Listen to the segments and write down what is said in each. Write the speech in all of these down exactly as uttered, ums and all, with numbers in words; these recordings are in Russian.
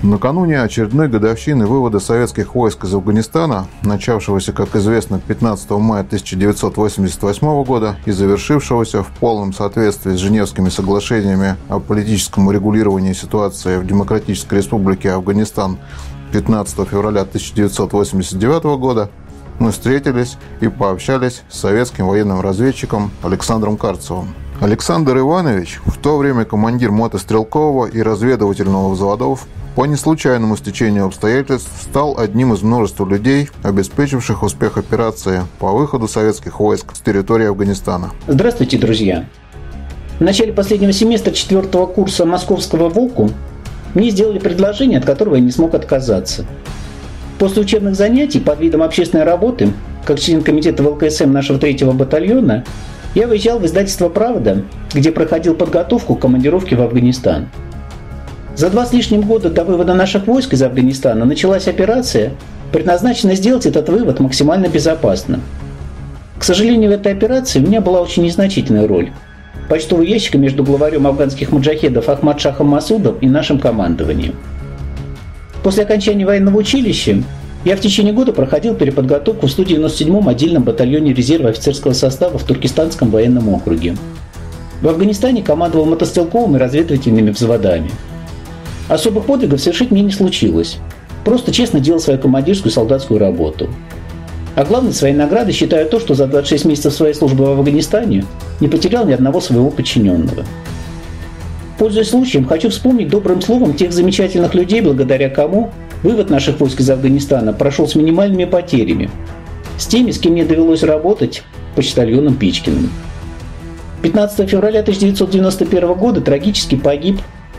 Накануне очередной годовщины вывода советских войск из Афганистана, начавшегося, как известно, пятнадцатого мая тысяча девятьсот восемьдесят восьмого года и завершившегося в полном соответствии с Женевскими соглашениями о политическом урегулировании ситуации в Демократической Республике Афганистан пятнадцатого февраля тысяча девятьсот восемьдесят девятого года, мы встретились и пообщались с советским военным разведчиком Александром Карцевым. Александр Иванович, в то время командир мотострелкового и разведывательного взводов, по неслучайному стечению обстоятельств стал одним из множества людей, обеспечивших успех операции по выходу советских войск с территории Афганистана. Здравствуйте, друзья! В начале последнего семестра четвертого курса московского ВУКу мне сделали предложение, от которого я не смог отказаться. После учебных занятий под видом общественной работы, как член комитета вэ эл ка эс эм нашего третьего батальона, я выезжал в издательство «Правда», где проходил подготовку к командировке в Афганистан. За два с лишним года до вывода наших войск из Афганистана началась операция, предназначенная сделать этот вывод максимально безопасным. К сожалению, в этой операции у меня была очень незначительная роль. Почтовый ящик между главарем афганских маджахедов Ахмад Шахом Масудом и нашим командованием. После окончания военного училища я в течение года проходил переподготовку в сто девяносто седьмом отдельном батальоне резерва офицерского состава в Туркестанском военном округе. В Афганистане командовал мотострелковыми и разведывательными взводами. Особых подвигов совершить мне не случилось. Просто честно делал свою командирскую солдатскую работу. А главной своей наградой считаю то, что за двадцать шесть месяцев своей службы в Афганистане не потерял ни одного своего подчиненного. Пользуясь случаем, хочу вспомнить добрым словом тех замечательных людей, благодаря кому вывод наших войск из Афганистана прошел с минимальными потерями. С теми, с кем мне довелось работать, почтальоном Пичкиным. пятнадцатого февраля тысяча девятьсот девяносто первого года трагически погиб,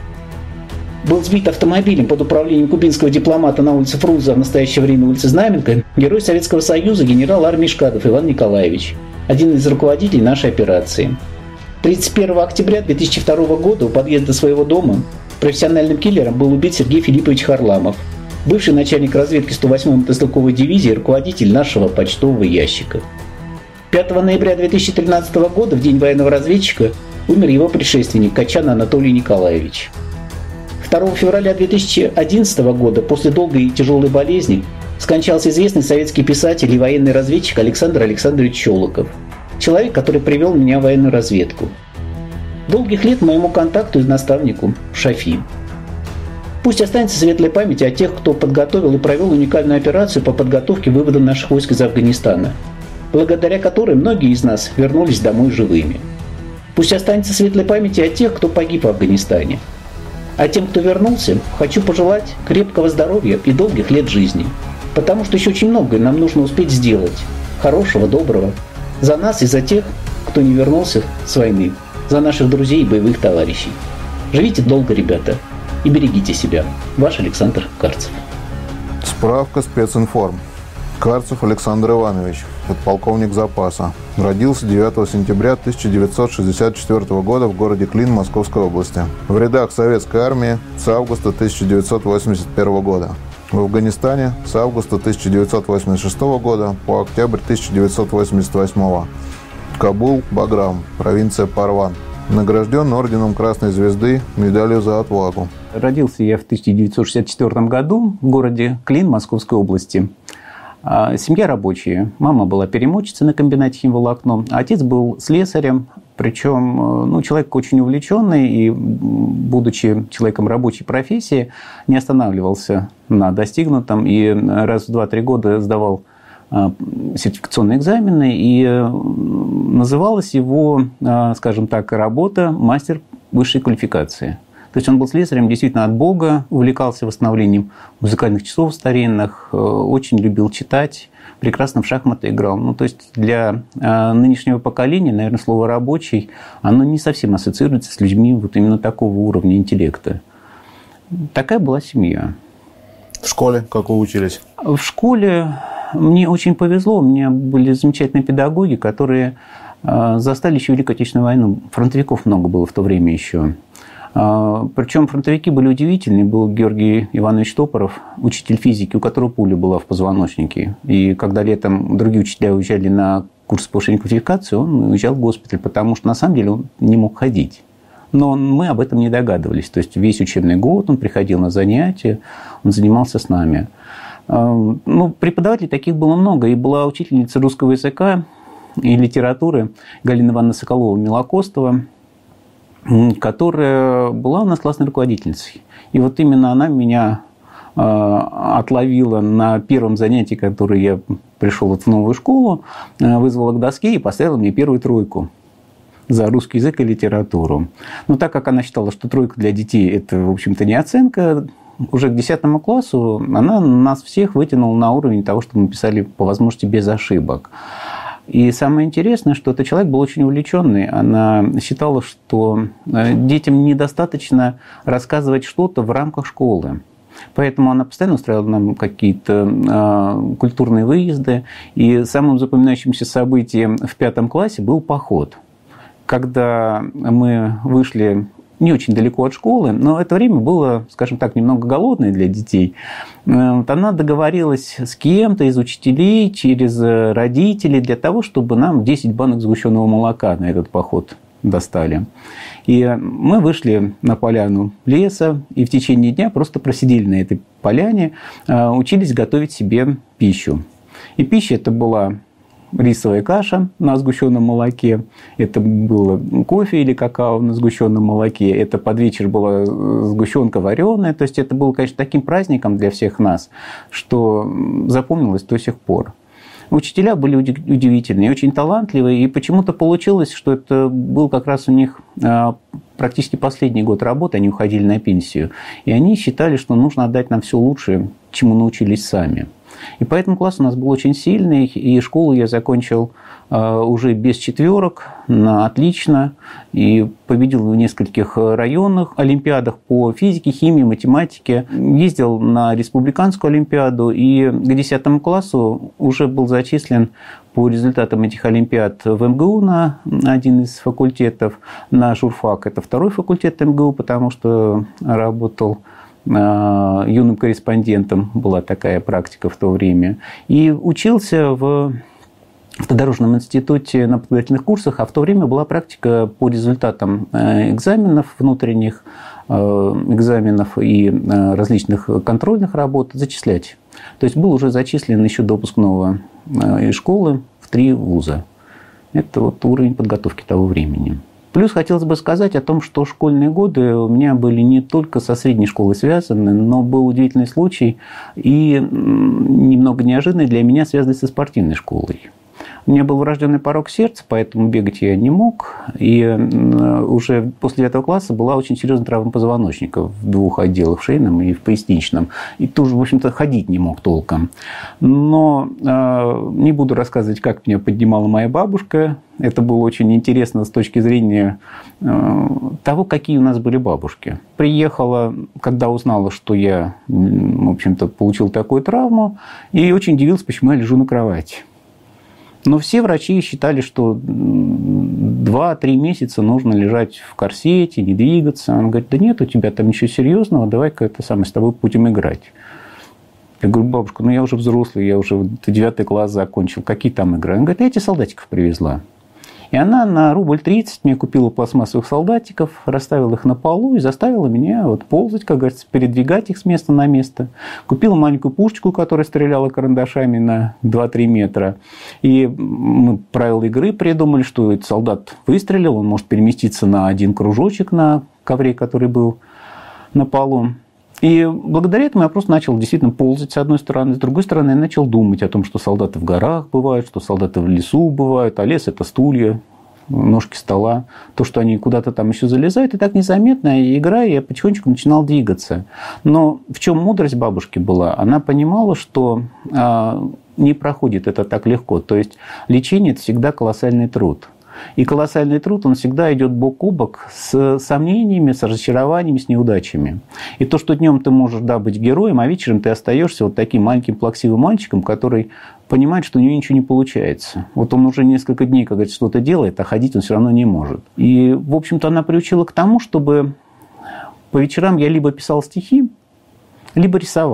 был сбит автомобилем под управлением кубинского дипломата на улице Фрунзе, в настоящее время улице Знаменка, герой Советского Союза генерал армии Шкадов Иван Николаевич, один из руководителей нашей операции. тридцать первого октября две тысячи второго года у подъезда своего дома профессиональным киллером был убит Сергей Филиппович Харламов, бывший начальник разведки сто восьмой мотострелковой дивизии и руководитель нашего почтового ящика. пятого ноября две тысячи тринадцатого года, в день военного разведчика, умер его предшественник Качан Анатолий Николаевич. второго февраля две тысячи одиннадцатого года, после долгой и тяжелой болезни, скончался известный советский писатель и военный разведчик Александр Александрович Щелоков, человек, который привел меня в военную разведку. Долгих лет моему контакту и наставнику Шафи. Пусть останется светлая память о тех, кто подготовил и провел уникальную операцию по подготовке вывода наших войск из Афганистана, благодаря которой многие из нас вернулись домой живыми. Пусть останется светлая память о тех, кто погиб в Афганистане. А тем, кто вернулся, хочу пожелать крепкого здоровья и долгих лет жизни. Потому что еще очень многое нам нужно успеть сделать. Хорошего, доброго. За нас и за тех, кто не вернулся с войны. За наших друзей и боевых товарищей. Живите долго, ребята. И берегите себя. Ваш Александр Карцев. Справка специнформ. Карцев Александр Иванович, подполковник запаса. Родился девятого сентября тысяча девятьсот шестьдесят четвёртого года в городе Клин Московской области. В рядах Советской армии с августа тысяча девятьсот восемьдесят первого года. В Афганистане с августа тысяча девятьсот восемьдесят шестого года по октябрь тысяча девятьсот восемьдесят восьмого. Кабул, Баграм, провинция Парван. Награжден орденом Красной Звезды, медалью за отвагу. Родился я в тысяча девятьсот шестьдесят четвёртом году в городе Клин Московской области. Семья рабочая. Мама была перемотчицей на комбинате химволокно, а отец был слесарем, причем ну, человек очень увлеченный и, будучи человеком рабочей профессии, не останавливался на достигнутом и раз в два-три года сдавал сертификационные экзамены, и называлась его, скажем так, работа «Мастер высшей квалификации». То есть он был слесарем действительно от Бога, увлекался восстановлением музыкальных часов старинных, очень любил читать, прекрасно в шахматы играл. Ну, то есть для нынешнего поколения, наверное, слово «рабочий», оно не совсем ассоциируется с людьми вот именно такого уровня интеллекта. Такая была семья. В школе как вы учились? В школе мне очень повезло. У меня были замечательные педагоги, которые застали еще Великую Отечественную войну. Фронтовиков много было в то время еще. Причем фронтовики были удивительные. Был Георгий Иванович Топоров, учитель физики, у которого пуля была в позвоночнике. И когда летом другие учителя уезжали на курс повышения квалификации, он уезжал в госпиталь, потому что на самом деле он не мог ходить. Но мы об этом не догадывались. То есть весь учебный год он приходил на занятия, он занимался с нами. Ну, преподавателей таких было много. И была учительница русского языка и литературы Галина Ивановна Соколова-Милокостова, которая была у нас классной руководительницей. И вот именно она меня отловила на первом занятии, которое я пришел в новую школу, вызвала к доске и поставила мне первую тройку за русский язык и литературу. Но так как она считала, что тройка для детей – это, в общем-то, не оценка, уже к десятому классу она нас всех вытянула на уровень того, что мы писали по возможности без ошибок. И самое интересное, что этот человек был очень увлеченный. Она считала, что детям недостаточно рассказывать что-то в рамках школы. Поэтому она постоянно устраивала нам какие-то э, культурные выезды. И самым запоминающимся событием в пятом классе был поход. Когда мы вышли не очень далеко от школы, но это время было, скажем так, немного голодное для детей. Вот она договорилась с кем-то из учителей через родителей для того, чтобы нам десять банок сгущенного молока на этот поход достали. И мы вышли на поляну леса и в течение дня просто просидели на этой поляне, учились готовить себе пищу. И пища это была рисовая каша на сгущенном молоке, это было кофе или какао на сгущенном молоке, это под вечер была сгущенка вареная. То есть это было, конечно, таким праздником для всех нас, что запомнилось до сих пор. Учителя были удивительные, очень талантливые, и почему-то получилось, что это был как раз у них практически последний год работы, они уходили на пенсию, и они считали, что нужно отдать нам все лучшее, чему научились сами. И поэтому класс у нас был очень сильный, и школу я закончил уже без четверок, на отлично, и победил в нескольких районных олимпиадах по физике, химии, математике. Ездил на республиканскую олимпиаду, и к десятому классу уже был зачислен по результатам этих олимпиад в эм гэ у на один из факультетов, на журфак, это второй факультет эм гэ у, потому что работал юным корреспондентом, была такая практика в то время, и учился в автодорожном институте на подготовительных курсах, а в то время была практика по результатам экзаменов внутренних, экзаменов и различных контрольных работ зачислять. То есть был уже зачислен еще до выпускного из школы в три вуза. Это вот уровень подготовки того времени. Плюс хотелось бы сказать о том, что школьные годы у меня были не только со средней школой связаны, но был удивительный случай и немного неожиданный для меня, связанный со спортивной школой. У меня был врожденный порок сердца, поэтому бегать я не мог. И уже после девятого класса была очень серьезная травма позвоночника в двух отделах, в шейном и в поясничном. И тоже, в общем-то, ходить не мог толком. Но э, не буду рассказывать, как меня поднимала моя бабушка. Это было очень интересно с точки зрения э, того, какие у нас были бабушки. Приехала, когда узнала, что я, в общем-то, получил такую травму, и очень удивилась, почему я лежу на кровати. Но все врачи считали, что два-три месяца нужно лежать в корсете, не двигаться. Он говорит, да нет, у тебя там ничего серьезного, давай-ка это самое, с тобой будем играть. Я говорю, бабушка, ну я уже взрослый, я уже девятый класс закончил, какие там игры? Она говорит, я тебе солдатиков привезла. И она на рубль тридцать мне купила пластмассовых солдатиков, расставила их на полу и заставила меня вот ползать, как говорится, передвигать их с места на место. Купила маленькую пушечку, которая стреляла карандашами на два-три метра. И мы правила игры придумали, что этот солдат выстрелил, он может переместиться на один кружочек на ковре, который был на полу. И благодаря этому я просто начал действительно ползать с одной стороны, с другой стороны я начал думать о том, что солдаты в горах бывают, что солдаты в лесу бывают, а лес – это стулья, ножки стола, то, что они куда-то там еще залезают, и так незаметно, играя, я потихонечку начинал двигаться. Но в чем мудрость бабушки была? Она понимала, что не проходит это так легко, то есть лечение – это всегда колоссальный труд. И колоссальный труд, он всегда идет бок о бок с сомнениями, с разочарованиями, с неудачами. И то, что днем ты можешь, да, быть героем, а вечером ты остаешься вот таким маленьким плаксивым мальчиком, который понимает, что у него ничего не получается. Вот он уже несколько дней, как говорится, что-то делает, а ходить он все равно не может. И, в общем-то, она приучила к тому, чтобы по вечерам я либо писал стихи, либо рисовал.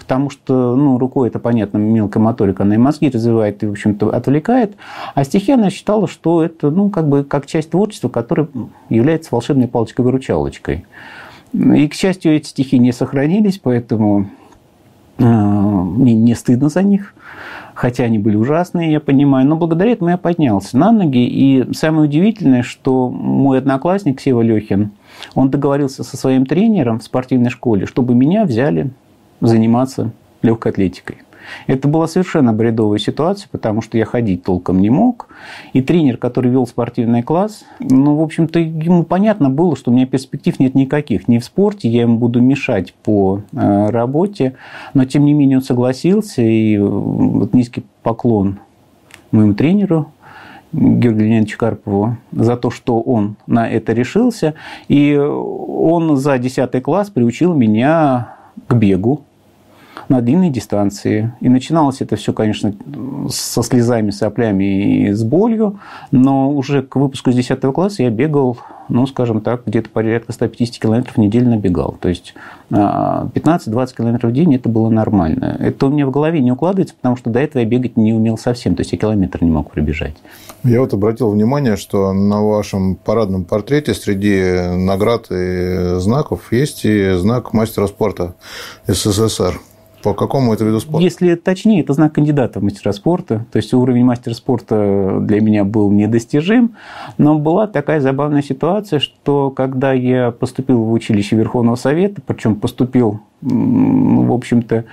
потому что, ну, рукой это, понятно, мелкая моторика, она и мозги развивает, и, в общем-то, отвлекает. А стихи она считала, что это, ну, как бы, как часть творчества, которая является волшебной палочкой-выручалочкой. И, к счастью, эти стихи не сохранились, поэтому э, мне не стыдно за них. Хотя они были ужасные, я понимаю. Но благодаря этому я поднялся на ноги. И самое удивительное, что мой одноклассник Сева Лехин, он договорился со своим тренером в спортивной школе, чтобы меня взяли заниматься легкой атлетикой. Это была совершенно бредовая ситуация, потому что я ходить толком не мог. И тренер, который вел спортивный класс, ну, в общем-то, ему понятно было, что у меня перспектив нет никаких. Ни в спорте, я ему буду мешать по э, работе. Но, тем не менее, он согласился. И вот низкий поклон моему тренеру Георгию Леонидовичу Карпову за то, что он на это решился. И он за десятый класс приучил меня к бегу на длинные дистанции. И начиналось это все, конечно, со слезами, соплями и с болью, но уже к выпуску с десятого класса я бегал, ну, скажем так, где-то порядка сто пятьдесят километров в неделю набегал. То есть пятнадцать-двадцать километров в день это было нормально. Это у меня в голове не укладывается, потому что до этого я бегать не умел совсем, то есть я километр не мог пробежать. Я вот обратил внимание, что на вашем парадном портрете среди наград и знаков есть и знак мастера спорта СССР. По какому это виду спорта? Если точнее, это знак кандидата в мастера спорта. То есть уровень мастера спорта для меня был недостижим. Но была такая забавная ситуация, что когда я поступил в училище Верховного Совета, причем поступил, в общем-то,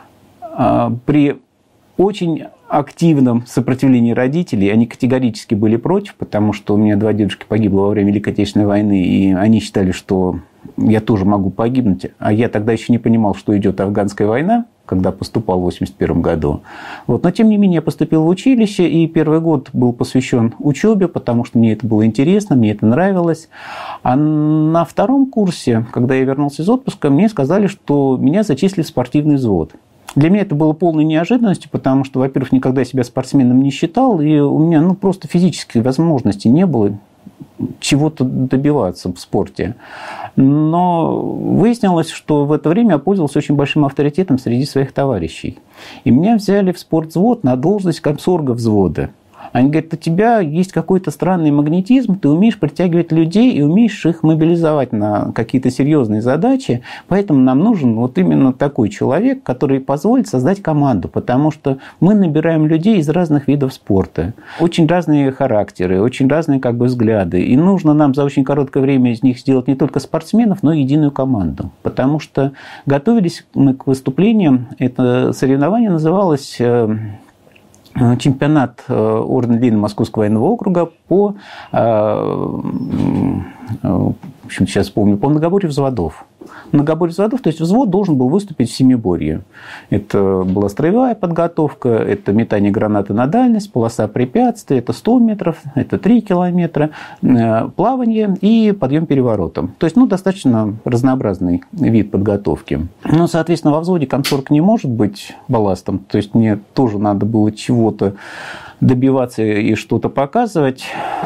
при очень активном сопротивлении родителей, они категорически были против, потому что у меня два дедушки погибло во время Великой Отечественной войны, и они считали, что я тоже могу погибнуть. А я тогда еще не понимал, что идет афганская война, когда поступал в восемьдесят первом году. Вот. Но, тем не менее, я поступил в училище, и первый год был посвящен учебе, потому что мне это было интересно, мне это нравилось. А на втором курсе, когда я вернулся из отпуска, мне сказали, что меня зачислили в спортивный взвод. Для меня это было полной неожиданностью, потому что, во-первых, никогда себя спортсменом не считал, и у меня ну, просто физической возможности не было чего-то добиваться в спорте. Но выяснилось, что в это время я пользовался очень большим авторитетом среди своих товарищей. И меня взяли в спортвзвод на должность комсорга взвода. Они говорят, у тебя есть какой-то странный магнетизм, ты умеешь притягивать людей и умеешь их мобилизовать на какие-то серьезные задачи, поэтому нам нужен вот именно такой человек, который позволит создать команду, потому что мы набираем людей из разных видов спорта. Очень разные характеры, очень разные как бы взгляды, и нужно нам за очень короткое время из них сделать не только спортсменов, но и единую команду, потому что готовились мы к выступлениям, это соревнование называлось чемпионат ордена Ленина Московского военного округа по, в общем, сейчас помню, по многоборью взводов. Многоборье взводов, то есть взвод должен был выступить в семиборье. Это была строевая подготовка, это метание гранаты на дальность, полоса препятствий, это сто метров, это три километра, плавание и подъем переворотом. То есть, ну, достаточно разнообразный вид подготовки. Но, соответственно, во взводе комсорг не может быть балластом, то есть мне тоже надо было чего-то добиваться и что-то показывать.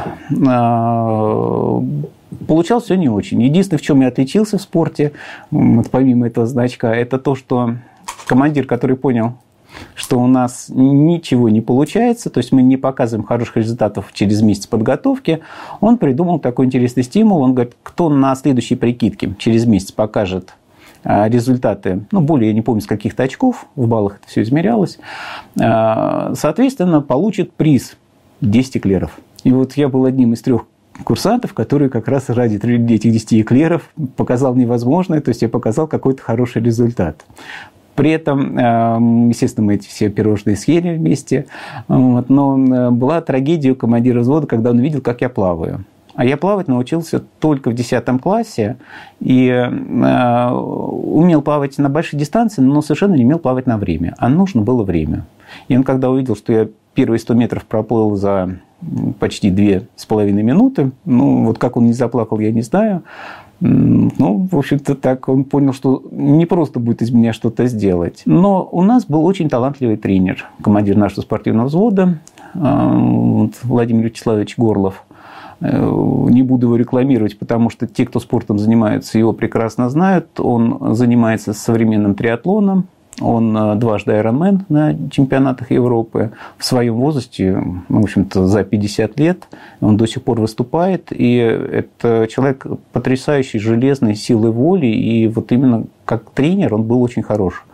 Получалось все не очень. Единственное, в чем я отличился в спорте, помимо этого значка, это то, что командир, который понял, что у нас ничего не получается, то есть мы не показываем хороших результатов через месяц подготовки, он придумал такой интересный стимул. Он говорит, кто на следующей прикидке через месяц покажет результаты, ну, более, я не помню, с каких-то очков, в баллах это все измерялось, соответственно, получит приз десять эклеров. И вот я был одним из трех курсантов, которые как раз ради этих десяти эклеров показал невозможное, то есть я показал какой-то хороший результат. При этом, естественно, мы эти все пирожные съели вместе, вот, но была трагедия у командира взвода, когда он видел, как я плаваю. А я плавать научился только в десятом классе и э, умел плавать на большой дистанции, но совершенно не умел плавать на время. А нужно было время. И он, когда увидел, что я первые сто метров проплыл за почти две с половиной минуты, ну, вот как он не заплакал, я не знаю. Ну, в общем-то, так он понял, что не просто будет из меня что-то сделать. Но у нас был очень талантливый тренер, командир нашего спортивного взвода, Владимир Вячеславович Горлов. Не буду его рекламировать, потому что те, кто спортом занимается, его прекрасно знают. Он занимается современным триатлоном. Он дважды айронмен на чемпионатах Европы. В своем возрасте, в общем-то, за пятьдесят лет, он до сих пор выступает. И это человек потрясающей железной силы воли. И вот именно как тренер он был очень хорош.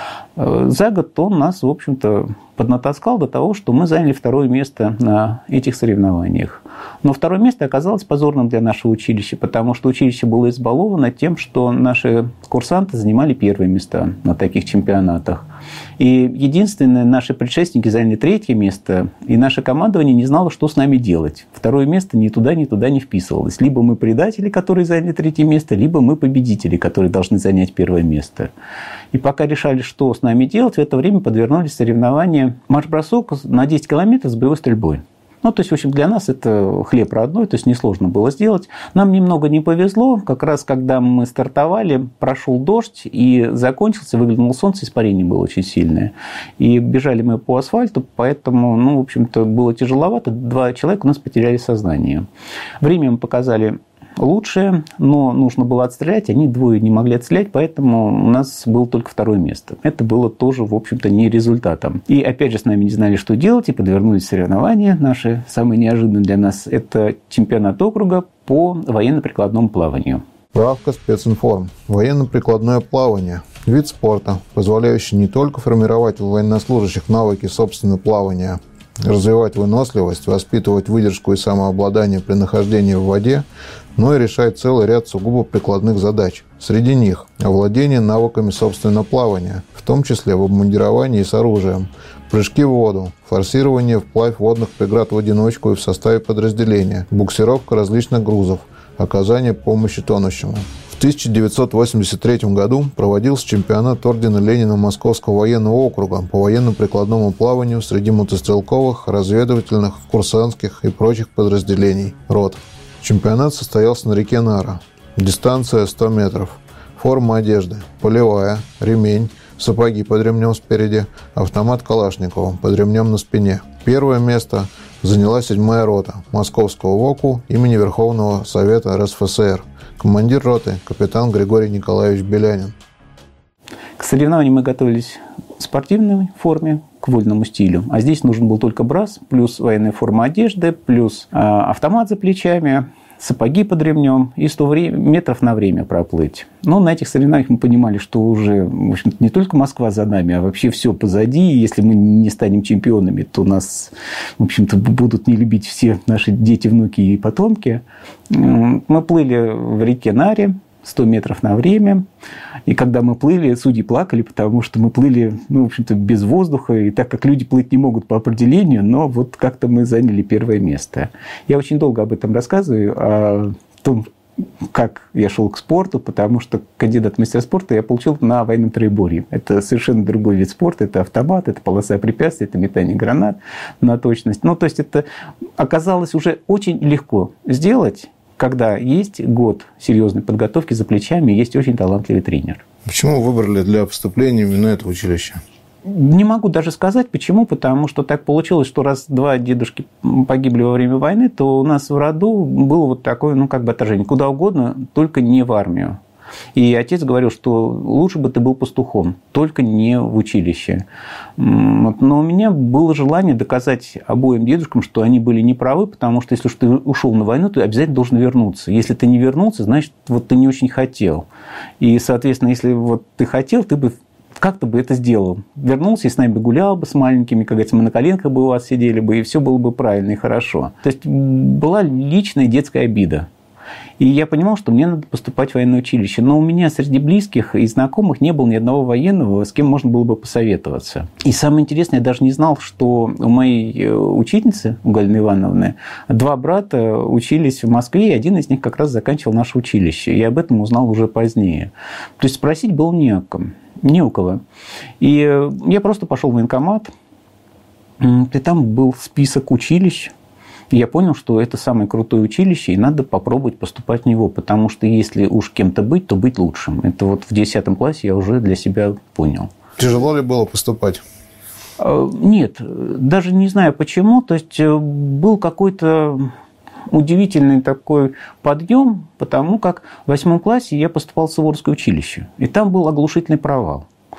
За год он нас, в общем-то, поднатаскал до того, что мы заняли второе место на этих соревнованиях. Но второе место оказалось позорным для нашего училища, потому что училище было избаловано тем, что наши курсанты занимали первые места на таких чемпионатах. И единственное, наши предшественники заняли третье место, и наше командование не знало, что с нами делать. Второе место ни туда, ни туда не вписывалось. Либо мы предатели, которые заняли третье место, либо мы победители, которые должны занять первое место. И пока решали, что с нами делать, в это время подвернулись соревнования марш-бросок на десять километров с боевой стрельбой. Ну, то есть, в общем, для нас это хлеб родной, то есть несложно было сделать. Нам немного не повезло. Как раз, когда мы стартовали, прошел дождь и закончился, выглянуло солнце, испарение было очень сильное. И бежали мы по асфальту, поэтому, ну, в общем-то, было тяжеловато. Два человека у нас потеряли сознание. Время мы показали лучшее, но нужно было отстрелять, они двое не могли отстрелять, поэтому у нас было только второе место. Это было тоже, в общем-то, не результатом. И опять же с нами не знали, что делать, и подвернулись соревнования наши, самые неожиданные для нас. Это чемпионат округа по военно-прикладному плаванию. Справка специнформ. Военно-прикладное плавание. Вид спорта, позволяющий не только формировать у военнослужащих навыки собственного плавания, развивать выносливость, воспитывать выдержку и самообладание при нахождении в воде, но и решать целый ряд сугубо прикладных задач. Среди них овладение навыками собственного плавания, в том числе в обмундировании с оружием, прыжки в воду, форсирование вплавь водных преград в одиночку и в составе подразделения, буксировка различных грузов, оказание помощи тонущему. В тысяча девятьсот восемьдесят третьем году проводился чемпионат ордена Ленина Московского военного округа по военно-прикладному плаванию среди мотострелковых, разведывательных, курсантских и прочих подразделений рот. Чемпионат состоялся на реке Нара. Дистанция сто метров. Форма одежды: полевая, ремень, сапоги под ремнем спереди, автомат Калашникова под ремнем на спине. Первое место заняла седьмая рота Московского ВОКу имени Верховного Совета РСФСР. Командир роты капитан Григорий Николаевич Белянин. К соревнованиям мы готовились в спортивной форме, к вольному стилю. А здесь нужен был только брас, плюс военная форма одежды, плюс э, автомат за плечами, сапоги под ремнем и сто метров на время проплыть. Но на этих соревнованиях мы понимали, что уже, в общем-то, не только Москва за нами, а вообще все позади. И если мы не станем чемпионами, то нас, в общем-то, будут не любить все наши дети, внуки и потомки. Мы плыли в реке Наре, сто метров на время. И когда мы плыли, судьи плакали, потому что мы плыли, ну, в общем-то, без воздуха. И так как люди плыть не могут по определению, но вот как-то мы заняли первое место. Я очень долго об этом рассказываю, о том, как я шел к спорту, потому что кандидат в мастера спорта я получил на военном троеборье. Это совершенно другой вид спорта. Это автомат, это полоса препятствий, это метание гранат на точность. Ну, то есть это оказалось уже очень легко сделать, когда есть год серьезной подготовки за плечами, есть очень талантливый тренер. Почему выбрали для поступления именно это училище? Не могу даже сказать, почему, потому что так получилось, что раз два дедушки погибли во время войны, то у нас в роду было вот такое, ну, как бы отражение. Куда угодно, только не в армию. И отец говорил, что лучше бы ты был пастухом, только не в училище. Но у меня было желание доказать обоим дедушкам, что они были неправы, потому что если уж ты ушел на войну, ты обязательно должен вернуться. Если ты не вернулся, значит, вот ты не очень хотел. И, соответственно, если вот ты хотел, ты бы как-то бы это сделал. Вернулся и с нами бы гулял бы с маленькими, как говорится, мы на коленках бы у вас сидели бы, и все было бы правильно и хорошо. То есть была личная детская обида. И я понимал, что мне надо поступать в военное училище. Но у меня среди близких и знакомых не было ни одного военного, с кем можно было бы посоветоваться. И самое интересное, я даже не знал, что у моей учительницы, у Галины Ивановны, два брата учились в Москве, и один из них как раз заканчивал наше училище. Я об этом узнал уже позднее. То есть спросить было не о ком, не у кого. И я просто пошел в военкомат, и там был список училищ. И я понял, что это самое крутое училище, и надо попробовать поступать в него, потому что если уж кем-то быть, то быть лучшим. Это вот в десятом классе я уже для себя понял. Тяжело ли было поступать? Нет, даже не знаю почему. То есть был какой-то удивительный такой подъем, потому как в восьмом классе я поступал в Суворовское училище, и там был оглушительный провал.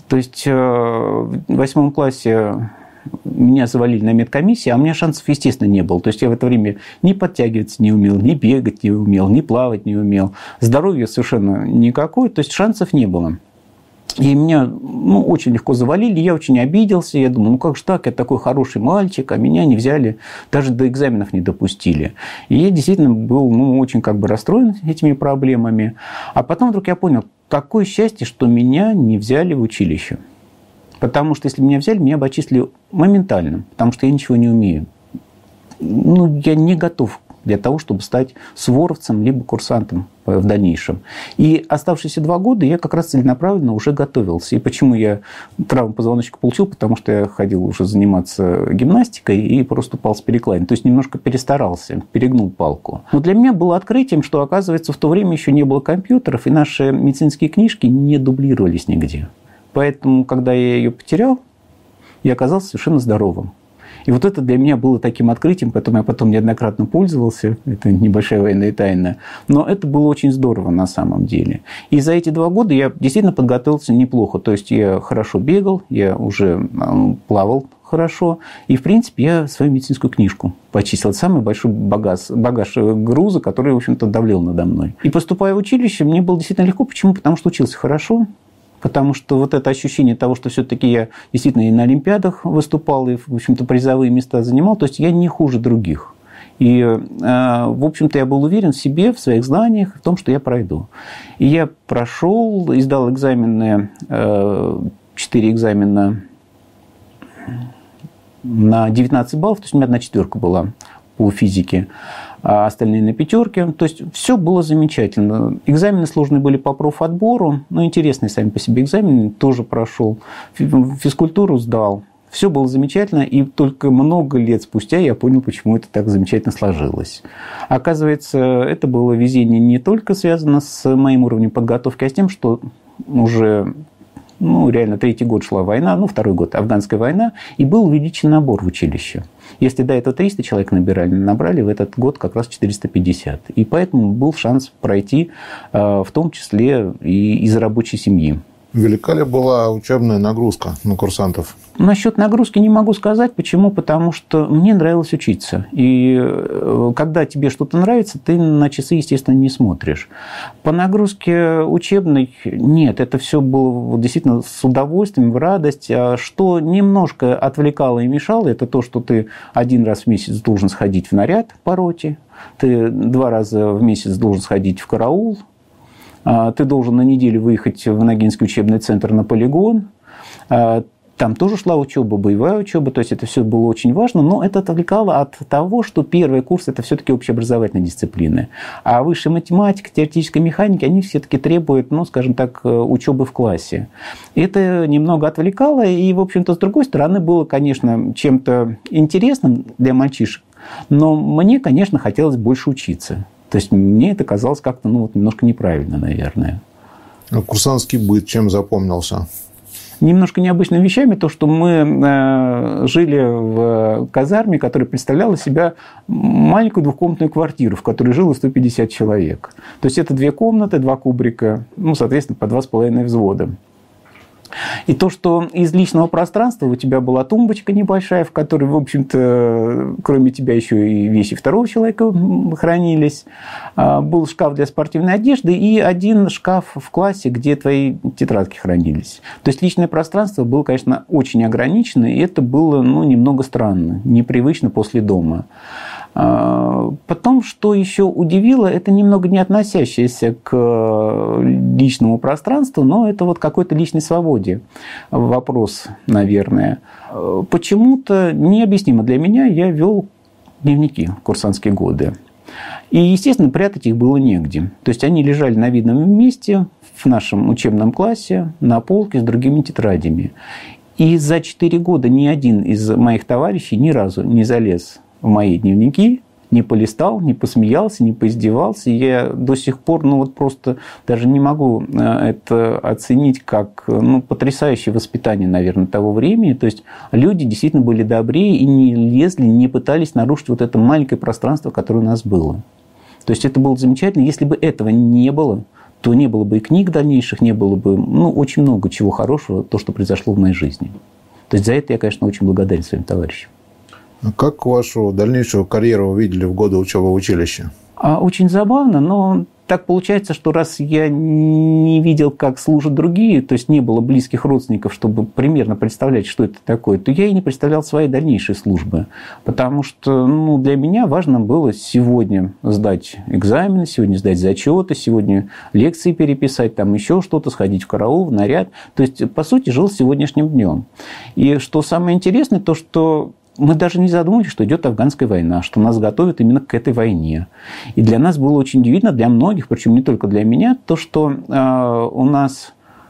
То есть в восьмом классе меня завалили на медкомиссии, а у меня шансов, естественно, не было. То есть я в это время ни подтягиваться не умел, ни бегать не умел, ни плавать не умел. Здоровья совершенно никакое, то есть шансов не было. И меня ну, очень легко завалили, я очень обиделся, я думаю, ну как же так, я такой хороший мальчик, а меня не взяли, даже до экзаменов не допустили. И я действительно был ну, очень как бы расстроен этими проблемами. А потом вдруг я понял, какое счастье, что меня не взяли в училище. Потому что если меня взяли, меня бы отчислили моментально, потому что я ничего не умею. Ну, я не готов для того, чтобы стать суворовцем либо курсантом в дальнейшем. И оставшиеся два года я как раз целенаправленно уже готовился. И почему я травму позвоночника получил? Потому что я ходил уже заниматься гимнастикой и просто упал с перекладины. То есть немножко перестарался, перегнул палку. Но для меня было открытием, что, оказывается, в то время еще не было компьютеров, и наши медицинские книжки не дублировались нигде. Поэтому, когда я ее потерял, я оказался совершенно здоровым. И вот это для меня было таким открытием, поэтому я потом неоднократно пользовался, это небольшая военная тайна, но это было очень здорово на самом деле. И за эти два года я действительно подготовился неплохо, то есть я хорошо бегал, я уже плавал хорошо, и в принципе я свою медицинскую книжку почистил. Это самый большой багаж, багаж груза, который, в общем-то, давлел надо мной. И поступая в училище, мне было действительно легко. Почему? Потому что учился хорошо. Потому что вот это ощущение того, что все-таки я действительно и на Олимпиадах выступал, и, в общем-то, призовые места занимал, то есть я не хуже других. И, в общем-то, я был уверен в себе, в своих знаниях, в том, что я пройду. И я прошел, издал экзамены, четыре экзамена на девятнадцать баллов, то есть у меня одна четверка была по физике, а остальные на пятерке. То есть все было замечательно. Экзамены сложные были по профотбору, но интересные сами по себе экзамены тоже прошел. Физкультуру сдал. Все было замечательно, и только много лет спустя я понял, почему это так замечательно сложилось. Оказывается, это было везение не только связано с моим уровнем подготовки, а с тем, что уже ну, реально третий год шла война, ну, второй год, афганская война, и был увеличен набор в училище. Если до этого триста человек набирали, набрали в этот год как раз четыреста пятьдесят. И поэтому был шанс пройти, в том числе и из рабочей семьи. Велика ли была учебная нагрузка на курсантов? Насчет нагрузки не могу сказать. Почему? Потому что мне нравилось учиться. И когда тебе что-то нравится, ты на часы, естественно, не смотришь. По нагрузке учебной нет. Это все было действительно с удовольствием, в радость. Что немножко отвлекало и мешало, это то, что ты один раз в месяц должен сходить в наряд по роте, ты два раза в месяц должен сходить в караул, ты должен на неделю выехать в Ногинский учебный центр на полигон. Там тоже шла учеба, боевая учеба, то есть это все было очень важно, но это отвлекало от того, что первый курс – это все-таки общеобразовательные дисциплины. А высшая математика, теоретическая механика, они все-таки требуют, ну, скажем так, учебы в классе. Это немного отвлекало, и, в общем-то, с другой стороны, было, конечно, чем-то интересным для мальчишек, но мне, конечно, хотелось больше учиться. То есть мне это казалось как-то ну, вот немножко неправильно, наверное. А курсантский быт чем запомнился? Немножко необычными вещами то, что мы жили в казарме, которая представляла себя маленькую двухкомнатную квартиру, в которой жило сто пятьдесят человек. То есть это две комнаты, два кубрика, ну, соответственно, по два с половиной взвода. И то, что из личного пространства у тебя была тумбочка небольшая, в которой, в общем-то, кроме тебя еще и вещи второго человека хранились. Был шкаф для спортивной одежды и один шкаф в классе, где твои тетрадки хранились. То есть личное пространство было, конечно, очень ограничено, и это было ну, немного странно, непривычно после дома. Потом, что еще удивило, это немного не относящееся к личному пространству, но это вот какой-то личной свободе вопрос, наверное. Почему-то необъяснимо для меня я вел дневники в курсантские годы. И, естественно, прятать их было негде. То есть они лежали на видном месте в нашем учебном классе на полке с другими тетрадями. И за четыре года ни один из моих товарищей ни разу не залез в мои дневники, не полистал, не посмеялся, не поиздевался. Я до сих пор ну, вот просто даже не могу это оценить как ну, потрясающее воспитание, наверное, того времени. То есть люди действительно были добрее и не лезли, не пытались нарушить вот это маленькое пространство, которое у нас было. То есть это было замечательно. Если бы этого не было, то не было бы и книг дальнейших, не было бы, ну, очень много чего хорошего, то, что произошло в моей жизни. То есть за это я, конечно, очень благодарен своим товарищам. Как вашу дальнейшую карьеру вы видели в годы учебы в училище? А, очень забавно, но так получается, что раз я не видел, как служат другие, то есть не было близких родственников, чтобы примерно представлять, что это такое, то я и не представлял своей дальнейшей службы. Потому что, ну, для меня важно было сегодня сдать экзамены, сегодня сдать зачеты, сегодня лекции переписать, там еще что-то, сходить в караул, в наряд. То есть, по сути, жил сегодняшним днем. И что самое интересное, то, что мы даже не задумывались, что идет афганская война, что нас готовят именно к этой войне. И для нас было очень удивительно, для многих, причем не только для меня, то, что э, у нас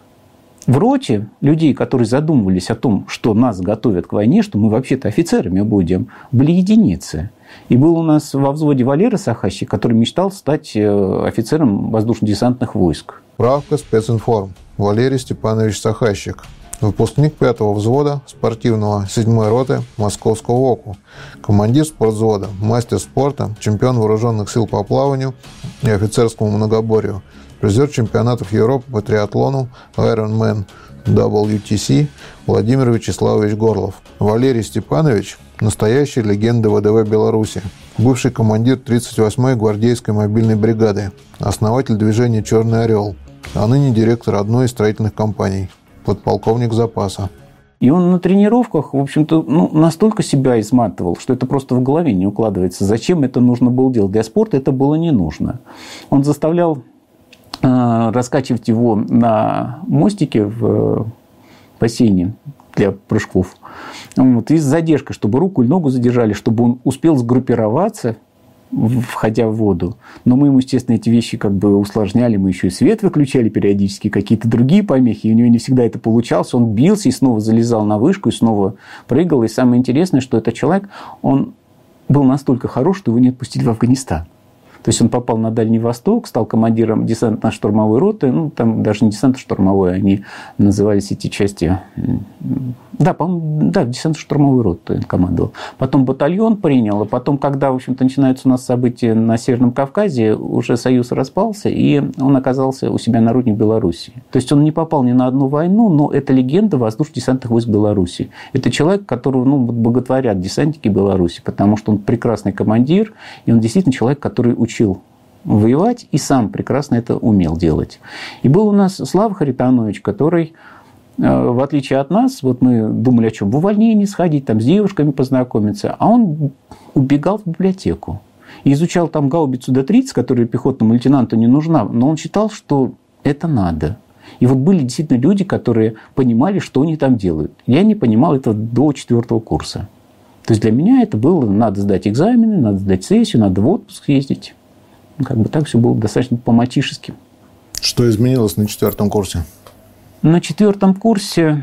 в роте людей, которые задумывались о том, что нас готовят к войне, что мы вообще-то офицерами будем, были единицы. И был у нас во взводе Валера Сахащик, который мечтал стать офицером воздушно-десантных войск. Справка специнформ. Валерий Степанович Сахащик. Выпускник пятого взвода спортивного седьмой роты Московского ОКУ. Командир спортвзвода, мастер спорта, чемпион вооруженных сил по плаванию и офицерскому многоборью. Призер чемпионатов Европы по триатлону Ironman дабл ю ти си Владимир Вячеславович Горлов. Валерий Степанович – настоящая легенда ВДВ Беларуси. Бывший командир тридцать восьмой гвардейской мобильной бригады. Основатель движения «Черный орел». А ныне директор одной из строительных компаний. Подполковник запаса. И он на тренировках, в общем-то, ну, настолько себя изматывал, что это просто в голове не укладывается. Зачем это нужно было делать? Для спорта это было не нужно. Он заставлял э, раскачивать его на мостике в бассейне для прыжков. Вот, и с задержкой, чтобы руку или ногу задержали, чтобы он успел сгруппироваться, входя в воду. Но мы ему, естественно, эти вещи как бы усложняли. Мы еще и свет выключали периодически, какие-то другие помехи. И у него не всегда это получалось. Он бился и снова залезал на вышку, и снова прыгал. И самое интересное, что этот человек, он был настолько хорош, что его не отпустили в Афганистан. То есть он попал на Дальний Восток, стал командиром десантно-штурмовой роты. Ну, там даже не десантно-штурмовой, они назывались эти части. Да, по-моему, да, десантно-штурмовой ротой командовал. Потом батальон принял, а потом, когда, в общем-то, начинаются у нас события на Северном Кавказе, уже Союз распался, и он оказался у себя на родине Белоруссии. То есть он не попал ни на одну войну, но это легенда воздушно-десантных войск Беларуси. Это человек, которого, ну, боготворят десантники Беларуси, потому что он прекрасный командир, и он действительно человек, который учил воевать и сам прекрасно это умел делать. И был у нас Слава Харитонович, который, в отличие от нас, вот мы думали, о чем, в увольнение сходить, там, с девушками познакомиться, а он убегал в библиотеку и изучал там гаубицу Д тридцать, которая пехотному лейтенанту не нужна, но он считал, что это надо. И вот были действительно люди, которые понимали, что они там делают. Я не понимал этого до четвертого курса. То есть для меня это было, надо сдать экзамены, надо сдать сессию, надо в отпуск ездить. Как бы так все было достаточно по-мальчишески. Что изменилось на четвертом курсе? На четвертом курсе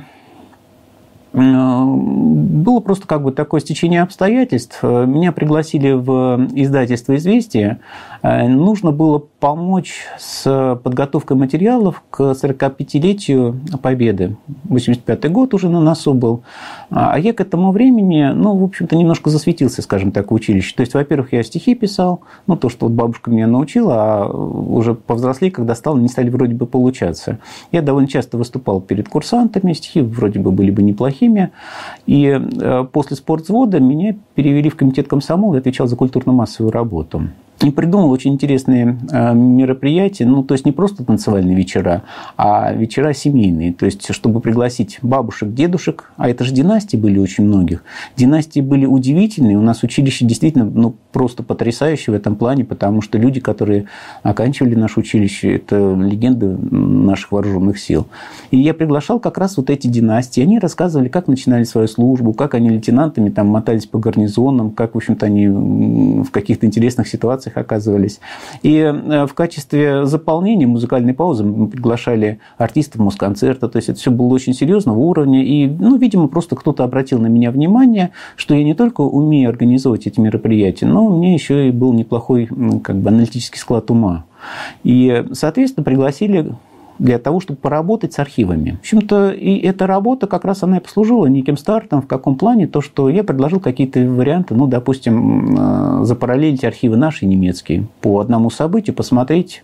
было просто как бы такое стечение обстоятельств. Меня пригласили в издательство «Известия». Нужно было помочь с подготовкой материалов к сорокапятилетию Победы. восемьдесят пятый год уже на носу был. А я к этому времени, ну, в общем-то, немножко засветился, скажем так, в училище. То есть, во-первых, я стихи писал, ну, то, что вот бабушка меня научила, а уже повзрослее, когда стал, не стали вроде бы получаться. Я довольно часто выступал перед курсантами, стихи вроде бы были бы неплохими. И после спортвзвода меня перевели в комитет комсомола и отвечал за культурно-массовую работу. И придумал очень интересные мероприятия, ну, то есть не просто танцевальные вечера, а вечера семейные, то есть чтобы пригласить бабушек, дедушек, а это же династии были очень многих. Династии были удивительные, у нас училище действительно, ну, просто потрясающее в этом плане, потому что люди, которые оканчивали наше училище, это легенды наших вооруженных сил. И я приглашал как раз вот эти династии, они рассказывали, как начинали свою службу, как они лейтенантами там мотались по гарнизонам, как, в общем-то, они в каких-то интересных ситуациях оказывались. И в качестве заполнения музыкальной паузы мы приглашали артистов Москонцерта. То есть это все было очень серьезного уровня. И, ну, видимо, просто кто-то обратил на меня внимание, что я не только умею организовывать эти мероприятия, но у меня еще и был неплохой, как бы, аналитический склад ума. И, соответственно, пригласили для того, чтобы поработать с архивами. В общем-то, и эта работа как раз она и послужила неким стартом. В каком плане? То, что я предложил какие-то варианты, ну, допустим, запараллелить архивы наши немецкие по одному событию, посмотреть,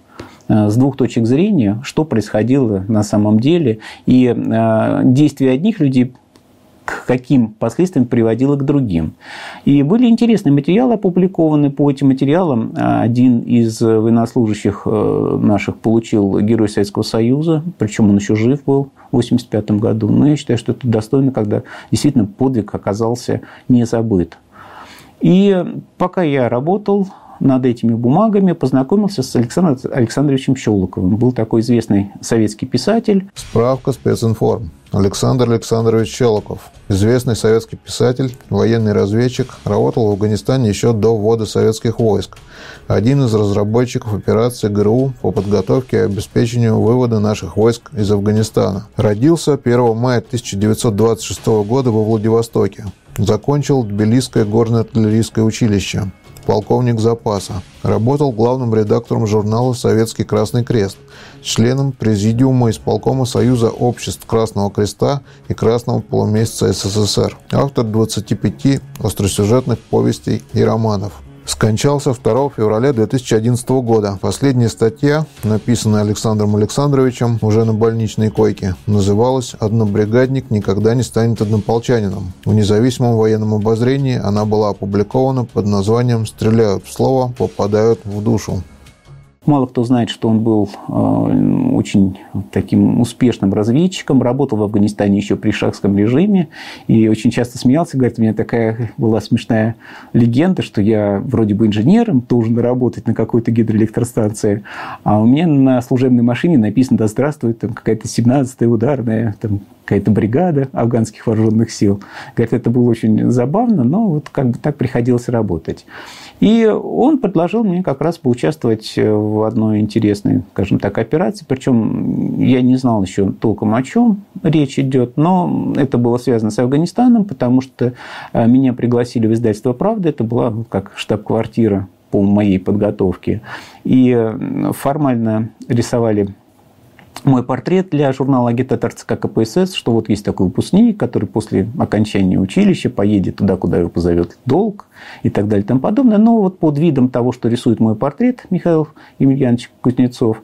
с двух точек зрения, что происходило на самом деле, и действия одних людей к каким последствиям приводило к другим. И были интересные материалы опубликованы по этим материалам. Один из военнослужащих наших получил Герой Советского Союза, причем он еще жив был в восемьдесят пятом году. Но я считаю, что это достойно, когда действительно подвиг оказался не забыт. И пока я работал над этими бумагами, познакомился с Александром Александровичем Щелоковым. Был такой известный советский писатель. Справка специнформ. Александр Александрович Щелоков. Известный советский писатель, военный разведчик, работал в Афганистане еще до ввода советских войск. Один из разработчиков операции ГРУ по подготовке и обеспечению вывода наших войск из Афганистана. Родился первого мая тысяча девятьсот двадцать шестого года во Владивостоке. Закончил Тбилисское горно-артиллерийское училище. Полковник запаса. Работал главным редактором журнала «Советский Красный Крест», членом Президиума исполкома Союза обществ Красного Креста и Красного полумесяца СССР. Автор двадцати пяти остросюжетных повестей и романов. Скончался второго февраля две тысячи одиннадцатого года. Последняя статья, написанная Александром Александровичем уже на больничной койке, называлась «Однобригадник никогда не станет однополчанином». В независимом военном обозрении она была опубликована под названием «Стреляют в слово, попадают в душу». Мало кто знает, что он был очень таким успешным разведчиком, работал в Афганистане еще при шахском режиме и очень часто смеялся, говорит, у меня такая была смешная легенда, что я вроде бы инженером должен работать на какой-то гидроэлектростанции, а у меня на служебной машине написано «Да здравствует там какая-то семнадцатая ударная, там, какая-то бригада афганских вооруженных сил». Говорит, это было очень забавно, но вот как бы так приходилось работать. И он предложил мне как раз поучаствовать в одной интересной, скажем так, операции. Причем я не знал еще толком, о чем речь идет, но это было связано с Афганистаном, потому что меня пригласили в издательство «Правда». Это была как штаб-квартира по моей подготовке. И формально рисовали мой портрет для журнала «Агитатор ЦК КПСС», что вот есть такой выпускник, который после окончания училища поедет туда, куда его позовет долг и так далее и тому подобное. Но вот под видом того, что рисует мой портрет Михаил Емельянович Кузнецов,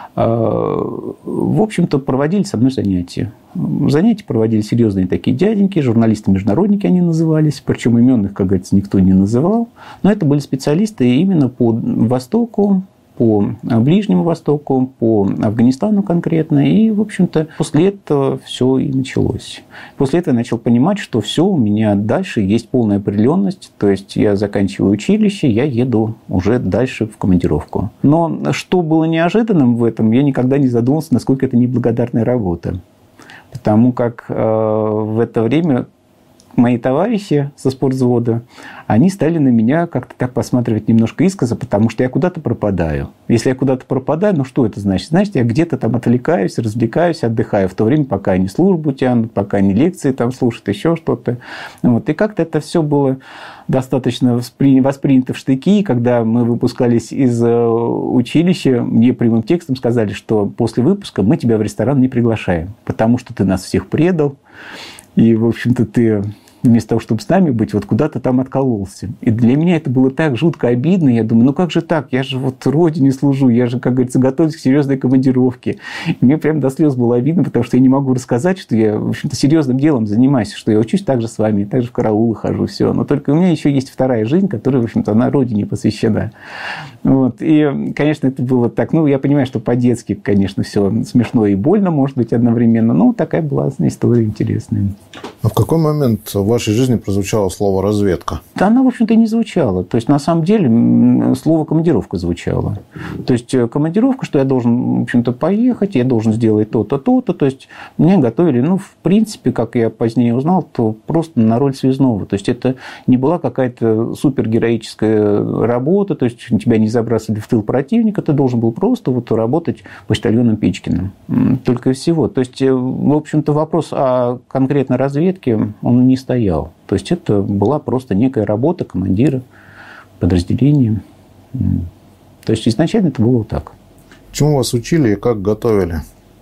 в общем-то, проводили со мной занятия. Занятия проводили серьезные такие дяденьки, журналисты-международники они назывались, причем именных, как говорится, никто не называл. Но это были специалисты именно по Востоку, по Ближнему Востоку, по Афганистану конкретно. И, в общем-то, после этого все и началось. После этого я начал понимать, что все, у меня дальше есть полная определенность. То есть я заканчиваю училище, я еду уже дальше в командировку. Но что было неожиданным в этом, я никогда не задумывался, насколько это неблагодарная работа. Потому как э, в это время мои товарищи со спортвзвода, они стали на меня как-то так посматривать немножко искоса, потому что я куда-то пропадаю. Если я куда-то пропадаю, ну что это значит? Значит, я где-то там отвлекаюсь, развлекаюсь, отдыхаю в то время, пока они службу тянут, пока они лекции там слушают, еще что-то. Вот. И как-то это все было достаточно воспринято в штыки. Когда мы выпускались из училища, мне прямым текстом сказали, что после выпуска мы тебя в ресторан не приглашаем, потому что ты нас всех предал. И, в общем-то, ты вместо того, чтобы с нами быть, вот куда-то там откололся. И для меня это было так жутко обидно. Я думаю, ну как же так? Я же вот родине служу, я же, как говорится, готовлюсь к серьезной командировке. И мне прям до слез было обидно, потому что я не могу рассказать, что я, в общем-то, серьезным делом занимаюсь, что я учусь так же с вами, так же в караулы хожу, все. Но только у меня еще есть вторая жизнь, которая, в общем-то, на родине посвящена. Вот. И, конечно, это было так, ну, я понимаю, что по-детски, конечно, все смешно и больно, может быть, одновременно, но такая была история интересная. А в какой момент в вашей жизни прозвучало слово «разведка»? Да она, в общем-то, не звучала. То есть, на самом деле, слово «командировка» звучало. То есть, командировка, что я должен, в общем-то, поехать, я должен сделать то-то, то-то. То есть, меня готовили, ну, в принципе, как я позднее узнал, то просто на роль связного. То есть, это не была какая-то супергероическая работа, то есть, тебя не забрасывали в тыл противника, ты должен был просто вот работать почтальоном Печкиным. Только и всего. То есть, в общем-то, вопрос о конкретной разведке, он не стоял. То есть, это была просто некая работа командира подразделения. То есть, изначально это было так. Чему вас учили и как готовили?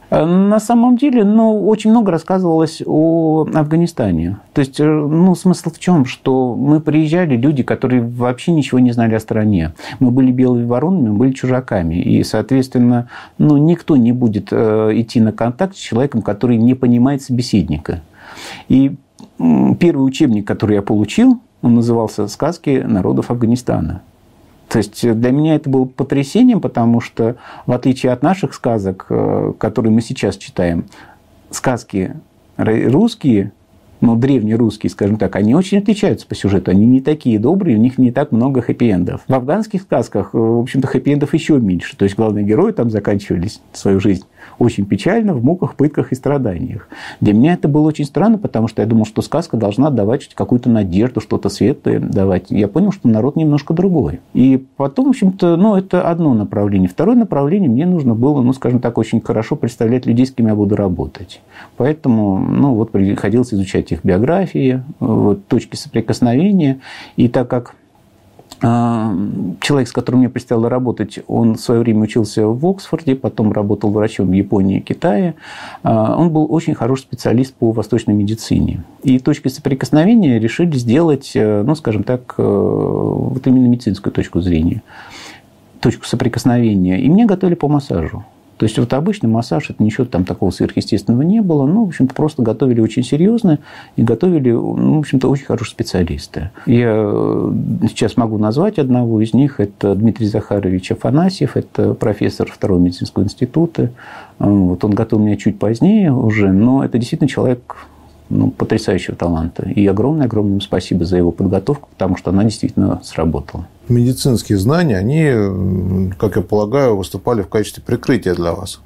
На самом деле, ну, очень много рассказывалось о Афганистане. То есть, ну, смысл в чем? Что мы приезжали, люди, которые вообще ничего не знали о стране. Мы были белыми воронами, мы были чужаками. И, соответственно, ну, никто не будет идти на контакт с человеком, который не понимает собеседника. И первый учебник, который я получил, он назывался «Сказки народов Афганистана». То есть для меня это было потрясением, потому что, в отличие от наших сказок, которые мы сейчас читаем, сказки русские, ну, древнерусские, скажем так, они очень отличаются по сюжету. Они не такие добрые, у них не так много хэппи-эндов. В афганских сказках, в общем-то, хэппи-эндов еще меньше. То есть главные герои там заканчивали свою жизнь очень печально, в муках, пытках и страданиях. Для меня это было очень странно, потому что я думал, что сказка должна давать какую-то надежду, что-то светлое давать. Я понял, что народ немножко другой. И потом, в общем-то, ну, это одно направление. Второе направление, мне нужно было, ну, скажем так, очень хорошо представлять людей, с кем я буду работать. Поэтому, ну, вот приходилось изучать их биографии, вот, точки соприкосновения. И так как человек, с которым мне предстояло работать, он в свое время учился в Оксфорде, потом работал врачом в Японии и Китае. Он был очень хороший специалист по восточной медицине. И точкой соприкосновения решили сделать, ну, скажем так, вот именно медицинскую точку зрения, точку соприкосновения. И меня готовили по массажу. То есть, вот обычный массаж, это ничего там такого сверхъестественного не было. Ну, в общем-то, просто готовили очень серьезно и готовили, ну, в общем-то, очень хорошие специалисты. Я сейчас могу назвать одного из них. Это Дмитрий Захарович Афанасьев, это профессор Второго медицинского института. Вот он готовил меня чуть позднее уже, но это действительно человек, ну, потрясающего таланта. И огромное-огромное спасибо за его подготовку, потому что она действительно сработала. Медицинские знания, они, как я полагаю, выступали в качестве прикрытия для вас.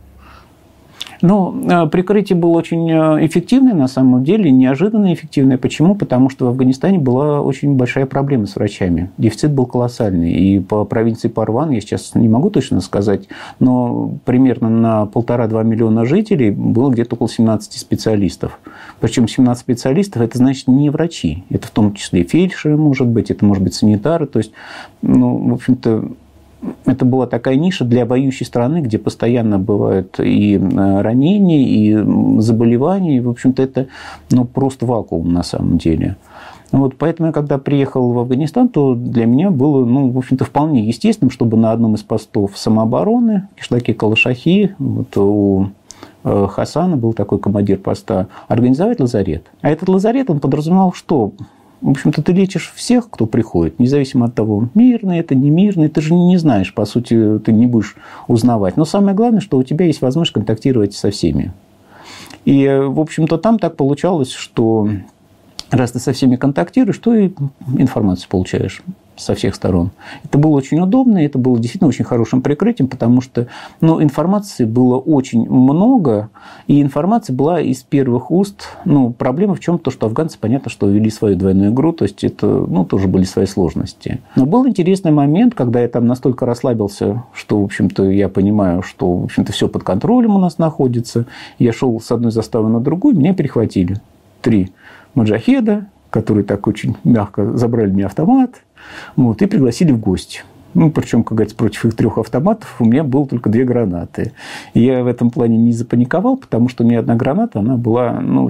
Ну, прикрытие было очень эффективное, на самом деле, неожиданно эффективное. Почему? Потому что в Афганистане была очень большая проблема с врачами. Дефицит был колоссальный. И по провинции Парван, я сейчас не могу точно сказать, но примерно на полтора-два миллиона жителей было где-то около семнадцати специалистов. Причем семнадцать специалистов – это, значит, не врачи. Это в том числе фельдшеры, может быть, это, может быть, санитары. То есть, ну, в общем-то, это была такая ниша для воюющей страны, где постоянно бывают и ранения, и заболевания. И, в общем-то, это, ну, просто вакуум на самом деле. Вот, поэтому я, когда приехал в Афганистан, то для меня было, ну, в общем-то, вполне естественным, чтобы на одном из постов самообороны, в кишлаке Калашахи, вот у Хасана был такой командир поста, организовать лазарет. А этот лазарет, он подразумевал, что... В общем-то, ты лечишь всех, кто приходит, независимо от того, мирный это, не мирный. Ты же не знаешь, по сути, ты не будешь узнавать. Но самое главное, что у тебя есть возможность контактировать со всеми. И, в общем-то, там так получалось, что раз ты со всеми контактируешь, то и информацию получаешь со всех сторон. Это было очень удобно, и это было действительно очень хорошим прикрытием, потому что, ну, информации было очень много, и информация была из первых уст. Ну, проблема в чем? То, что афганцы, понятно, что вели свою двойную игру, то есть это, ну, тоже были свои сложности. Но был интересный момент, когда я там настолько расслабился, что, в общем-то, я понимаю, что, в общем-то, все под контролем у нас находится. Я шел с одной заставы на другую, меня перехватили три маджахеда, которые так очень мягко забрали мне автомат, вот, и пригласили в гости. Ну, причем, как говорится, против их трех автоматов у меня было только две гранаты. И я в этом плане не запаниковал, потому что у меня одна граната, она была, ну, в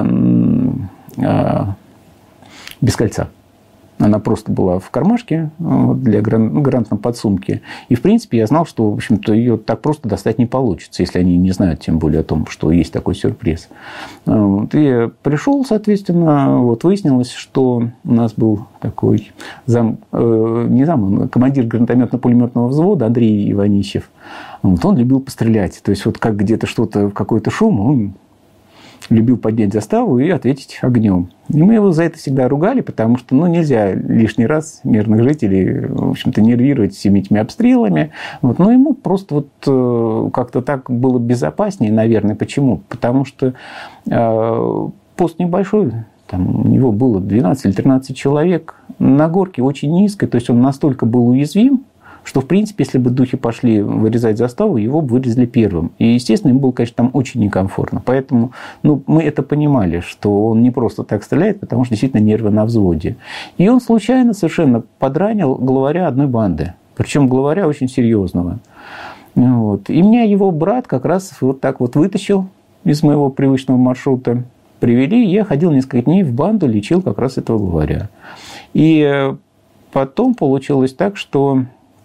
общем-то, без кольца. Она просто была в кармашке для гранатной подсумки. И, в принципе, я знал, что, в общем-то, ее так просто достать не получится, если они не знают, тем более, о том, что есть такой сюрприз. Вот. И я пришел, соответственно, вот, выяснилось, что у нас был такой зам, э, не зам, а командир гранатометно-пулеметного взвода Андрей Иванищев. Вот, он любил пострелять. То есть, вот как где-то что-то, какой-то шум, он любил поднять заставу и ответить огнем. И мы его за это всегда ругали, потому что, ну, нельзя лишний раз мирных жителей, в общем-то, нервировать всеми этими обстрелами. Вот. Но ему просто вот как-то так было безопаснее, наверное. Почему? Потому что э, пост небольшой, там у него было двенадцать или тринадцать человек, на горке очень низкой, то есть он настолько был уязвим, что, в принципе, если бы духи пошли вырезать заставу, его бы вырезали первым. И, естественно, им было, конечно, там очень некомфортно. Поэтому, ну, мы это понимали, что он не просто так стреляет, потому что действительно нервы на взводе. И он случайно совершенно подранил главаря одной банды. Причем главаря очень серьезного. Вот. И меня его брат как раз вот так вот вытащил из моего привычного маршрута. Привели, и я ходил несколько дней в банду, лечил как раз этого главаря. И потом получилось так, что,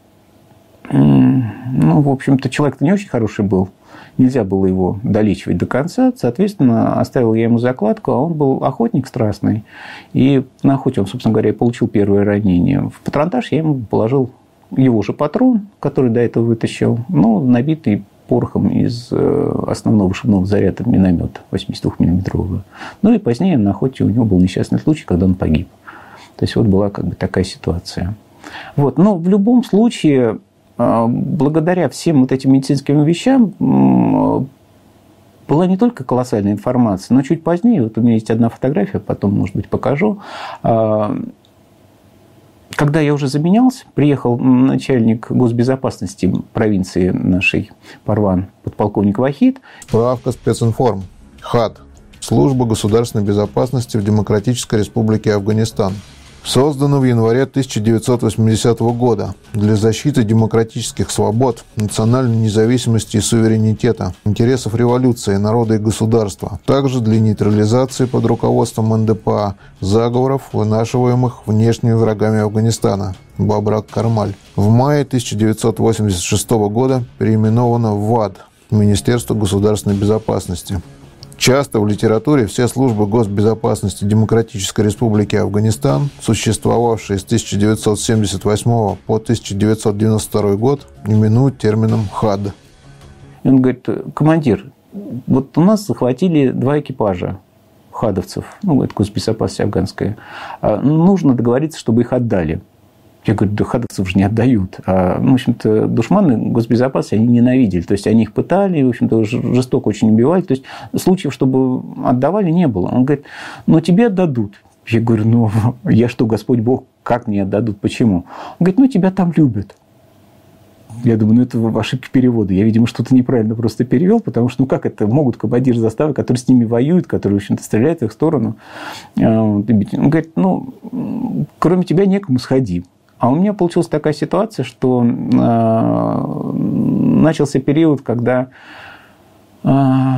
ну, в общем-то, человек-то не очень хороший был. Нельзя было его долечивать до конца. Соответственно, оставил я ему закладку, а он был охотник страстный. И на охоте он, собственно говоря, получил первое ранение. В патронтаж я ему положил его же патрон, который до этого вытащил, но набитый порохом из основного шибного заряда миномета восемьдесят двухмиллиметрового. Ну и позднее на охоте у него был несчастный случай, когда он погиб. То есть вот была как бы такая ситуация. Вот. Но в любом случае, благодаря всем вот этим медицинским вещам была не только колоссальная информация, но чуть позднее, вот у меня есть одна фотография, потом, может быть, покажу. Когда я уже заменялся, приехал начальник госбезопасности провинции нашей Парван, подполковник Вахид. Справка специнформ. ХАД. Служба государственной безопасности в Демократической Республике Афганистан. Создана в январе тысяча девятьсот восьмидесятого года для защиты демократических свобод, национальной независимости и суверенитета, интересов революции, народа и государства, также для нейтрализации под руководством эн дэ пэ а заговоров, вынашиваемых внешними врагами Афганистана. Бабрак Кармаль. В мае тысяча девятьсот восемьдесят шестого года переименована в ВАД – Министерство государственной безопасности. Часто в литературе все службы госбезопасности Демократической Республики Афганистан, существовавшие с тысяча девятьсот семьдесят восьмого по тысяча девятьсот девяносто второй год, именуют термином ХАД. И он говорит: командир, вот у нас захватили два экипажа хадовцев, ну, это госбезопасность афганская, нужно договориться, чтобы их отдали. Я говорю: да хадовцев же не отдают. А, ну, в общем-то, душманы госбезопасности они ненавидели. То есть, они их пытали, в общем-то, жестоко очень убивали. То есть, случаев, чтобы отдавали, не было. Он говорит: ну, тебе отдадут. Я говорю: ну, я что, Господь Бог, как мне отдадут? Почему? Он говорит: ну, тебя там любят. Я думаю, ну, это ошибки перевода. Я, видимо, что-то неправильно просто перевел, потому что, ну, как это могут командиры заставы, которые с ними воюют, которые, в общем-то, стреляют в их сторону. Он говорит: ну, кроме тебя некому, сходи. А у меня получилась такая ситуация, что э, начался период, когда э,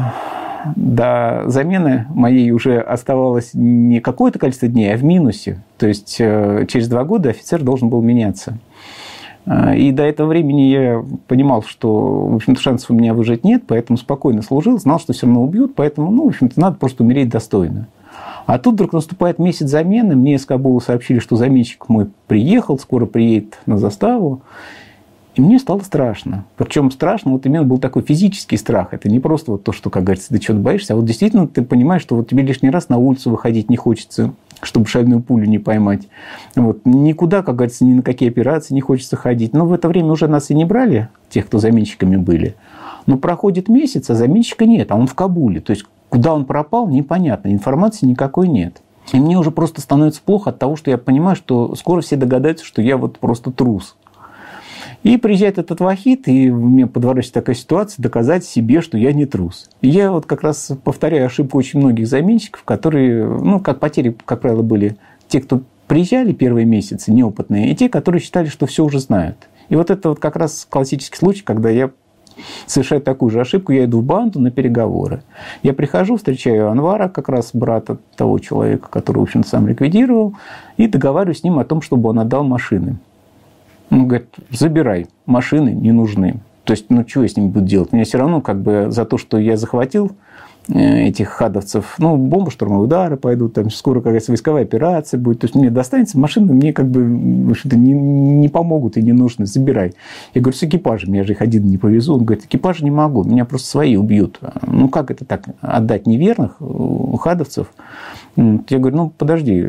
до замены моей уже оставалось не какое-то количество дней, а в минусе. То есть, э, через два года офицер должен был меняться. Э, и до этого времени я понимал, что, в общем-то, шансов у меня выжить нет, поэтому спокойно служил, знал, что все равно убьют, поэтому, ну, в общем-то, надо просто умереть достойно. А тут вдруг наступает месяц замены. Мне из Кабула сообщили, что заменщик мой приехал, скоро приедет на заставу. И мне стало страшно. Причем страшно, вот именно был такой физический страх. Это не просто вот то, что, как говорится, ты чего-то боишься, а вот действительно ты понимаешь, что вот тебе лишний раз на улицу выходить не хочется, чтобы шальную пулю не поймать. Вот. Никуда, как говорится, ни на какие операции не хочется ходить. Но в это время уже нас и не брали, тех, кто заменщиками были. Но проходит месяц, а заменщика нет, а он в Кабуле. То есть, куда он пропал, непонятно, информации никакой нет. И мне уже просто становится плохо от того, что я понимаю, что скоро все догадаются, что я вот просто трус. И приезжает этот Вахид, и мне подворачивается такая ситуация, доказать себе, что я не трус. И я вот как раз повторяю ошибку очень многих заменщиков, которые, ну, как потери, как правило, были те, кто приезжали первые месяцы, неопытные, и те, которые считали, что все уже знают. И вот это вот как раз классический случай, когда я совершаю такую же ошибку, я иду в банду на переговоры. Я прихожу, встречаю Анвара, как раз брата того человека, который, в общем-то, сам ликвидировал, и договариваюсь с ним о том, чтобы он отдал машины. Он говорит: забирай, машины не нужны. То есть, ну, что я с ними буду делать? Мне все равно, как бы, за то, что я захватил этих хадовцев, ну, бомбо-штурмовые удары пойдут, там скоро, как говорится, войсковая операция будет, то есть мне достанется, машины мне как бы, в общем-то, не, не помогут и не нужны, забирай. Я говорю: с экипажем, я же их один не повезу. Он говорит: экипажа не могу, меня просто свои убьют. Ну, как это так, отдать неверных хадовцев? Я говорю: ну, подожди.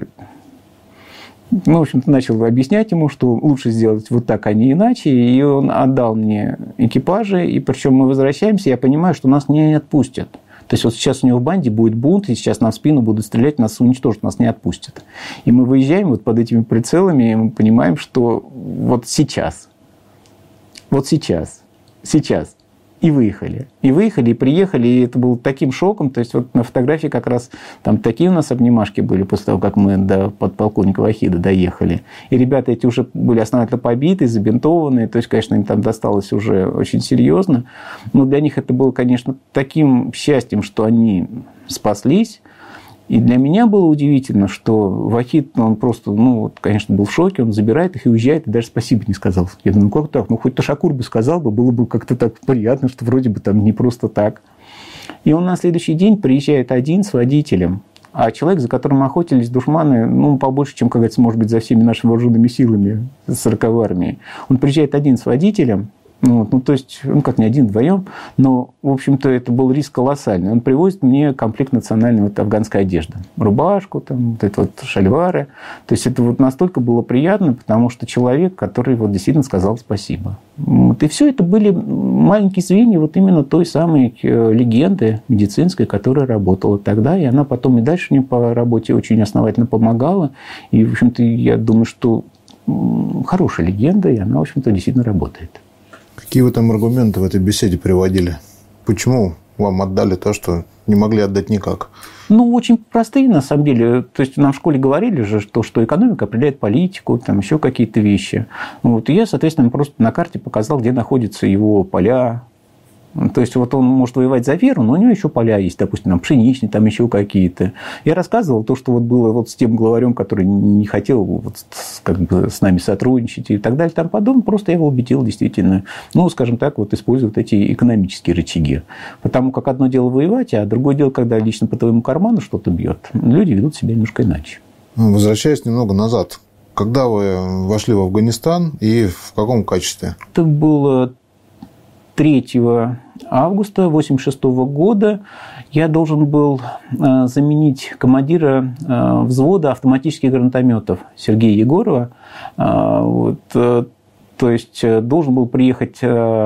Ну, в общем-то, начал объяснять ему, что лучше сделать вот так, а не иначе. И он отдал мне экипажи, и причем мы возвращаемся, я понимаю, что нас не отпустят. То есть, вот сейчас у него в банде будет бунт, и сейчас нам в спину будут стрелять, нас уничтожат, нас не отпустят. И мы выезжаем вот под этими прицелами, и мы понимаем, что вот сейчас, вот сейчас, сейчас И выехали. И выехали, и приехали, и это было таким шоком. То есть вот на фотографии как раз там такие у нас обнимашки были после того, как мы до подполковника Вахида доехали. И ребята эти уже были основательно побиты, забинтованные. То есть, конечно, им там досталось уже очень серьезно. Но для них это было, конечно, таким счастьем, что они спаслись. И для меня было удивительно, что Вахид, он просто, ну, вот, конечно, был в шоке, он забирает их и уезжает, и даже спасибо не сказал. Я думаю, как так? Ну, хоть Ташакур бы сказал бы, было бы как-то так приятно, что вроде бы там не просто так. И он на следующий день приезжает один с водителем, а человек, за которым охотились душманы, ну, побольше, чем, как говорится, может быть, за всеми нашими вооруженными силами сороковой армии. Он приезжает один с водителем, ну, ну, то есть, ну, как не один, вдвоем, но, в общем-то, это был риск колоссальный. Он привозит мне комплект национальной вот афганской одежды. Рубашку, там, вот это вот шальвары. То есть, это вот настолько было приятно, потому что человек, который вот действительно сказал спасибо. Вот, и все это были маленькие звенья вот именно той самой легенды медицинской, которая работала тогда, и она потом и дальше мне по работе очень основательно помогала. И, в общем-то, я думаю, что хорошая легенда, и она, в общем-то, действительно работает. Какие вы там аргументы в этой беседе приводили? Почему вам отдали то, что не могли отдать никак? Ну, очень простые, на самом деле. То есть, нам в школе говорили же, что, что экономика определяет политику, там еще какие-то вещи. Вот. И я, соответственно, просто на карте показал, где находятся его поля. То есть, вот он может воевать за веру, но у него еще поля есть, допустим, там пшеничные, там еще какие-то. Я рассказывал то, что вот было вот с тем главарем, который не хотел вот как бы с нами сотрудничать и так далее, там подобное. Просто я его убедил действительно, ну, скажем так, вот использовать эти экономические рычаги. Потому как одно дело воевать, а другое дело, когда лично по твоему карману что-то бьет, люди ведут себя немножко иначе. Возвращаясь немного назад, когда вы вошли в Афганистан и в каком качестве? Это было третьего августа восемьдесят шестого года. Я должен был заменить командира взвода автоматических гранатометов Сергея Егорова. Вот, то есть, должен был приехать...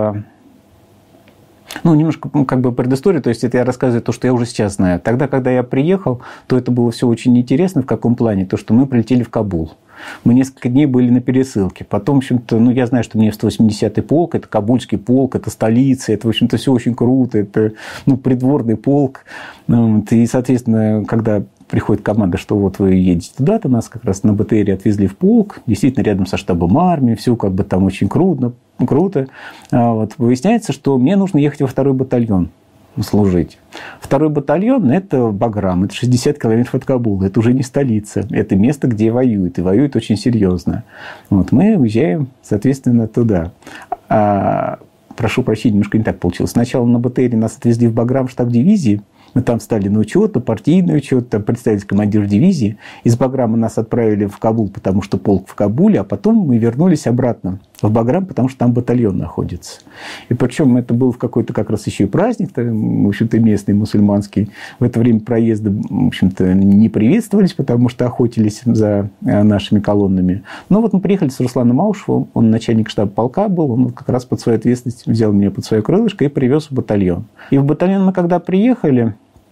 Ну, немножко как бы предыстория, то есть это я рассказываю то, что я уже сейчас знаю. Тогда, когда я приехал, то это было все очень интересно. В каком плане? То, что мы прилетели в Кабул. Мы несколько дней были на пересылке. Потом, в общем-то, ну, я знаю, что мне сто восьмидесятый полк, это Кабульский полк, это столица, это, в общем-то, все очень круто, это, ну, придворный полк. И, соответственно, когда приходит команда, что вот вы едете туда-то, нас как раз на БТРе отвезли в полк, действительно рядом со штабом армии, все как бы там очень круто, круто. Вот. Выясняется, что мне нужно ехать во второй батальон служить. Второй батальон – это Баграм, это шестьдесят километров от Кабула, это уже не столица, это место, где воюют, и воюют очень серьезно. Вот. Мы уезжаем, соответственно, туда. А, прошу прощения, немножко не так получилось. Сначала на БТРе нас отвезли в Баграм, штаб дивизии. Мы там встали на учет, на партийный учет, там представитель командир дивизии. Из Баграма нас отправили в Кабул, потому что полк в Кабуле, а потом мы вернулись обратно в Баграм, потому что там батальон находится. И причем это был в какой-то как раз еще и праздник, в общем-то, местный, мусульманский. В это время проезды, в общем-то, не приветствовались, потому что охотились за нашими колоннами. Но вот мы приехали с Русланом Аушевым, он начальник штаба полка был, он как раз под свою ответственность взял меня под свое крылышко и привез в батальон. И в батальон мы когда приехали,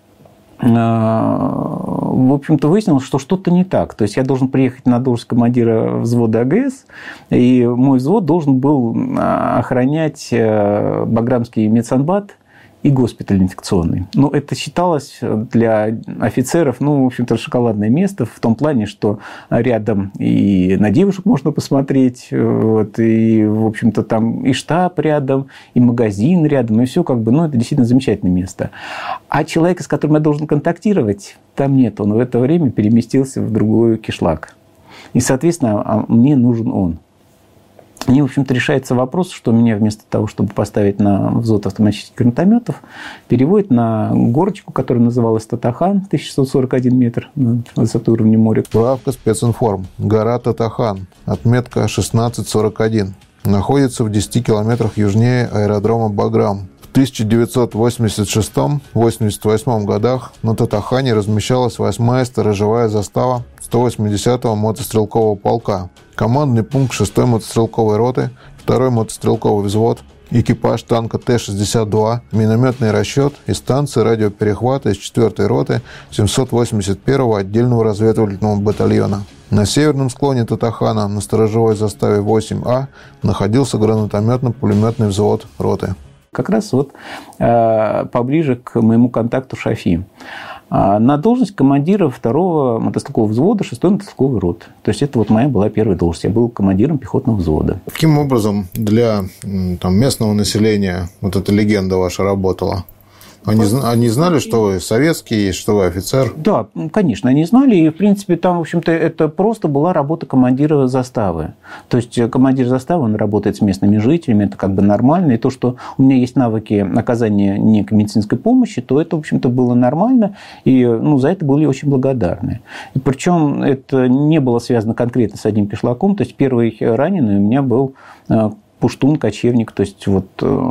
в общем-то, выяснилось, что что-то не так. То есть, я должен приехать на должность командира взвода АГС, и мой взвод должен был охранять Баграмский медсанбат и госпиталь инфекционный. Но это считалось для офицеров, ну, в общем-то, шоколадное место в том плане, что рядом и на девушек можно посмотреть, вот, и, в общем-то, там и штаб рядом, и магазин рядом, и все как бы, ну, это действительно замечательное место. А человека, с которым я должен контактировать, там нет. Он в это время переместился в другой кишлак. И, соответственно, мне нужен он. И, в общем-то, решается вопрос, что меня вместо того, чтобы поставить на взвод автоматических гранатометов, переводят на горочку, которая называлась Татахан, тысяча шестьсот сорок один метр над высотой уровня моря. Справка специнформ. Гора Татахан. Отметка шестнадцать сорок один. Находится в десяти километрах южнее аэродрома Баграм. В тысяча девятьсот восемьдесят шестом — восемьдесят восьмом годах на Татахане размещалась восьмая сторожевая застава сто восьмидесятого мотострелкового полка, командный пункт шестой мотострелковой роты, второй мотострелковый взвод, экипаж танка Т шестьдесят два, минометный расчет и станция радиоперехвата из четвертой роты семьсот восемьдесят первого отдельного разведывательного батальона. На северном склоне Татахана на сторожевой заставе восемь А находился гранатометно-пулеметный взвод роты. как раз вот поближе к моему контакту Шафи. На должность командира второго мотострелкового взвода шестой мотострелковой роты. То есть это вот моя была первая должность. Я был командиром пехотного взвода. Каким образом для там, местного населения вот эта легенда ваша работала? Они, они знали, что вы советский, что вы офицер? Да, конечно, они знали. И, в принципе, там, в общем-то, это просто была работа командира заставы. То есть командир заставы, он работает с местными жителями, это как бы нормально. И то, что у меня есть навыки оказания некой медицинской помощи, то это, в общем-то, было нормально. И ну, за это были очень благодарны. И причем это не было связано конкретно с одним кишлаком. То есть первый раненый у меня был пуштун, кочевник, то есть вот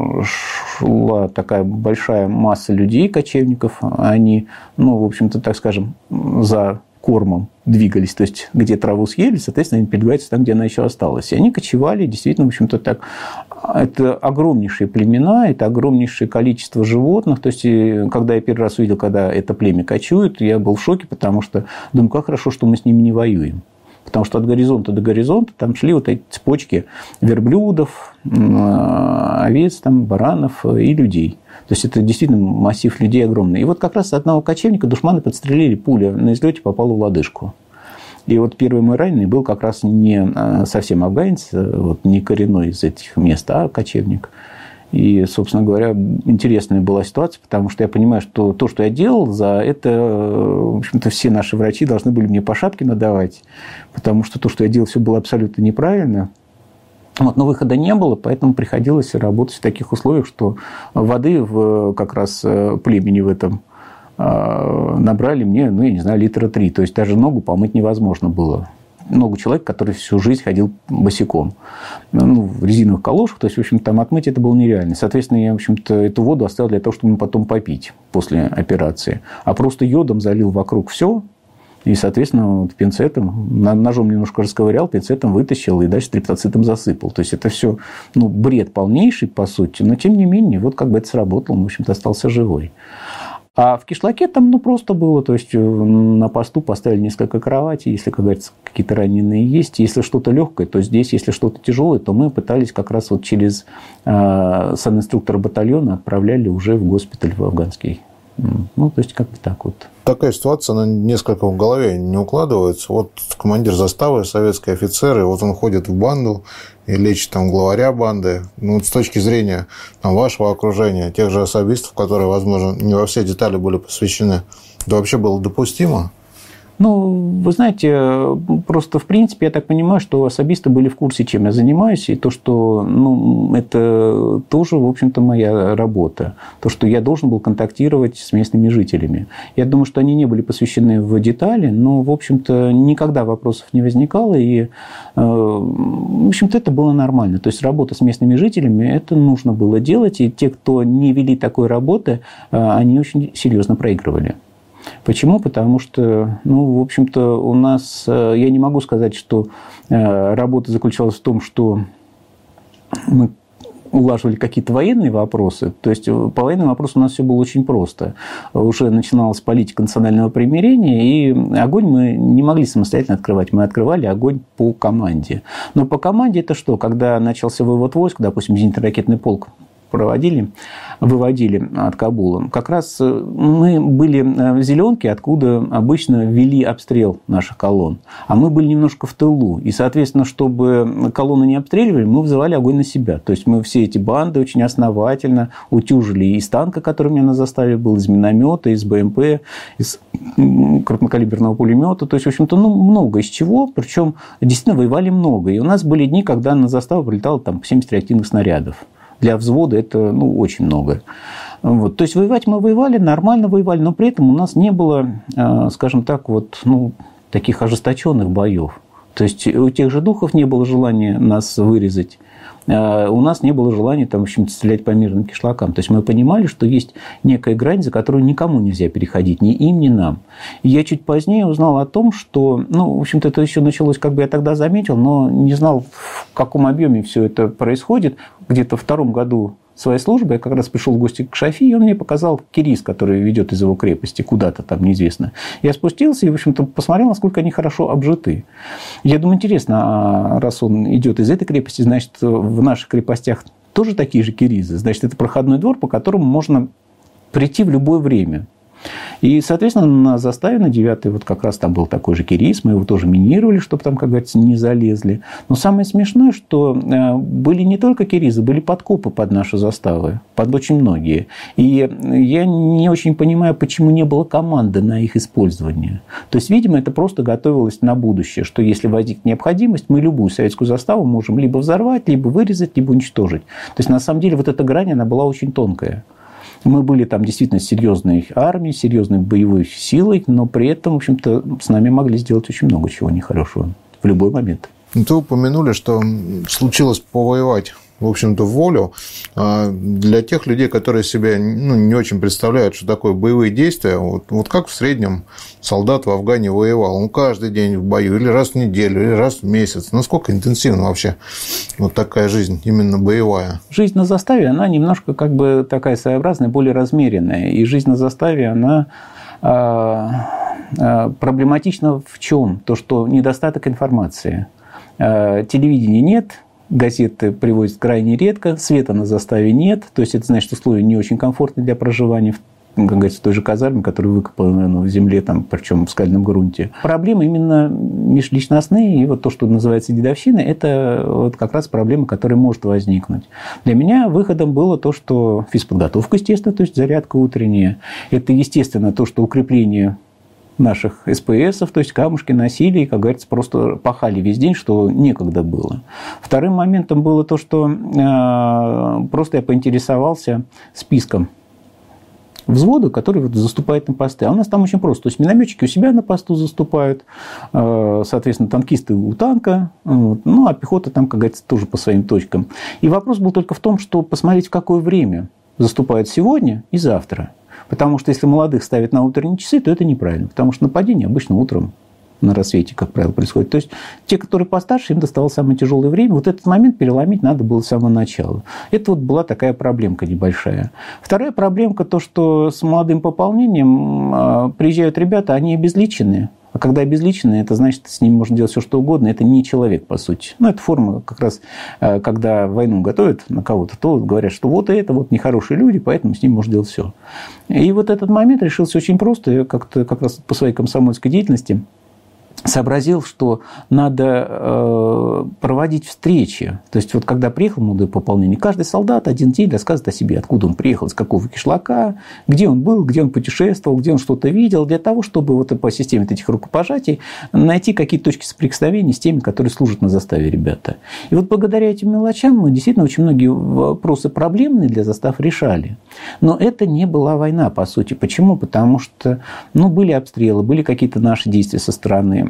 шла такая большая масса людей, кочевников, они, ну, в общем-то, так скажем, за кормом двигались, то есть где траву съели, соответственно, они передвигаются там, где она еще осталась. И они кочевали, действительно, в общем-то, так. Это огромнейшие племена, это огромнейшее количество животных. То есть, когда я первый раз увидел, когда это племя кочует, я был в шоке, потому что думаю, как хорошо, что мы с ними не воюем. Потому что от горизонта до горизонта там шли вот эти цепочки верблюдов, овец, там, баранов и людей. То есть это действительно массив людей огромный. И вот как раз одного кочевника душманы подстрелили, пуля на излете попала в лодыжку. И вот первый мой раненый был как раз не совсем афганец, вот не коренной из этих мест, а кочевник. И, собственно говоря, интересная была ситуация, потому что я понимаю, что то, что я делал, за это, в общем-то, все наши врачи должны были мне по шапке надавать, потому что то, что я делал, все было абсолютно неправильно. Вот, но выхода не было, поэтому приходилось работать в таких условиях, что воды в как раз племени в этом набрали мне, ну, я не знаю, литра три. То есть даже ногу помыть невозможно было. Много человек, который всю жизнь ходил босиком, ну, в резиновых калошах, то есть, в общем, там отмыть это было нереально. Соответственно, я, в общем-то, эту воду оставил для того, чтобы потом попить после операции. А просто йодом залил вокруг все, и, соответственно, вот пинцетом, ножом немножко расковырял, пинцетом вытащил и дальше триптоцитом засыпал. То есть, это все, ну, бред полнейший, по сути, но, тем не менее, вот как бы это сработало, он, в общем-то, остался живой. А в кишлаке там, ну, просто было, то есть на посту поставили несколько кроватей, если, как говорится, какие-то раненые есть. Если что-то легкое, то здесь, если что-то тяжелое, то мы пытались как раз вот через э, санинструктора батальона отправляли уже в госпиталь в афганский. Ну, то есть как бы так вот. Такая ситуация, она несколько в голове не укладывается. Вот командир заставы, советский офицер, и вот он ходит в банду и лечит там главаря банды. Ну, вот с точки зрения там, вашего окружения, тех же особистов, которые, возможно, не во все детали были посвящены, это вообще было допустимо? Ну, вы знаете, просто в принципе, я так понимаю, что особисты были в курсе, чем я занимаюсь, и то, что ну, это тоже, в общем-то, моя работа. То, что я должен был контактировать с местными жителями. Я думаю, что они не были посвящены в детали, но, в общем-то, никогда вопросов не возникало, и, в общем-то, это было нормально. То есть, работа с местными жителями, это нужно было делать, и те, кто не вели такой работы, они очень серьезно проигрывали. Почему? Потому что, ну, в общем-то, у нас, я не могу сказать, что работа заключалась в том, что мы улаживали какие-то военные вопросы. То есть, по военным вопросам у нас все было очень просто. Уже начиналась политика национального примирения, и огонь мы не могли самостоятельно открывать. Мы открывали огонь по команде. Но по команде это что? Когда начался вывод войск, допустим, зенитно-ракетный полк проводили, выводили от Кабула. Как раз мы были в зеленке, откуда обычно вели обстрел наших колонн. А мы были немножко в тылу. И, соответственно, чтобы колонны не обстреливали, мы вызывали огонь на себя. То есть, мы все эти банды очень основательно утюжили из танка, который у меня на заставе был, из миномета, из БМП, из крупнокалиберного пулемета. То есть, в общем-то, ну, много из чего. Причем, действительно, воевали много. И у нас были дни, когда на заставу прилетало там, семьдесят реактивных снарядов. Для взвода это ну, очень много. Вот. То есть, воевать мы воевали, нормально воевали, но при этом у нас не было, скажем так, вот, ну, таких ожесточенных боев. То есть, у тех же духов не было желания нас вырезать. У нас не было желания там, в общем-то, стрелять по мирным кишлакам. То есть, мы понимали, что есть некая грань, за которую никому нельзя переходить, ни им, ни нам. И я чуть позднее узнал о том, что, ну, в общем-то, это еще началось, как бы я тогда заметил, но не знал, в каком объеме все это происходит. Где-то в втором году своей службы я как раз пришел в гости к Шафи, и он мне показал кирис, который ведет из его крепости куда-то там, неизвестно. Я спустился и, в общем-то, посмотрел, насколько они хорошо обжиты. Я думаю, интересно, а раз он идет из этой крепости, значит, в наших крепостях тоже такие же киризы. Значит, это проходной двор, по которому можно прийти в любое время. И, соответственно, на заставе, на девятой, вот как раз там был такой же кириз, мы его тоже минировали, чтобы там, как говорится, не залезли. Но самое смешное, что были не только киризы, были подкопы под наши заставы, под очень многие. И я не очень понимаю, почему не было команды на их использование. То есть, видимо, это просто готовилось на будущее, что если возникнет необходимость, мы любую советскую заставу можем либо взорвать, либо вырезать, либо уничтожить. То есть, на самом деле, вот эта грань, она была очень тонкая. Мы были там действительно серьезной армией, серьезной боевой силой, но при этом, в общем-то, с нами могли сделать очень много чего нехорошего в любой момент. Вы упомянули, что случилось повоевать, в общем-то, в волю. Для тех людей, которые себе ну, не очень представляют, что такое боевые действия, вот, вот как в среднем солдат в Афгане воевал? Он каждый день в бою, или раз в неделю, или раз в месяц. Насколько интенсивна вообще вот такая жизнь, именно боевая? Жизнь на заставе, она немножко как бы такая своеобразная, более размеренная. И жизнь на заставе, она проблематична в чем? То, что недостаток информации. Телевидения нет, газеты привозят крайне редко, света на заставе нет, то есть это значит, что условия не очень комфортные для проживания, как говорится, в той же казарме, которая выкопана, наверное, в земле, там, причем в скальном грунте. Проблемы именно межличностные, и вот то, что называется дедовщиной, это вот как раз проблема, которая может возникнуть. Для меня выходом было то, что физподготовка, естественно, то есть зарядка утренняя, это, естественно, то, что укрепление наших СПСов, то есть камушки носили и, как говорится, просто пахали весь день, что некогда было. Вторым моментом было то, что э, просто я поинтересовался списком взвода, который вот заступает на посты. А у нас там очень просто. То есть минометчики у себя на посту заступают, э, соответственно, танкисты у танка, вот, ну, а пехота там, как говорится, тоже по своим точкам. И вопрос был только в том, что посмотреть, в какое время заступают сегодня и завтра. Потому что если молодых ставят на утренние часы, то это неправильно. Потому что нападение обычно утром на рассвете, как правило, происходит. То есть те, которые постарше, им доставалось самое тяжелое время. Вот этот момент переломить надо было с самого начала. Это вот была такая проблемка небольшая. Вторая проблемка, то, что с молодым пополнением приезжают ребята, они обезличенные. А когда обезличенные, это значит, с ними можно делать все, что угодно. Это не человек, по сути. Ну, это форма как раз, когда войну готовят на кого-то, то говорят, что вот это вот нехорошие люди, поэтому с ними можно делать все. И вот этот момент решился очень просто. Я как-то как раз по своей комсомольской деятельности сообразил, что надо э, проводить встречи. То есть, вот когда приехал молодое пополнение, каждый солдат один день рассказывает о себе, откуда он приехал, из какого кишлака, где он был, где он путешествовал, где он что-то видел, для того, чтобы вот по системе этих рукопожатий найти какие-то точки соприкосновения с теми, которые служат на заставе ребята. И вот благодаря этим мелочам мы действительно очень многие вопросы проблемные для застав решали. Но это не была война, по сути. Почему? Потому что ну, были обстрелы, были какие-то наши действия со стороны,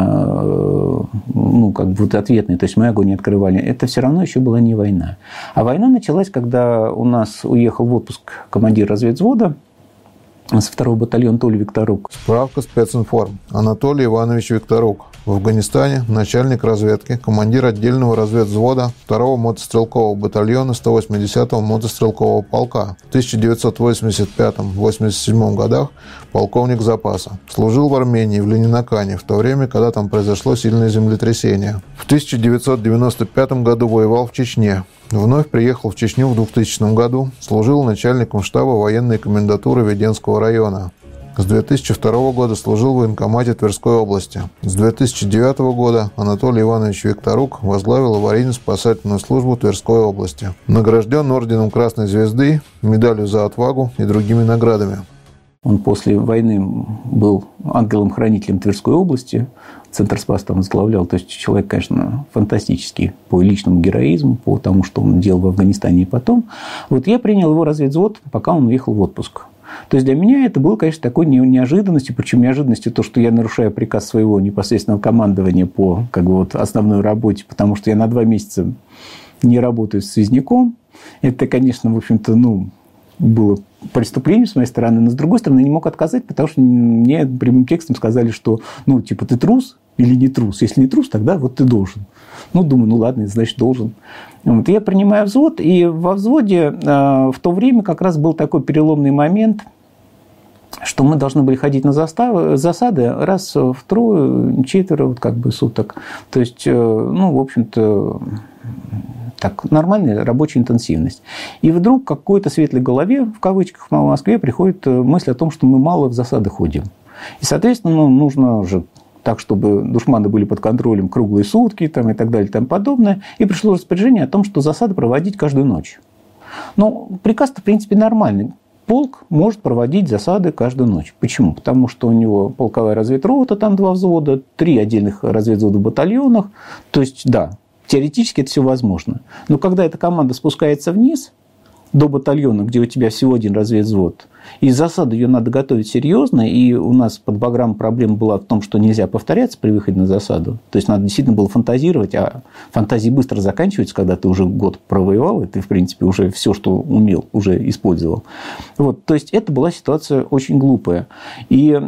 ну, как бы вот ответные, то есть мы огонь не открывали, это все равно еще была не война. А война началась, когда у нас уехал в отпуск командир разведвзвода со второго батальона Анатолий Викторук. Справка специнформ. Анатолий Иванович Викторук. В Афганистане начальник разведки, командир отдельного разведвзвода второго мотострелкового батальона сто восьмидесятого мотострелкового полка. В тысяча девятьсот восемьдесят пятом — восемьдесят седьмом годах полковник запаса. Служил в Армении, в Ленинакане, в то время, когда там произошло сильное землетрясение. В тысяча девятьсот девяносто пятом году воевал в Чечне. Вновь приехал в Чечню в двухтысячном году. Служил начальником штаба военной комендатуры Веденского района. С две тысячи второго года служил в военкомате Тверской области. С две тысячи девятого года Анатолий Иванович Викторук возглавил аварийно-спасательную службу Тверской области. Награжден орденом Красной Звезды, медалью за отвагу и другими наградами. Он после войны был ангелом-хранителем Тверской области. Центр Спас там возглавлял. То есть человек, конечно, фантастический по личному героизму, по тому, что он делал в Афганистане и потом. Вот я принял его разведвзвод, пока он уехал в отпуск. То есть для меня это было, конечно, такой неожиданностью. Причем неожиданностью то, что я нарушаю приказ своего непосредственного командования по как бы, вот, основной работе, потому что я на два месяца не работаю с связняком. Это, конечно, в общем-то, ну, было преступление с моей стороны, но с другой стороны не мог отказать, потому что мне прямым текстом сказали, что, ну, типа, ты трус или не трус? Если не трус, тогда вот ты должен. Ну, думаю, ну, ладно, значит, должен. Вот. Я принимаю взвод, и во взводе э, в то время как раз был такой переломный момент, что мы должны были ходить на заставы, засады раз в трое, четверо, вот как бы суток. То есть, э, ну, в общем-то, Так, нормальная рабочая интенсивность. И вдруг какой-то светлой голове, в кавычках, в Москве приходит мысль о том, что мы мало в засады ходим. И, соответственно, ну, нужно же так, чтобы душманы были под контролем круглые сутки там, и так далее и тому подобное. И пришло распоряжение о том, что засады проводить каждую ночь. Но приказ-то, в принципе, нормальный. Полк может проводить засады каждую ночь. Почему? Потому что у него полковая разведрота, там два взвода, три отдельных разведвзвода в батальонах. То есть, да, теоретически это все возможно. Но когда эта команда спускается вниз, до батальона, где у тебя всего один разведвзвод, и засаду ее надо готовить серьезно, и у нас под Баграм проблема была в том, что нельзя повторяться при выходе на засаду. То есть, надо действительно было фантазировать, а фантазии быстро заканчиваются, когда ты уже год провоевал, и ты, в принципе, уже все, что умел, уже использовал. Вот, то есть, это была ситуация очень глупая. И э,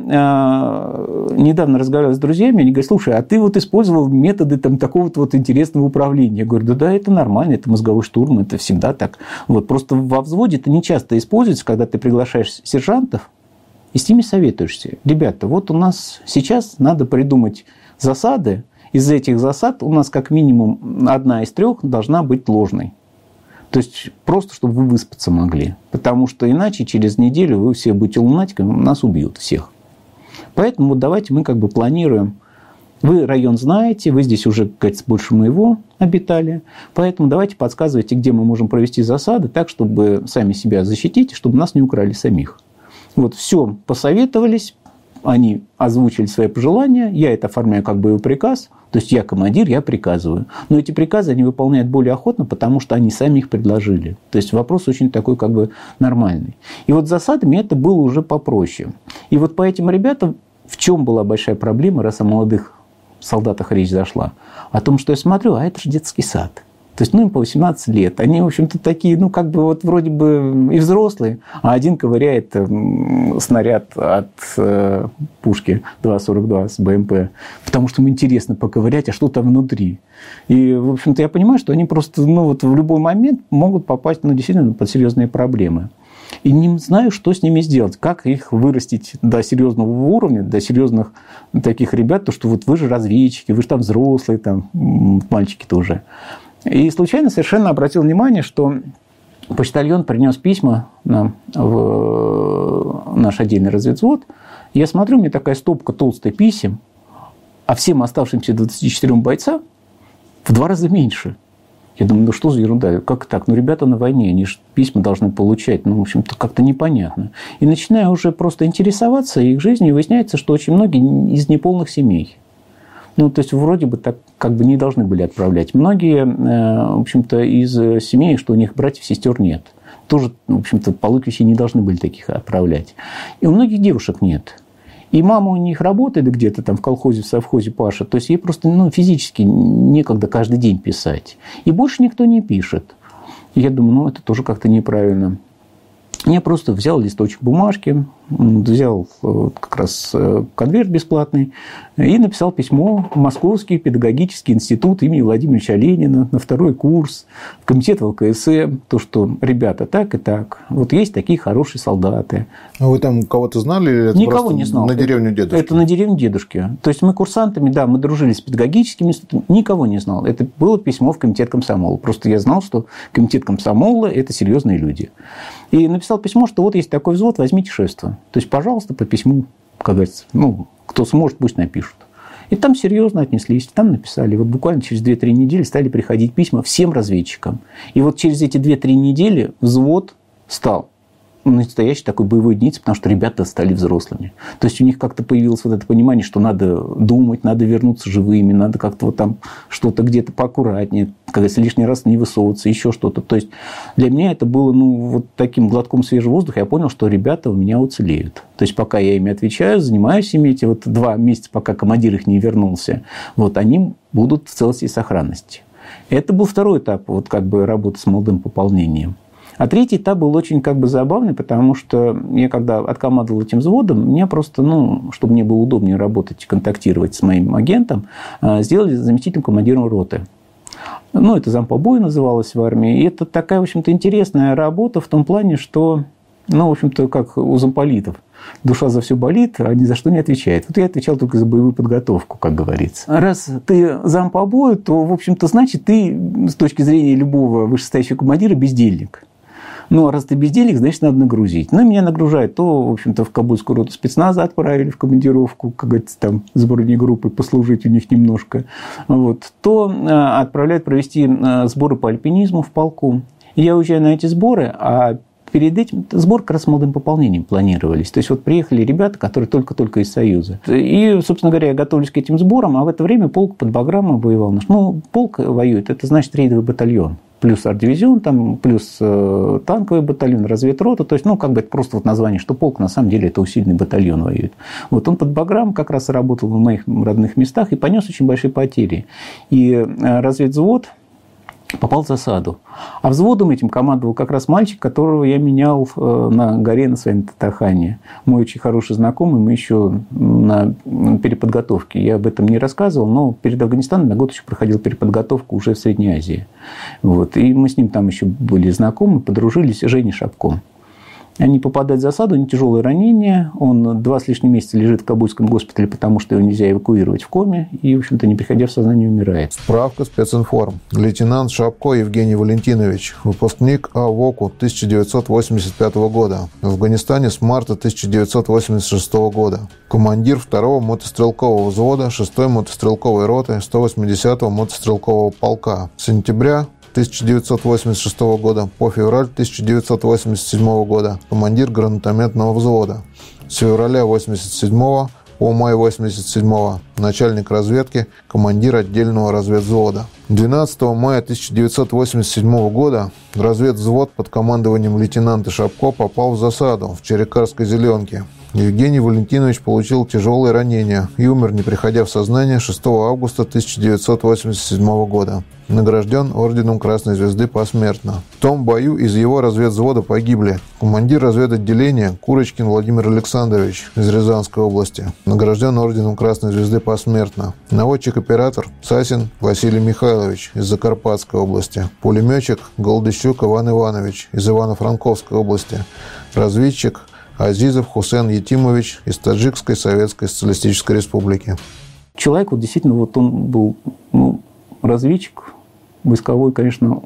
недавно разговаривал с друзьями, они говорят, слушай, а ты вот использовал методы там, такого-то вот интересного управления. Я говорю, да, да, это нормально, это мозговой штурм, это всегда так. Вот, просто во взводе это не часто используется, когда ты приглашаешь сержантов и с ними советуешься. Ребята, вот у нас сейчас надо придумать засады. Из этих засад у нас как минимум одна из трех должна быть ложной. То есть просто, чтобы вы выспаться могли. Потому что иначе через неделю вы все будете лунатиками, нас убьют всех. Поэтому вот давайте мы как бы планируем. Вы район знаете, вы здесь уже, как говорится, больше моего обитали. Поэтому давайте подсказывайте, где мы можем провести засады так, чтобы сами себя защитить, чтобы нас не украли самих. Вот все, посоветовались, они озвучили свои пожелания, я это оформляю как боевой приказ, то есть я командир, я приказываю. Но эти приказы они выполняют более охотно, потому что они сами их предложили. То есть вопрос очень такой как бы нормальный. И вот с засадами это было уже попроще. И вот по этим ребятам в чем была большая проблема, раз о молодых солдатах речь зашла? О том, что я смотрю, а это же детский сад. То есть, ну, им по восемнадцать лет. Они, в общем-то, такие, ну, как бы вот вроде бы и взрослые, а один ковыряет снаряд от э, пушки два сорок два с БМП, потому что ему интересно поковырять, а что там внутри. И, в общем-то, я понимаю, что они просто, ну, вот в любой момент могут попасть, ну, действительно, под серьезные проблемы. И не знаю, что с ними сделать, как их вырастить до серьезного уровня, до серьезных таких ребят, то что вот вы же разведчики, вы же там взрослые, там, мальчики тоже. И случайно совершенно обратил внимание, что почтальон принес письма нам в наш отдельный разведвзвод. Я смотрю, у меня такая стопка толстая писем, а всем оставшимся двадцати четырем бойцам в два раза меньше. Я думаю, ну что за ерунда, как так? Ну, ребята на войне, они же письма должны получать. Ну, в общем-то, как-то непонятно. И начинаю уже просто интересоваться их жизнью, и выясняется, что очень многие из неполных семей. Ну, то есть, вроде бы так как бы не должны были отправлять. Многие, в общем-то, из семей, что у них братьев, сестер нет. Тоже, в общем-то, по логике вещей не должны были таких отправлять. И у многих девушек нет. И мама у них работает где-то там в колхозе, в совхозе пашет. То есть, ей просто ну, физически некогда каждый день писать. И больше никто не пишет. И я думаю, ну, это тоже как-то неправильно. Я просто взял листочек бумажки, взял как раз конверт бесплатный и написал письмо в Московский педагогический институт имени Владимира Ильича Ленина на второй курс, в комитет ВЛКСМ, то, что ребята так и так, вот есть такие хорошие солдаты. А вы там кого-то знали? Или это Никого не знал. На деревню дедушки? Это на деревню дедушки. То есть мы курсантами, да, мы дружили с педагогическим институтом, никого не знал. Это было письмо в комитет комсомола. Просто я знал, что комитет комсомола – это серьезные люди. И написал письмо, что вот есть такой взвод, возьмите шефство. То есть, пожалуйста, по письму, как говорится, ну, кто сможет, пусть напишут. И там серьезно отнеслись, там написали. Вот буквально через две-три недели стали приходить письма всем разведчикам. И вот через эти две-три недели взвод стал настоящей такой боевой единицей, потому что ребята стали взрослыми. То есть, у них как-то появилось вот это понимание, что надо думать, надо вернуться живыми, надо как-то вот там что-то где-то поаккуратнее, когда лишний раз не высовываться, еще что-то. То есть, для меня это было ну, вот таким глотком свежего воздуха. Я понял, что ребята у меня уцелеют. То есть, пока я ими отвечаю, занимаюсь ими эти вот два месяца, пока командир их не вернулся, вот они будут в целости и сохранности. Это был второй этап вот как бы работы с молодым пополнением. А третий этап был очень как бы забавный, потому что я когда откомандовал этим взводом, мне просто, ну, чтобы мне было удобнее работать и контактировать с моим агентом, сделали заместителем командира роты. Ну, это зампобой называлось в армии. И это такая, в общем-то, интересная работа в том плане, что, ну, в общем-то, как у замполитов. душа за все болит, а ни за что не отвечает. Вот я отвечал только за боевую подготовку, как говорится. Раз ты зам по бою, то, в общем-то, значит, ты с точки зрения любого вышестоящего командира бездельник. Ну, а раз ты бездельник, значит, надо нагрузить. Ну, меня нагружают. То, в общем-то, в Кабульскую роту спецназа отправили в командировку, как говорится, там, сборной группы послужить у них немножко. Вот. То отправляют провести сборы по альпинизму в полку. И я уезжаю на эти сборы, а перед этим сбор как раз с молодым пополнением планировались. То есть, вот приехали ребята, которые только-только из Союза. И, собственно говоря, я готовлюсь к этим сборам, а в это время полк под Баграмом воевал наш. Ну, полк воюет, это значит рейдовый батальон. Плюс арт-дивизион, там, плюс э, танковый батальон, разведрота. То есть, ну, как бы это просто вот название, что полк, на самом деле, это усиленный батальон воюет. Вот он под Баграм как раз работал в моих родных местах и понес очень большие потери. И э, разведвзвод попал в засаду. А взводом этим командовал как раз мальчик, которого я менял на горе на своем Татахане. Мой очень хороший знакомый, мы еще на переподготовке. Я об этом не рассказывал, но перед Афганистаном на год еще проходил переподготовку уже в Средней Азии. Вот. И мы с ним там еще были знакомы, подружились. Женя Шапко. Они попадают в засаду, у него тяжелое ранение, он два с лишним месяца лежит в Кабульском госпитале, потому что его нельзя эвакуировать в коме, и, в общем-то, не приходя в сознание, умирает. Справка специнформ. Лейтенант Шапко Евгений Валентинович, выпускник АВОКу тысяча девятьсот восемьдесят пятого года, в Афганистане с марта тысяча девятьсот восемьдесят шестого года. Командир второго мотострелкового взвода шестой мотострелковой роты сто восьмидесятого мотострелкового полка. С сентября тысяча девятьсот восемьдесят шестого года по февраль тысяча девятьсот восемьдесят седьмого года командир гранатометного взвода. С февраля восемьдесят седьмого по май восемьдесят седьмого начальник разведки, командир отдельного разведвзвода. двенадцатого мая тысяча девятьсот восемьдесят седьмого года разведвзвод под командованием лейтенанта Шапко попал в засаду в Черекарской Зеленке. Евгений Валентинович получил тяжелые ранения и умер, не приходя в сознание, шестого августа тысяча девятьсот восемьдесят седьмого года. Награжден орденом Красной Звезды посмертно. В том бою из его разведвзвода погибли командир разведотделения Курочкин Владимир Александрович из Рязанской области. Награжден орденом Красной Звезды посмертно. Наводчик-оператор Сасин Василий Михайлович из Закарпатской области. Пулеметчик Голдыщук Иван Иванович из Ивано-Франковской области. Разведчик Азизов Хусен Етимович из Таджикской Советской Социалистической Республики. Человек, вот действительно, вот он был, ну, разведчик, войсковой, конечно,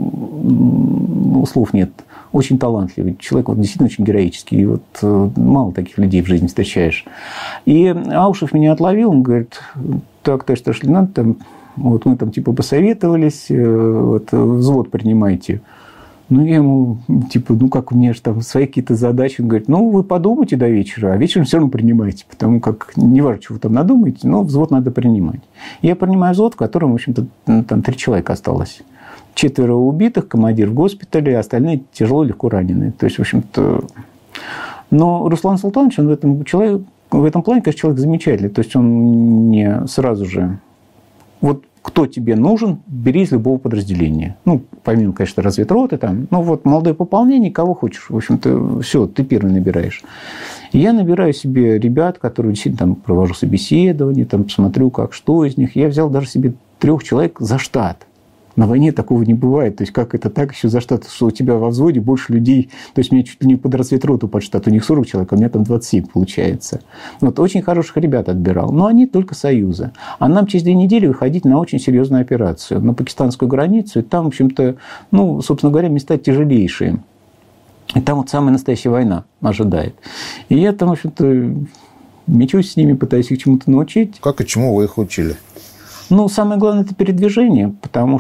ну, слов нет. Очень талантливый. Человек вот, действительно очень героический. И вот мало таких людей в жизни встречаешь. И Аушев меня отловил, он говорит: так, товарищ старший лейтенант, там, вот мы там типа посоветовались, вот, взвод принимайте. Ну, я ему, типа, ну, как у меня же там свои какие-то задачи. Он говорит: ну, вы подумайте до вечера, а вечером все равно принимайте. Потому как, не важно, что вы там надумаете, но взвод надо принимать. Я принимаю взвод, в котором, в общем-то, там три человека осталось. Четверо убитых, командир в госпитале, остальные тяжело, легко раненые. То есть, в общем-то... Но Руслан Султанович, он в этом, человек, в этом плане, конечно, человек замечательный. То есть, он не сразу же... Вот кто тебе нужен, бери из любого подразделения. Ну, помимо, конечно, разведроты там. Ну, вот молодое пополнение, кого хочешь. В общем-то, все, ты первый набираешь. И я набираю себе ребят, которые действительно там провожу собеседование, там смотрю, как, что из них. Я взял даже себе трех человек за штат. На войне такого не бывает. То есть, как это так еще за штат, что у тебя во взводе больше людей. То есть, меня чуть ли не под разведроту под штат. У них сорок человек, а у меня там двадцать семь получается. Вот, очень хороших ребят отбирал. Но они только Союза. А нам через две недели выходить на очень серьезную операцию. На пакистанскую границу. И там, в общем-то, ну, собственно говоря, места тяжелейшие. И там вот самая настоящая война ожидает. И я там, в общем-то, мечусь с ними, пытаюсь их чему-то научить. Как и чему вы их учили? Ну, самое главное – это передвижение, потому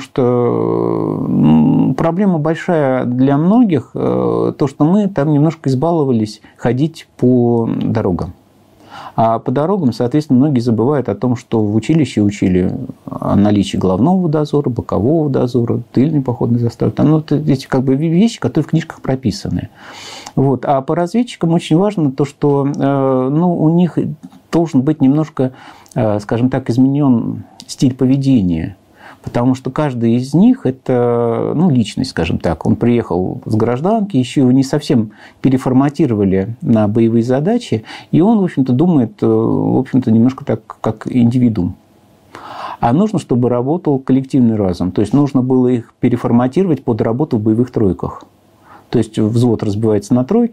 что проблема большая для многих, то, что мы там немножко избаловались ходить по дорогам. А по дорогам, соответственно, многие забывают о том, что в училище учили о наличии головного дозора, бокового дозора, тыльной походной заставы. Там, ну, эти как бы вещи, которые в книжках прописаны. Вот. А по разведчикам очень важно то, что ну, у них должен быть немножко, скажем так, изменен стиль поведения. Потому что каждый из них – это ну, личность, скажем так. Он приехал с гражданки, еще его не совсем переформатировали на боевые задачи, и он, в общем-то, думает, в общем-то, немножко так, как индивидуум. А нужно, чтобы работал коллективный разум. То есть, нужно было их переформатировать под работу в боевых тройках. То есть, взвод разбивается на тройки,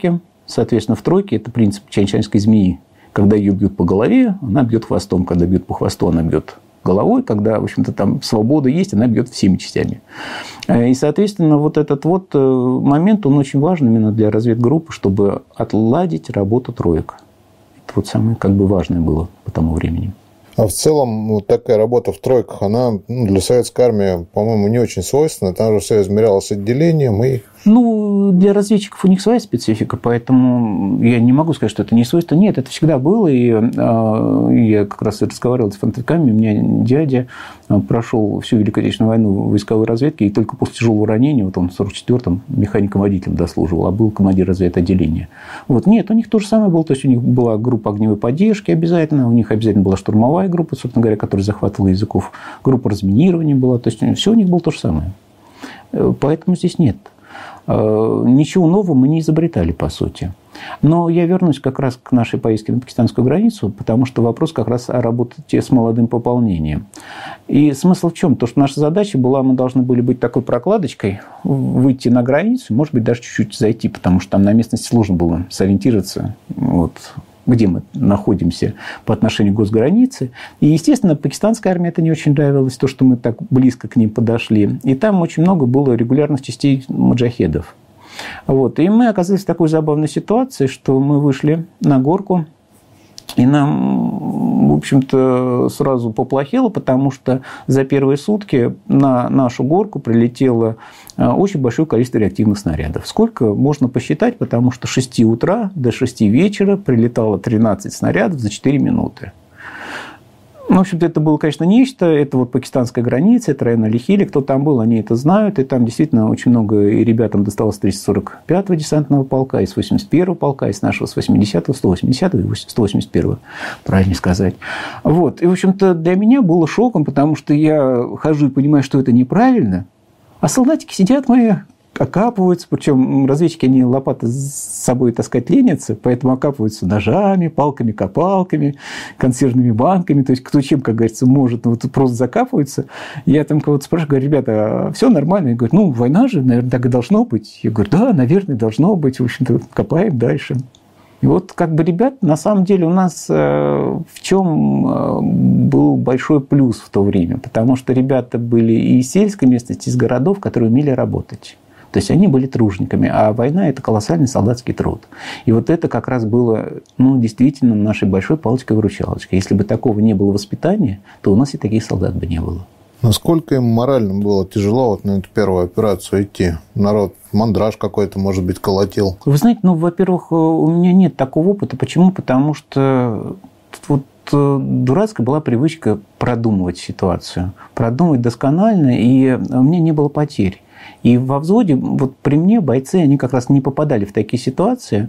Соответственно, в тройке это принцип чайнчанской змеи. Когда ее бьют по голове, она бьет хвостом. Когда бьют по хвосту, она бьет головой. Когда, в общем-то, там свобода есть, она бьет всеми частями. И, соответственно, вот этот вот момент, он очень важен именно для разведгруппы, чтобы отладить работу троек. Это вот самое как бы важное было по тому времени. А в целом вот такая работа в тройках, она ну, для советской армии, по-моему, не очень свойственна. Там же все измерялось отделением и... Ну, для разведчиков у них своя специфика, поэтому я не могу сказать, что это не свойство. Нет, это всегда было. И э, я как раз разговаривал с фронтовиками. У меня дядя прошел всю Великую Отечественную войну в войсковой разведке, и только после тяжелого ранения, вот он в сорок четвёртом механиком-водителем дослуживал, а был командир разведотделения. Вот. Нет, у них то же самое было. То есть, у них была группа огневой поддержки обязательно, у них обязательно была штурмовая группа, собственно говоря, которая захватывала языков. Группа разминирования была. То есть, все у них было то же самое. Поэтому здесь нет. Ничего нового мы не изобретали, по сути. Но я вернусь как раз к нашей поездке на пакистанскую границу, потому что вопрос как раз о работе с молодым пополнением. И смысл в чем? То, что наша задача была, мы должны были быть такой прокладочкой, выйти на границу, может быть, даже чуть-чуть зайти, потому что там на местности сложно было сориентироваться, вот, где мы находимся по отношению к госгранице. И, естественно, пакистанской армии это не очень нравилось, то, что мы так близко к ним подошли. И там очень много было регулярных частей маджахедов. Вот. И мы оказались в такой забавной ситуации, что мы вышли на горку, и нам, в общем-то, сразу поплохело, потому что за первые сутки на нашу горку прилетело очень большое количество реактивных снарядов. Сколько можно посчитать, потому что с шести утра до шести вечера прилетало тринадцать снарядов за четыре минуты. В общем-то, это было, конечно, нечто. Это вот пакистанская граница, это район Алихили. Кто там был, они это знают. И там действительно очень много и ребятам досталось триста сорок пятого десантного полка, и с восемьдесят первого полка, и с нашего с восьмидесятого, сто восьмидесятого и сто восемьдесят первого, правильно сказать. Вот. И, в общем-то, для меня было шоком, потому что я хожу и понимаю, что это неправильно. А солдатики сидят мои, окапываются, причем разведчики, они лопаты с собой таскать ленятся, поэтому окапываются ножами, палками, копалками, консервными банками, то есть кто чем, как говорится, может, вот просто закапываются. Я там кого-то спрашиваю, говорю, ребята, а все нормально? Я говорю, ну, война же, наверное, так и должно быть. Я говорю, да, наверное, должно быть, в общем-то, копаем дальше. И вот как бы, ребят, на самом деле у нас в чем был большой плюс в то время, потому что ребята были и из сельской местности, из городов, которые умели работать. То есть они были тружниками, а война – это колоссальный солдатский труд. И вот это как раз было, ну, действительно нашей большой палочкой-выручалочкой. Если бы такого не было воспитания, то у нас и таких солдат бы не было. Насколько им морально было тяжело вот на эту первую операцию идти? Народ мандраж какой-то, может быть, колотил? Вы знаете, ну, во-первых, у меня нет такого опыта. Почему? Потому что вот дурацкая была привычка продумывать ситуацию. Продумывать досконально, и у меня не было потерь. И во взводе, вот при мне бойцы, они как раз не попадали в такие ситуации.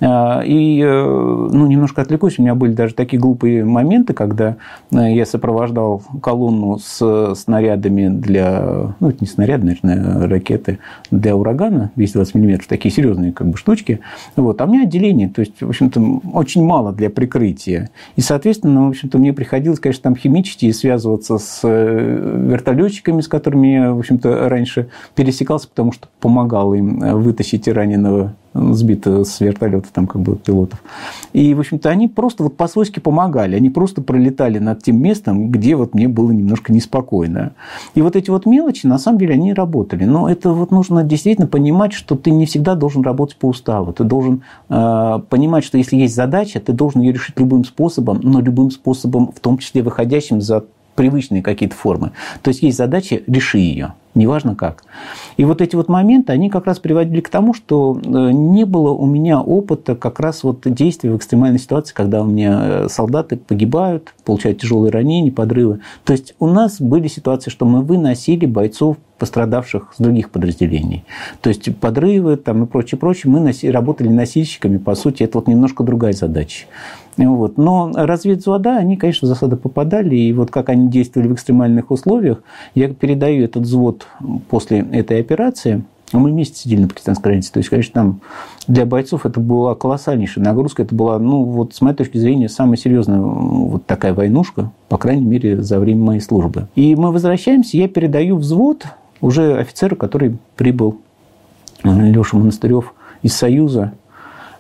И, ну, немножко отвлекусь, у меня были даже такие глупые моменты, когда я сопровождал колонну с снарядами для, ну, это не снаряды, наверное, ракеты для урагана, двести двадцать миллиметров, такие серьезные как бы штучки. Вот. А у меня отделение, то есть, в общем-то, очень мало для прикрытия. И, соответственно, в общем-то, мне приходилось, конечно, там химичить и связываться с вертолетчиками, с которыми я, в общем-то, раньше пересекался, потому что помогал им вытащить раненого, сбитого с вертолета, там как бы пилотов. И, в общем-то, они просто вот по-свойски помогали. Они просто пролетали над тем местом, где вот мне было немножко неспокойно. И вот эти вот мелочи, на самом деле, они работали. Но это вот нужно действительно понимать, что ты не всегда должен работать по уставу. Ты должен э, понимать, что если есть задача, ты должен ее решить любым способом, но любым способом, в том числе выходящим за привычные какие-то формы. То есть есть задача, реши ее. Неважно как. И вот эти вот моменты, они как раз приводили к тому, что не было у меня опыта как раз вот действий в экстремальной ситуации, когда у меня солдаты погибают, получают тяжелые ранения, подрывы. То есть у нас были ситуации, что мы выносили бойцов, пострадавших с других подразделений. То есть подрывы там, и прочее, прочее, мы носи, работали носильщиками, по сути, это вот немножко другая задача. Вот. Но разведвзвода, они, конечно, в засады попадали, и вот как они действовали в экстремальных условиях, я передаю этот взвод после этой операции. Мы вместе сидели на пакистанской границе. То есть, конечно, там для бойцов это была колоссальнейшая нагрузка. Это была, ну, вот с моей точки зрения, самая серьезная вот такая войнушка, по крайней мере, за время моей службы. И мы возвращаемся, я передаю взвод уже офицеру, который прибыл, Леша Монастырев из Союза.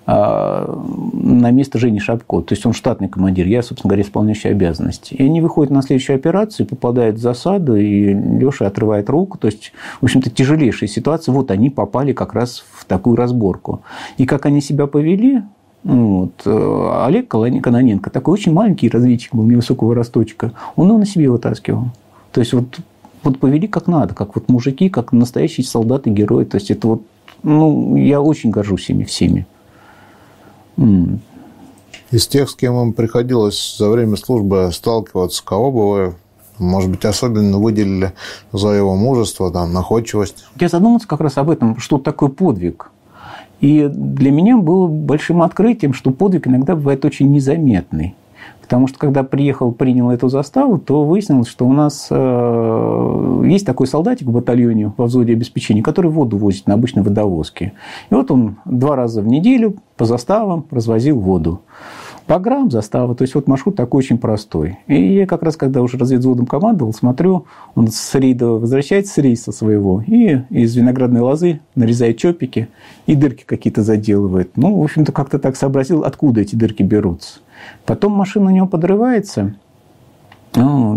на место Жени Шапко. То есть он штатный командир, я, собственно говоря, исполняющий обязанности. И они выходят на следующую операцию, попадают в засаду, и Леша отрывает руку. То есть, в общем-то, тяжелейшая ситуация. Вот они попали как раз в такую разборку. И как они себя повели... Вот. Олег Кононенко, такой очень маленький разведчик был, невысокого росточка, он его на себе вытаскивал. То есть, вот, вот повели как надо, как вот мужики, как настоящие солдаты, герои. То есть, это вот, ну, я очень горжусь ими всеми. Из тех, с кем им приходилось за время службы сталкиваться, кого бы вы, может быть, особенно выделили за его мужество, там, находчивость? Я задумался как раз об этом, что такое подвиг. И для меня было большим открытием, что подвиг иногда бывает очень незаметный. Потому что, когда приехал, принял эту заставу, то выяснилось, что у нас э, есть такой солдатик в батальоне во взводе обеспечения, который воду возит на обычной водовозке. И вот он два раза в неделю по заставам развозил воду. По грамм застава, то есть вот маршрут такой очень простой. И я как раз, когда уже разведвзводом командовал, смотрю, он с рейда возвращается с рейса своего и из виноградной лозы нарезает чопики и дырки какие-то заделывает. Ну, в общем-то, как-то так сообразил, откуда эти дырки берутся. Потом машина у него подрывается, вот,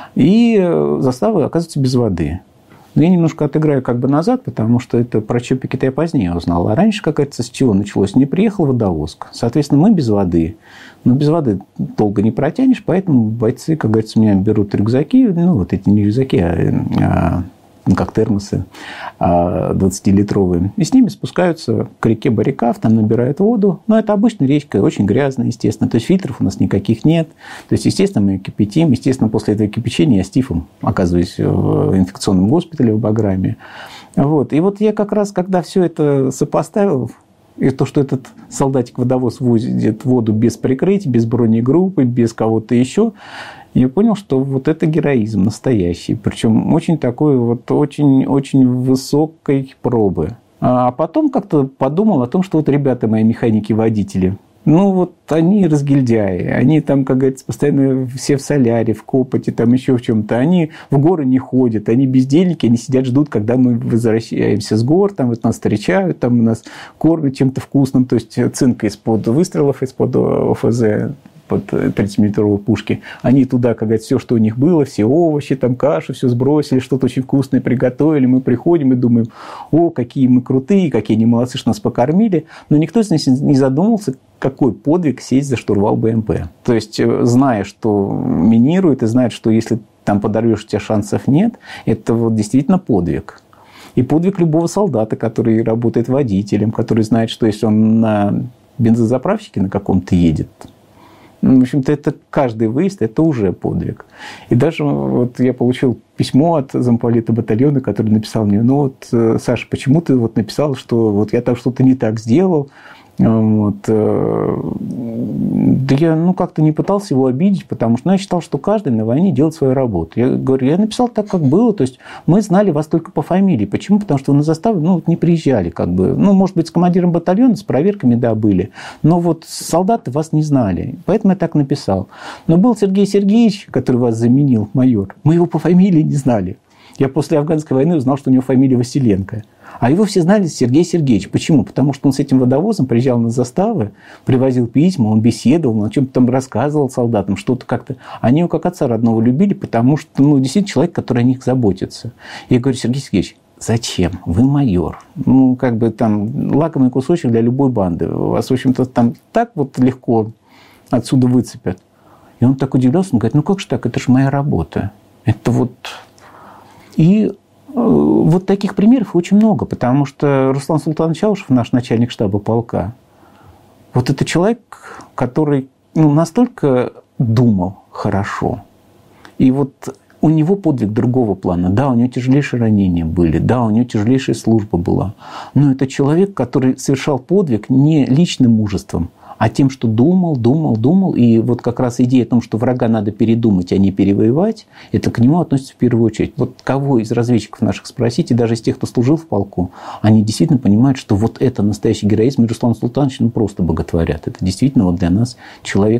и застава оказывается без воды. Но я немножко отыграю как бы назад, потому что это про чопики-то я позднее узнал. А раньше, как говорится, с чего началось? Не приехал водовозка. Соответственно, мы без воды. Но без воды долго не протянешь, поэтому бойцы, как говорится, у меня берут рюкзаки. Ну, вот эти не рюкзаки, а, а как термосы двадцатилитровые. И с ними спускаются к реке Барикав, там набирают воду. Но это обычная речка, очень грязная, естественно. То есть фильтров у нас никаких нет. То есть, естественно, мы ее кипятим. Естественно, после этого кипячения я с тифом оказываюсь в инфекционном госпитале в Баграме. Вот. И вот я как раз, когда все это сопоставил, и то, что этот солдатик-водовоз возит воду без прикрытия, без бронегруппы, без кого-то еще, я понял, что вот это героизм настоящий. Причем очень такой вот, очень-очень высокой пробы. А потом как-то подумал о том, что вот ребята мои механики-водители, ну вот они разгильдяи, они там, как говорится, постоянно все в соляре, в копоте, там еще в чем-то. Они в горы не ходят, они бездельники, они сидят, ждут, когда мы возвращаемся с гор, там вот нас встречают, там нас кормят чем-то вкусным, то есть цинка из-под выстрелов, из-под ОФЗ, под тридцатимиллиметровой пушки. Они туда, как говорится, все, что у них было, все овощи, там кашу, все сбросили, что-то очень вкусное приготовили. Мы приходим и думаем, о, какие мы крутые, какие они молодцы, что нас покормили. Но никто из нас не задумался, какой подвиг сесть за штурвал БМП. То есть, зная, что минирует, и знает, что если там подорвешь, у тебя шансов нет, это вот действительно подвиг. И подвиг любого солдата, который работает водителем, который знает, что если он на бензозаправщике на каком-то едет, в общем-то, это каждый выезд – это уже подвиг. И даже вот я получил письмо от замполита батальона, который написал мне, ну вот, Саша, почему ты вот написал, что вот я там что-то не так сделал? Вот. Да я ну, как-то не пытался его обидеть, потому что ну, я считал, что каждый на войне делает свою работу. Я говорю, я написал так, как было. То есть мы знали вас только по фамилии. Почему? Потому что вы на заставу ну, не приезжали. Как бы. Ну, может быть, с командиром батальона, с проверками, да, были. Но вот солдаты вас не знали. Поэтому я так написал. Но был Сергей Сергеевич, который вас заменил, майор. Мы его по фамилии не знали. Я после афганской войны узнал, что у него фамилия Василенко. А его все знали Сергей Сергеевич. Почему? Потому что он с этим водовозом приезжал на заставы, привозил письма, он беседовал, он о чем-то там рассказывал солдатам, что-то как-то. Они его как отца родного любили, потому что, ну, действительно человек, который о них заботится. Я говорю, Сергей Сергеевич, зачем? Вы майор. Ну, как бы там лакомый кусочек для любой банды. Вас, в общем-то, там так вот легко отсюда выцепят. И он так удивлялся, он говорит, ну как же так, это же моя работа. Это вот... И вот таких примеров очень много, потому что Руслан Султанович Чаушев, наш начальник штаба полка, вот это человек, который ну, настолько думал хорошо. И вот у него подвиг другого плана. Да, у него тяжелейшие ранения были, да, у него тяжелейшая служба была. Но это человек, который совершал подвиг не личным мужеством, а тем, что думал, думал, думал. И вот как раз идея о том, что врага надо передумать, а не перевоевать, это к нему относится в первую очередь. Вот кого из разведчиков наших спросите, даже из тех, кто служил в полку, они действительно понимают, что вот это настоящий героизм. И Руслан Султанович ну, просто боготворят. Это действительно вот для нас человек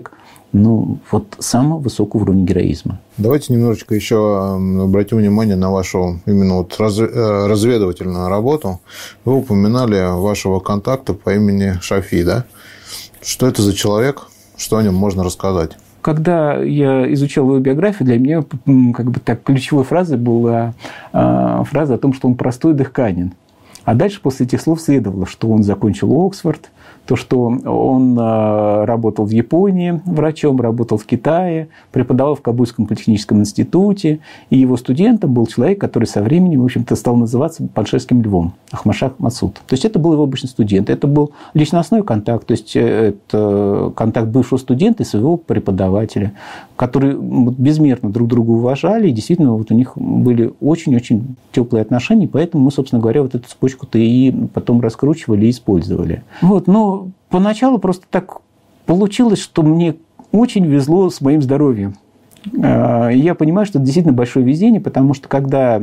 ну, вот самого высокого уровня героизма. Давайте немножечко еще обратим внимание на вашу именно вот разведывательную работу. Вы упоминали вашего контакта по имени Шафи, да? Что это за человек? Что о нем можно рассказать? Когда я изучал его биографию, для меня как бы так ключевой фразой была фраза о том, что он простой дыхканин. А дальше после этих слов следовало, что он закончил Оксфорд, то, что он работал в Японии врачом, работал в Китае, преподавал в Кабульском политехническом институте, и его студентом был человек, который со временем, в общем-то, стал называться Паншерским львом, Ахмад-Шах Масуд. То есть это был его обычный студент, это был личностной контакт, то есть это контакт бывшего студента и своего преподавателя, которые безмерно друг друга уважали, и действительно вот у них были очень-очень теплые отношения, поэтому мы, собственно говоря, вот эту цепочку-то и потом раскручивали и использовали. Вот, но поначалу просто так получилось, что мне очень везло с моим здоровьем. Я понимаю, что это действительно большое везение, потому что когда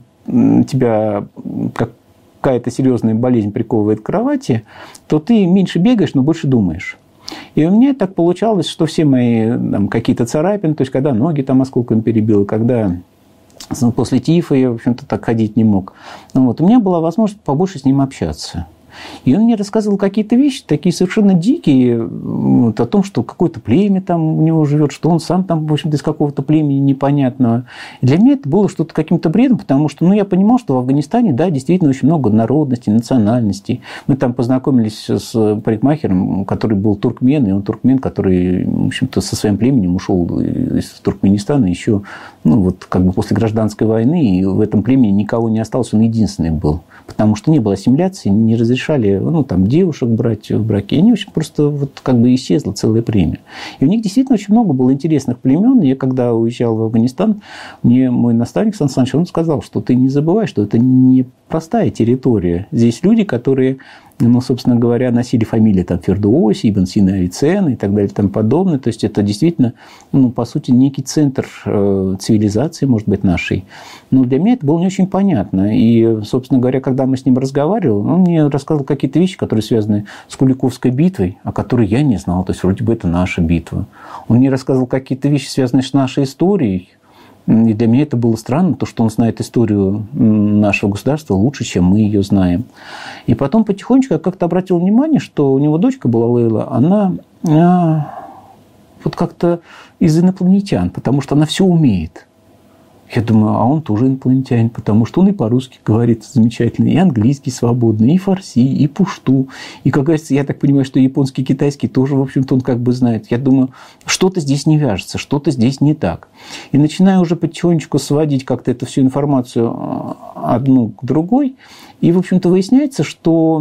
тебя какая-то серьезная болезнь приковывает к кровати, то ты меньше бегаешь, но больше думаешь. И у меня так получалось, что все мои там, какие-то царапины, то есть когда ноги там осколками перебило, когда после тифа я, в общем-то, так ходить не мог, вот, у меня была возможность побольше с ним общаться. И он мне рассказывал какие-то вещи, такие совершенно дикие, вот, о том, что какое-то племя там у него живет, что он сам там, в общем-то, из какого-то племени непонятного. И для меня это было что-то каким-то бредом, потому что, ну, я понимал, что в Афганистане, да, действительно очень много народностей, национальностей. Мы там познакомились с парикмахером, который был туркмен, и он туркмен, который, в общем-то, со своим племенем ушел из Туркменистана еще, ну, вот, как бы после гражданской войны, и в этом племени никого не осталось, он единственный был, потому что не было ассимиляции, не разрешали ну, там, девушек брать в браки. И они очень просто вот, как бы исчезло целое племя. И у них действительно очень много было интересных племен. Я когда уезжал в Афганистан, мне мой наставник Сан Саныч, он сказал, что ты не забывай, что это не простая территория. Здесь люди, которые, ну, собственно говоря, носили фамилии там, Фердоуси, Ибн Сина, Авиценна и так далее и тому подобное. То есть это действительно, ну, по сути, некий центр э, цивилизации, может быть, нашей. Но для меня это было не очень понятно. И, собственно говоря, когда мы с ним разговаривали, он мне рассказывал какие-то вещи, которые связаны с Куликовской битвой, о которой я не знал. То есть вроде бы это наша битва. Он мне рассказывал какие-то вещи, связанные с нашей историей. И для меня это было странно, то, что он знает историю нашего государства лучше, чем мы ее знаем. И потом потихонечку я как-то обратил внимание, что у него дочка была, Лейла, она вот как-то из инопланетян, потому что она все умеет. Я думаю, а он тоже инопланетянин, потому что он и по-русски говорит замечательно, и английский свободный, и фарси, и пушту. И, как говорится, я так понимаю, что японский, китайский тоже, в общем-то, он как бы знает. Я думаю, что-то здесь не вяжется, что-то здесь не так. И начинаю уже потихонечку сводить как-то эту всю информацию одну к другой. И, в общем-то, выясняется, что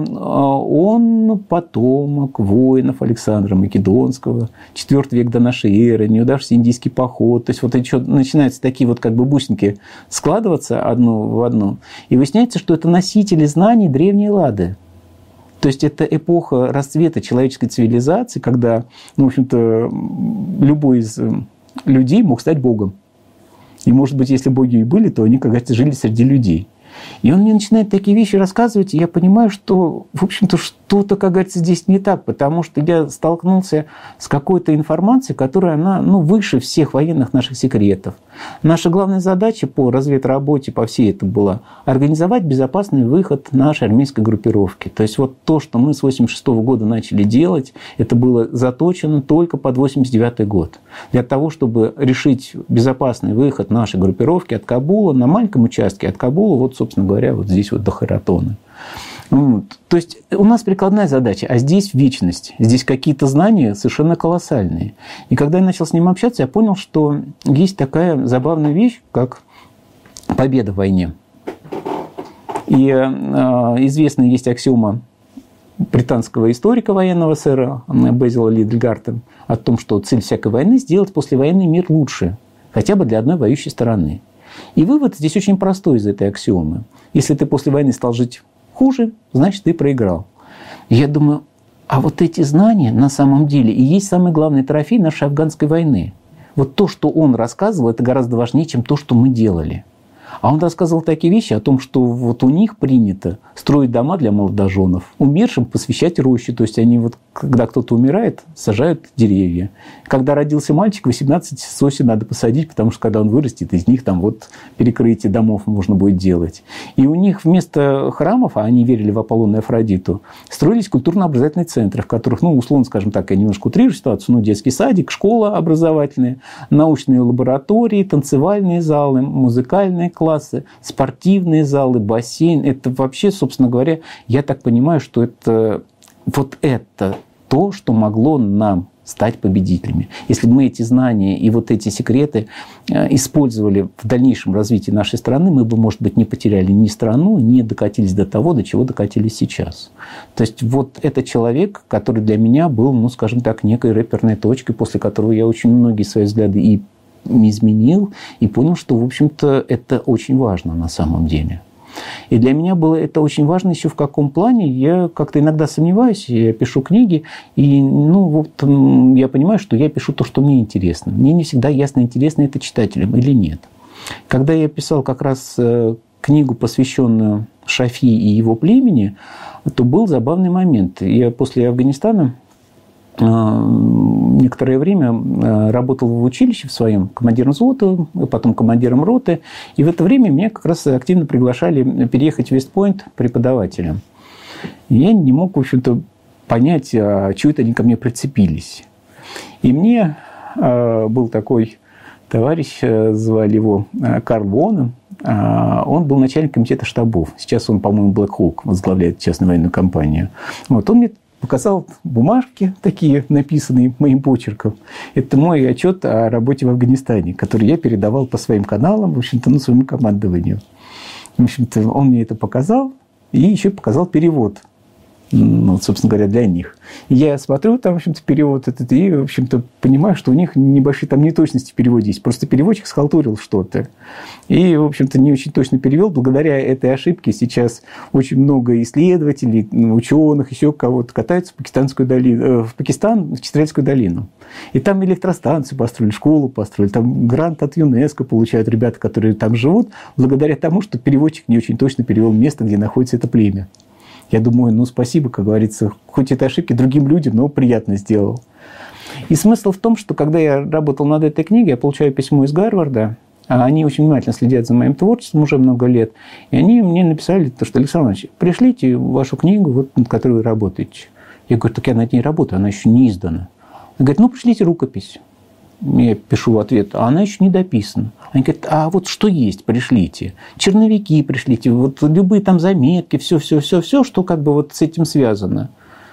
он потомок воинов Александра Македонского, четвёртый век до нашей эры, неудавшийся индийский поход. То есть вот еще начинаются такие вот как бы бусинки складываться одну в одну. И выясняется, что это носители знаний древней Эллады. То есть это эпоха расцвета человеческой цивилизации, когда, ну, в общем-то, любой из людей мог стать богом. И, может быть, если боги и были, то они, как говорится, жили среди людей. И он мне начинает такие вещи рассказывать, и я понимаю, что, в общем-то, что-то, как говорится, здесь не так, потому что я столкнулся с какой-то информацией, которая, она, ну, выше всех военных наших секретов. Наша главная задача по разведработе, по всей это была организовать безопасный выход нашей армейской группировки. То есть вот то, что мы с восемьдесят шестого года начали делать, это было заточено только под восемьдесят девятый год. Для того, чтобы решить безопасный выход нашей группировки от Кабула на маленьком участке от Кабула, вот, собственно говоря, вот здесь вот до Харатона. Вот. То есть у нас прикладная задача, а здесь вечность. Здесь какие-то знания совершенно колоссальные. И когда я начал с ним общаться, я понял, что есть такая забавная вещь, как победа в войне. И э, известная есть аксиома британского историка военного сэра Безила Лидгартен о том, что цель всякой войны – сделать послевоенный мир лучше, хотя бы для одной воюющей стороны. И вывод здесь очень простой из этой аксиомы. Если ты после войны стал жить хуже, значит, ты проиграл. И я думаю, а вот эти знания на самом деле и есть самый главный трофей нашей афганской войны. Вот то, что он рассказывал, это гораздо важнее, чем то, что мы делали. А он рассказывал такие вещи о том, что вот у них принято строить дома для молодоженов, умершим посвящать рощи. То есть они вот когда кто-то умирает, сажают деревья. Когда родился мальчик, восемнадцать сосен надо посадить, потому что когда он вырастет, из них там вот перекрытие домов можно будет делать. И у них вместо храмов, а они верили в Аполлона и Афродиту, строились культурно-образовательные центры, в которых, ну, условно, скажем так, я немножко утрирую ситуацию, ну, детский садик, школа образовательная, научные лаборатории, танцевальные залы, музыкальные классы, спортивные залы, бассейн. Это вообще, собственно говоря, я так понимаю, что это вот это то, что могло нам стать победителями. Если бы мы эти знания и вот эти секреты использовали в дальнейшем развитии нашей страны, мы бы, может быть, не потеряли ни страну, не докатились до того, до чего докатились сейчас. То есть вот это человек, который для меня был, ну, скажем так, некой рэперной точкой, после которого я очень многие свои взгляды и изменил, и понял, что, в общем-то, это очень важно на самом деле. И для меня было это очень важно еще в каком плане. Я как-то иногда сомневаюсь, я пишу книги, и ну, вот, я понимаю, что я пишу то, что мне интересно. Мне не всегда ясно, интересно это читателям или нет. Когда я писал как раз книгу, посвященную Шафи и его племени, то был забавный момент. Я после Афганистана некоторое время работал в училище в своем, командиром взвода, потом командиром роты. И в это время меня как раз активно приглашали переехать в Вестпойнт преподавателем. И я не мог, в общем-то, понять, а чего это они ко мне прицепились. И мне был такой товарищ, звали его Карл Воном. Он был начальник комитета штабов. Сейчас он, по-моему, Black Hawk возглавляет частную военную компанию. Вот. Он мне показал бумажки такие, написанные моим почерком. Это мой отчет о работе в Афганистане, который я передавал по своим каналам, в общем-то, ну, своему командованию. В общем-то, он мне это показал и еще показал перевод. Ну, собственно говоря, для них. И я смотрю там, в общем-то, перевод этот, и, в общем-то, понимаю, что у них небольшие там неточности в переводе есть. Просто переводчик схалтурил что-то. И, в общем-то, не очень точно перевел. Благодаря этой ошибке сейчас очень много исследователей, ученых, еще кого-то катаются в Пакистанскую долину, в Пакистан, в Читрельскую долину. И там электростанцию построили, школу построили, там грант от ЮНЕСКО получают ребята, которые там живут, благодаря тому, что переводчик не очень точно перевел место, где находится это племя. Я думаю, ну, спасибо, как говорится, хоть это ошибки другим людям, но приятно сделал. И смысл в том, что когда я работал над этой книгой, я получаю письмо из Гарварда, а они очень внимательно следят за моим творчеством уже много лет, и они мне написали, что, Александр Иванович, пришлите вашу книгу, вот, над которой вы работаете. Я говорю, так я над ней работаю, она еще не издана. Он говорит, ну, пришлите рукопись. Я пишу в ответ, а она еще не дописана. Они говорят, а вот что есть, пришлите. Черновики пришлите, вот любые там заметки, все-все-все-все, что как бы вот с этим связано.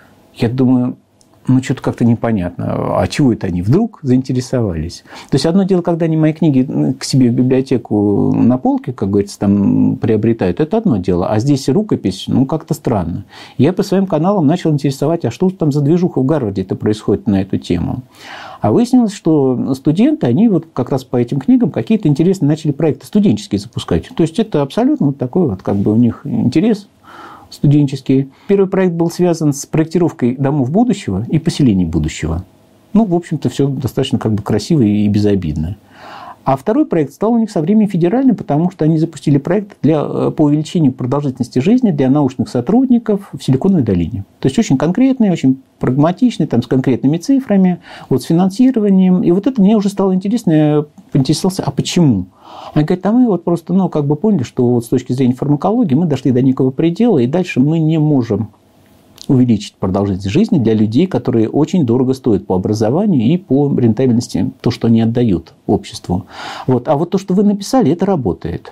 Я думаю, ну, что-то как-то непонятно. А чего это они вдруг заинтересовались? То есть, одно дело, когда они мои книги к себе в библиотеку на полке, как говорится, там приобретают, это одно дело. А здесь рукопись, ну, как-то странно. Я по своим каналам начал интересовать, а что там за движуха в Гарварде-то происходит на эту тему. А выяснилось, что студенты, они вот как раз по этим книгам какие-то интересные начали проекты студенческие запускать. То есть, это абсолютно вот такой вот как бы у них интерес студенческий. Первый проект был связан с проектировкой домов будущего и поселений будущего. Ну, в общем-то, все достаточно как бы красиво и безобидно. А второй проект стал у них со временем федеральным, потому что они запустили проект для, по увеличению продолжительности жизни для научных сотрудников в Силиконовой долине. То есть, очень конкретный, очень прагматичный, там, с конкретными цифрами, вот, с финансированием. И вот это мне уже стало интересно. Я поинтересовался, а почему? Они говорят, а мы вот просто, ну, как бы поняли, что вот с точки зрения фармакологии мы дошли до некого предела, и дальше мы не можем увеличить продолжительность жизни для людей, которые очень дорого стоят по образованию и по рентабельности, то, что они отдают обществу. Вот. А вот то, что вы написали, это работает.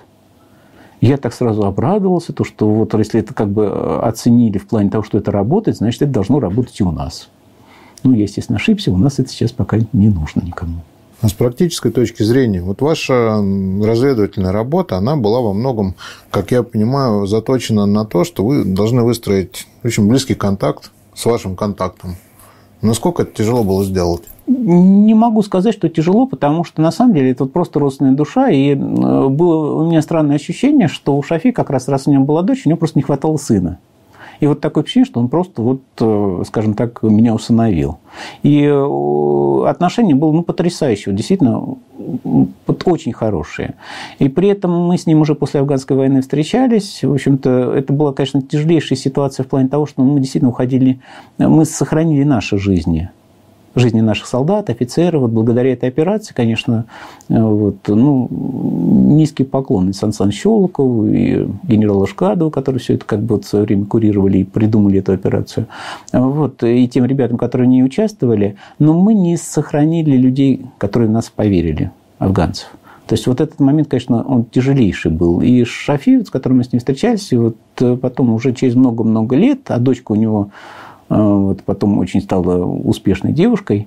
Я так сразу обрадовался, то, что вот если это как бы оценили в плане того, что это работает, значит, это должно работать и у нас. Ну, я, естественно, ошибся, у нас это сейчас пока не нужно никому. А с практической точки зрения, вот ваша разведывательная работа, она была во многом, как я понимаю, заточена на то, что вы должны выстроить очень близкий контакт с вашим контактом. Насколько это тяжело было сделать? Не могу сказать, что тяжело, потому что, на самом деле, это вот просто родственная душа, и было у меня странное ощущение, что у Шафи, как раз раз у него была дочь, у него просто не хватало сына. И вот такое впечатление, что он просто, вот, скажем так, меня усыновил. И отношение было, ну, потрясающее, действительно, очень хорошие. И при этом мы с ним уже после афганской войны встречались. В общем-то, это была, конечно, тяжелейшая ситуация в плане того, что мы действительно уходили, мы сохранили наши жизни. Жизни наших солдат, офицеров. Вот благодаря этой операции, конечно, вот, ну, низкий поклон и Сан Санычу Щелокову, и генералу Шкадову, которые все это как бы вот в свое время курировали и придумали эту операцию. Вот, и тем ребятам, которые не участвовали. Но мы не сохранили людей, которые в нас поверили, афганцев. То есть вот этот момент, конечно, он тяжелейший был. И Шафи, с которым мы с ним встречались, и вот потом уже через много-много лет, а дочка у него вот, потом очень стала успешной девушкой,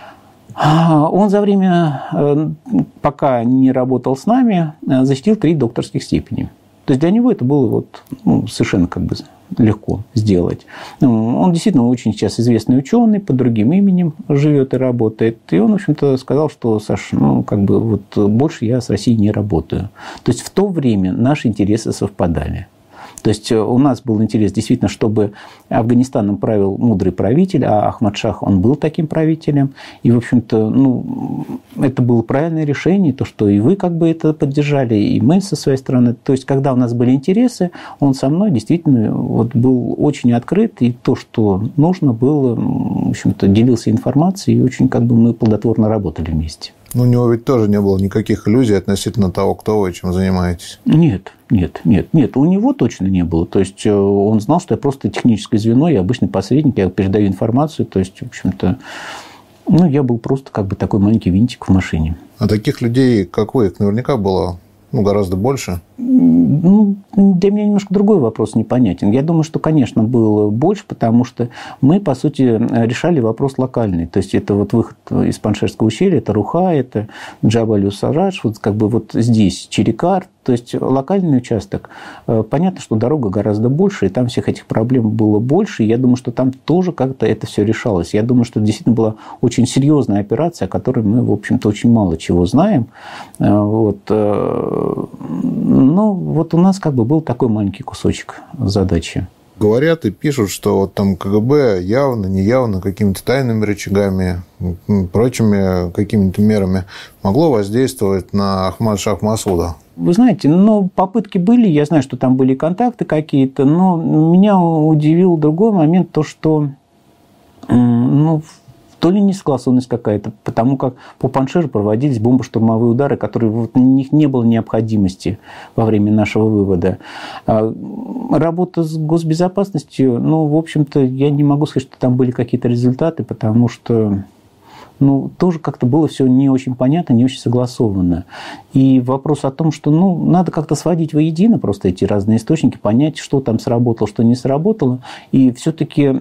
он за время, пока не работал с нами, защитил три докторских степени. То есть для него это было вот, ну, совершенно как бы легко сделать. Он действительно очень сейчас известный ученый, под другим именем живет и работает. И он, в общем-то, сказал, что, Саш, ну, как бы вот больше я с Россией не работаю. То есть в то время наши интересы совпадали. То есть у нас был интерес действительно, чтобы Афганистаном правил мудрый правитель, а Ахмад-Шах, он был таким правителем. И, в общем-то, ну, это было правильное решение, то, что и вы как бы это поддержали, и мы со своей стороны. То есть, когда у нас были интересы, он со мной действительно вот был очень открыт, и то, что нужно было, в общем-то, делился информацией, и очень как бы мы плодотворно работали вместе. Ну, у него ведь тоже не было никаких иллюзий относительно того, кто вы, чем занимаетесь. Нет, нет, нет, нет, у него точно не было. То есть он знал, что я просто техническое звено, я обычный посредник, я передаю информацию. То есть, в общем-то, ну, я был просто как бы такой маленький винтик в машине. А таких людей, как вы, их наверняка было, ну, гораздо больше? Ну, для меня немножко другой вопрос непонятен. Я думаю, что, конечно, было больше, потому что мы, по сути, решали вопрос локальный. То есть, это вот выход из Паншерского ущелья, это Руха, это Джабаль-ус-Сарадж, вот как бы вот здесь Черекар. То есть, локальный участок. Понятно, что дорога гораздо больше, и там всех этих проблем было больше. И я думаю, что там тоже как-то это все решалось. Я думаю, что это действительно была очень серьезная операция, о которой мы, в общем-то, очень мало чего знаем. Вот. Ну, вот у нас как бы был такой маленький кусочек задачи. Говорят и пишут, что вот там КГБ явно, неявно, какими-то тайными рычагами, прочими какими-то мерами могло воздействовать на Ахмад-Шах Масуда. Вы знаете, ну, попытки были, я знаю, что там были контакты какие-то, но меня удивил другой момент, то, что, ну, то ли несогласованность какая-то, потому как по Паншеру проводились бомбо-штурмовые удары, которые вот, у них не было необходимости во время нашего вывода. Работа с госбезопасностью, ну, в общем-то, я не могу сказать, что там были какие-то результаты, потому что, ну, тоже как-то было все не очень понятно, не очень согласовано. И вопрос о том, что, ну, надо как-то сводить воедино просто эти разные источники, понять, что там сработало, что не сработало, и все-таки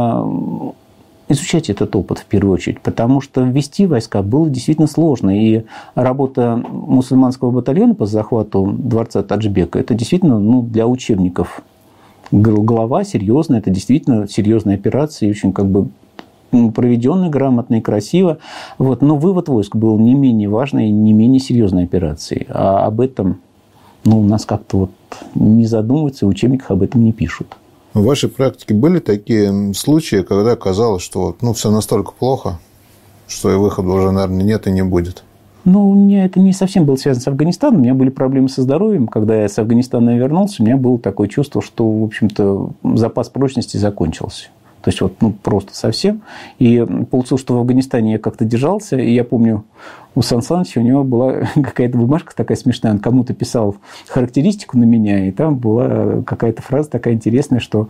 изучать этот опыт в первую очередь, потому что ввести войска было действительно сложно. И работа мусульманского батальона по захвату дворца Таджбека, это действительно, ну, для учебников глава серьезная, это действительно серьезная операция, и очень как бы проведенная грамотно и красиво. Вот. Но вывод войск был не менее важной и не менее серьезной операцией. А об этом, ну, у нас как-то вот не задумываются, в учебниках об этом не пишут. В вашей практике были такие случаи, когда казалось, что, ну, все настолько плохо, что и выхода уже, наверное, нет и не будет? Ну, у меня это не совсем было связано с Афганистаном. У меня были проблемы со здоровьем. Когда я с Афганистана вернулся, у меня было такое чувство, что, в общем-то, запас прочности закончился. То есть, вот, ну, просто совсем. И получилось, что в Афганистане я как-то держался. И я помню, у Сан Саныча у него была какая-то бумажка такая смешная. Он кому-то писал характеристику на меня, и там была какая-то фраза такая интересная, что,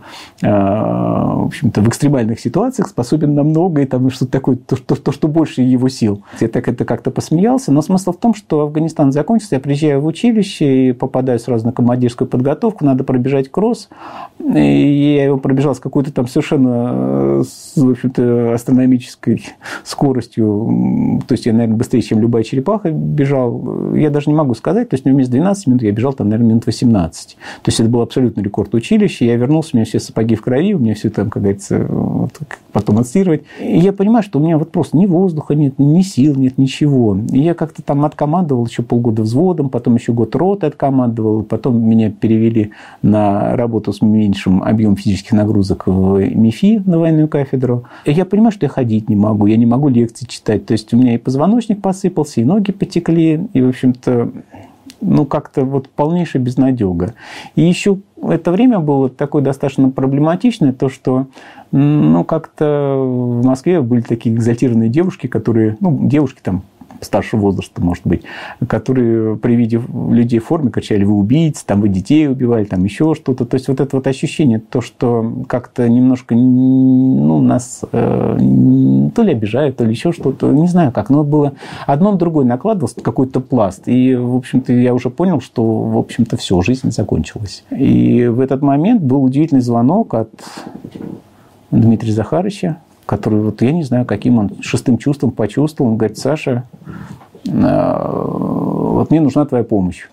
в общем-то, в экстремальных ситуациях способен на многое, там что-то такое, то, то, то, что больше его сил. Я так это как-то посмеялся. Но смысл в том, что Афганистан закончился, я приезжаю в училище и попадаю сразу на командирскую подготовку, надо пробежать кросс. И я его пробежал с какой-то там совершенно, в общем-то, астрономической скоростью. То есть, я, наверное, быстрее, чем чем любая черепаха бежал. Я даже не могу сказать, то есть вместо двенадцати минут я бежал там, наверное, минут восемнадцать. То есть это был абсолютно рекорд училища. Я вернулся, у меня все сапоги в крови, у меня все там, как говорится, вот, потом отстирывать. И я понимаю, что у меня вот просто ни воздуха нет, ни сил нет, ничего. И я как-то там откомандовал еще полгода взводом, потом еще год роты откомандовал, потом меня перевели на работу с меньшим объемом физических нагрузок в МИФИ, на военную кафедру. И я понимаю, что я ходить не могу, я не могу лекции читать. То есть у меня и позвоночник посыпался, и ноги потекли, и, в общем-то, ну, как-то вот полнейшая безнадега. И еще это время было такое достаточно проблематичное, то, что, ну, как-то в Москве были такие экзальтированные девушки, которые, ну, девушки там, старшего возраста, может быть, которые при виде людей в форме кричали: вы убийцы, там, вы детей убивали, там еще что-то. То есть вот это вот ощущение, то, что как-то немножко, ну, нас э, то ли обижают, то ли еще что-то, не знаю как, но было одно на другое накладывалось, какой-то пласт. И, в общем-то, я уже понял, что, в общем-то, все, жизнь закончилась. И в этот момент был удивительный звонок от Дмитрия Захаровича, который, вот я не знаю, каким он шестым чувством почувствовал. Он говорит: Саша, вот мне нужна твоя помощь.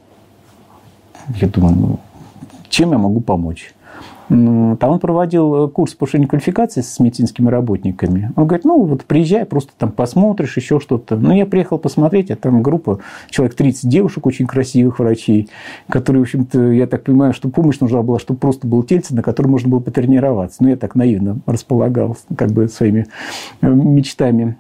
Я думаю, ну, чем я могу помочь? Там он проводил курс повышения квалификации с медицинскими работниками. Он говорит: ну, вот приезжай, просто там посмотришь, еще что-то. Ну, я приехал посмотреть, а там группа, человек тридцать девушек очень красивых врачей, которые, в общем-то, я так понимаю, что помощь нужна была, чтобы просто было тельце, на котором можно было потренироваться. Ну, я так наивно располагал как бы своими мечтами.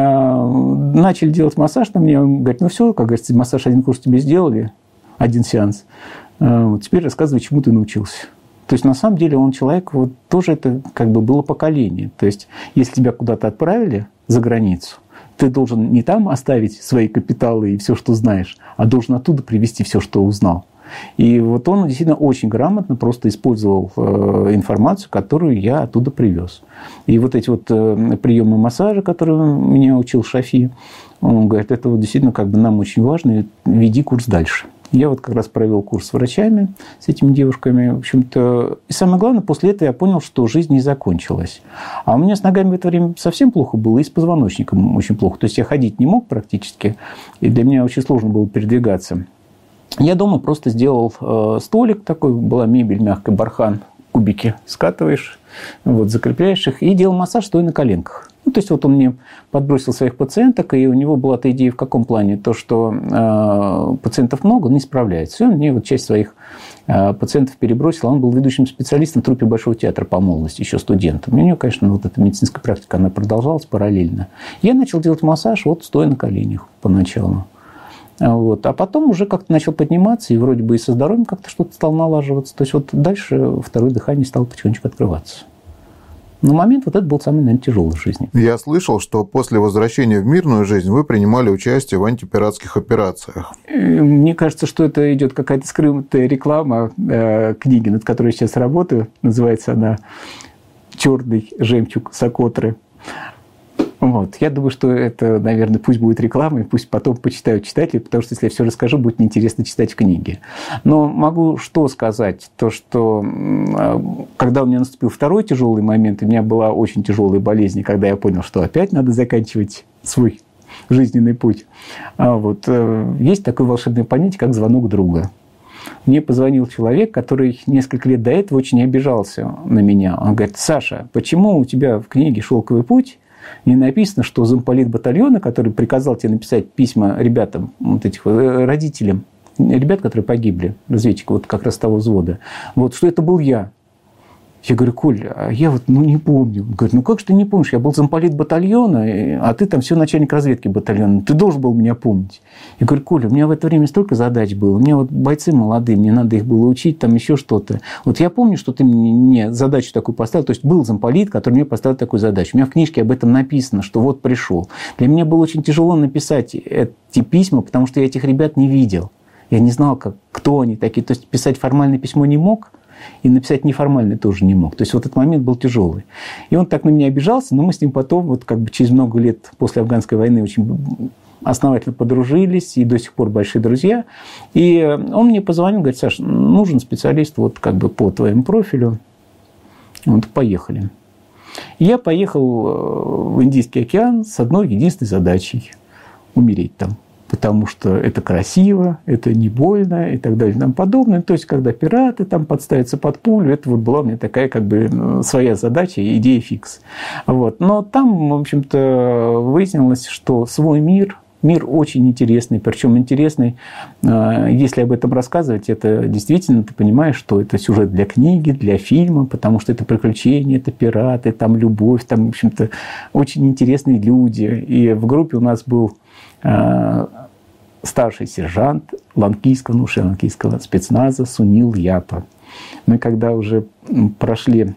Начали делать массаж на мне. Он говорит: ну, все, как говорится, массаж один курс тебе сделали, один сеанс. Вот теперь рассказывай, чему ты научился. То есть, на самом деле, он человек, вот тоже это как бы было поколение. То есть, если тебя куда-то отправили за границу, ты должен не там оставить свои капиталы и все, что знаешь, а должен оттуда привезти все, что узнал. И вот он действительно очень грамотно просто использовал информацию, которую я оттуда привез. И вот эти вот приемы массажа, которые меня учил Шафи, он говорит: это вот действительно как бы нам очень важно, веди курс дальше. Я вот как раз провел курс с врачами, с этими девушками. В общем-то, и самое главное, после этого я понял, что жизнь не закончилась. А у меня с ногами в это время совсем плохо было, и с позвоночником очень плохо. То есть, я ходить не мог практически, и для меня очень сложно было передвигаться. Я дома просто сделал э, столик такой, была мебель, мягкая, бархан, кубики скатываешь, вот, закрепляешь их, и делал массаж, стоя на коленках. Ну, то есть, вот он мне подбросил своих пациенток, и у него была эта идея в каком плане? То, что э, пациентов много, он не справляется. И он мне вот часть своих э, пациентов перебросил. Он был ведущим специалистом в труппе Большого театра по молодости, еще студентом. И у него, конечно, вот эта медицинская практика, она продолжалась параллельно. Я начал делать массаж, вот, стоя на коленях поначалу. Вот. А потом уже как-то начал подниматься, и вроде бы и со здоровьем как-то что-то стало налаживаться. То есть, вот дальше второе дыхание стало потихонечку открываться. Но момент вот этот был самый, наверное, тяжелый в жизни. Я слышал, что после возвращения в мирную жизнь вы принимали участие в антипиратских операциях. Мне кажется, что это идет какая-то скрытая реклама э, книги, над которой я сейчас работаю. Называется она «Черный жемчуг Сокотры». Вот. Я думаю, что это, наверное, пусть будет рекламой, пусть потом почитают читатели, потому что, если я все расскажу, будет неинтересно читать в книге. Но могу что сказать? То, что когда у меня наступил второй тяжелый момент, у меня была очень тяжелая болезнь, когда я понял, что опять надо заканчивать свой жизненный путь. Вот. Есть такое волшебное понятие, как звонок друга. Мне позвонил человек, который несколько лет до этого очень обижался на меня. Он говорит: Саша, почему у тебя в книге «Шелковый путь» не написано, что замполит батальона, который приказал тебе написать письма ребятам, вот этих родителям, ребят, которые погибли, разведчиков вот как раз того взвода, вот, что это был я. Я говорю: Коль, а я вот ну, не помню. Он говорит: ну как же ты не помнишь? Я был замполит батальона, а ты там все начальник разведки батальона. Ты должен был меня помнить. Я говорю: Коля, у меня в это время столько задач было. У меня вот бойцы молодые, мне надо их было учить, там еще что-то. Вот я помню, что ты мне задачу такую поставил. То есть, был замполит, который мне поставил такую задачу. У меня в книжке об этом написано, что вот пришел. Для меня было очень тяжело написать эти письма, потому что я этих ребят не видел. Я не знал, как, кто они такие. То есть, писать формальное письмо не мог. И написать неформальный тоже не мог. То есть, вот этот момент был тяжелый. И он так на меня обижался, но мы с ним потом, вот как бы через много лет после афганской войны, очень основательно подружились, и до сих пор большие друзья. И он мне позвонил, говорит: Саш, нужен специалист вот как бы по твоему профилю. Вот, поехали. И я поехал в Индийский океан с одной единственной задачей. умереть там, потому что это красиво, это не больно и так далее и тому подобное. То есть, когда пираты там подставятся под пулю, это вот была у меня такая как бы своя задача, идея фикс. Вот. Но там, в общем-то, выяснилось, что свой мир, мир очень интересный, причем интересный, если об этом рассказывать, это действительно, ты понимаешь, что это сюжет для книги, для фильма, потому что это приключения, это пираты, там любовь, там, в общем-то, очень интересные люди. И в группе у нас был старший сержант ланкийского, ну, шри-ланкийского спецназа Сунил Япа. Мы когда уже прошли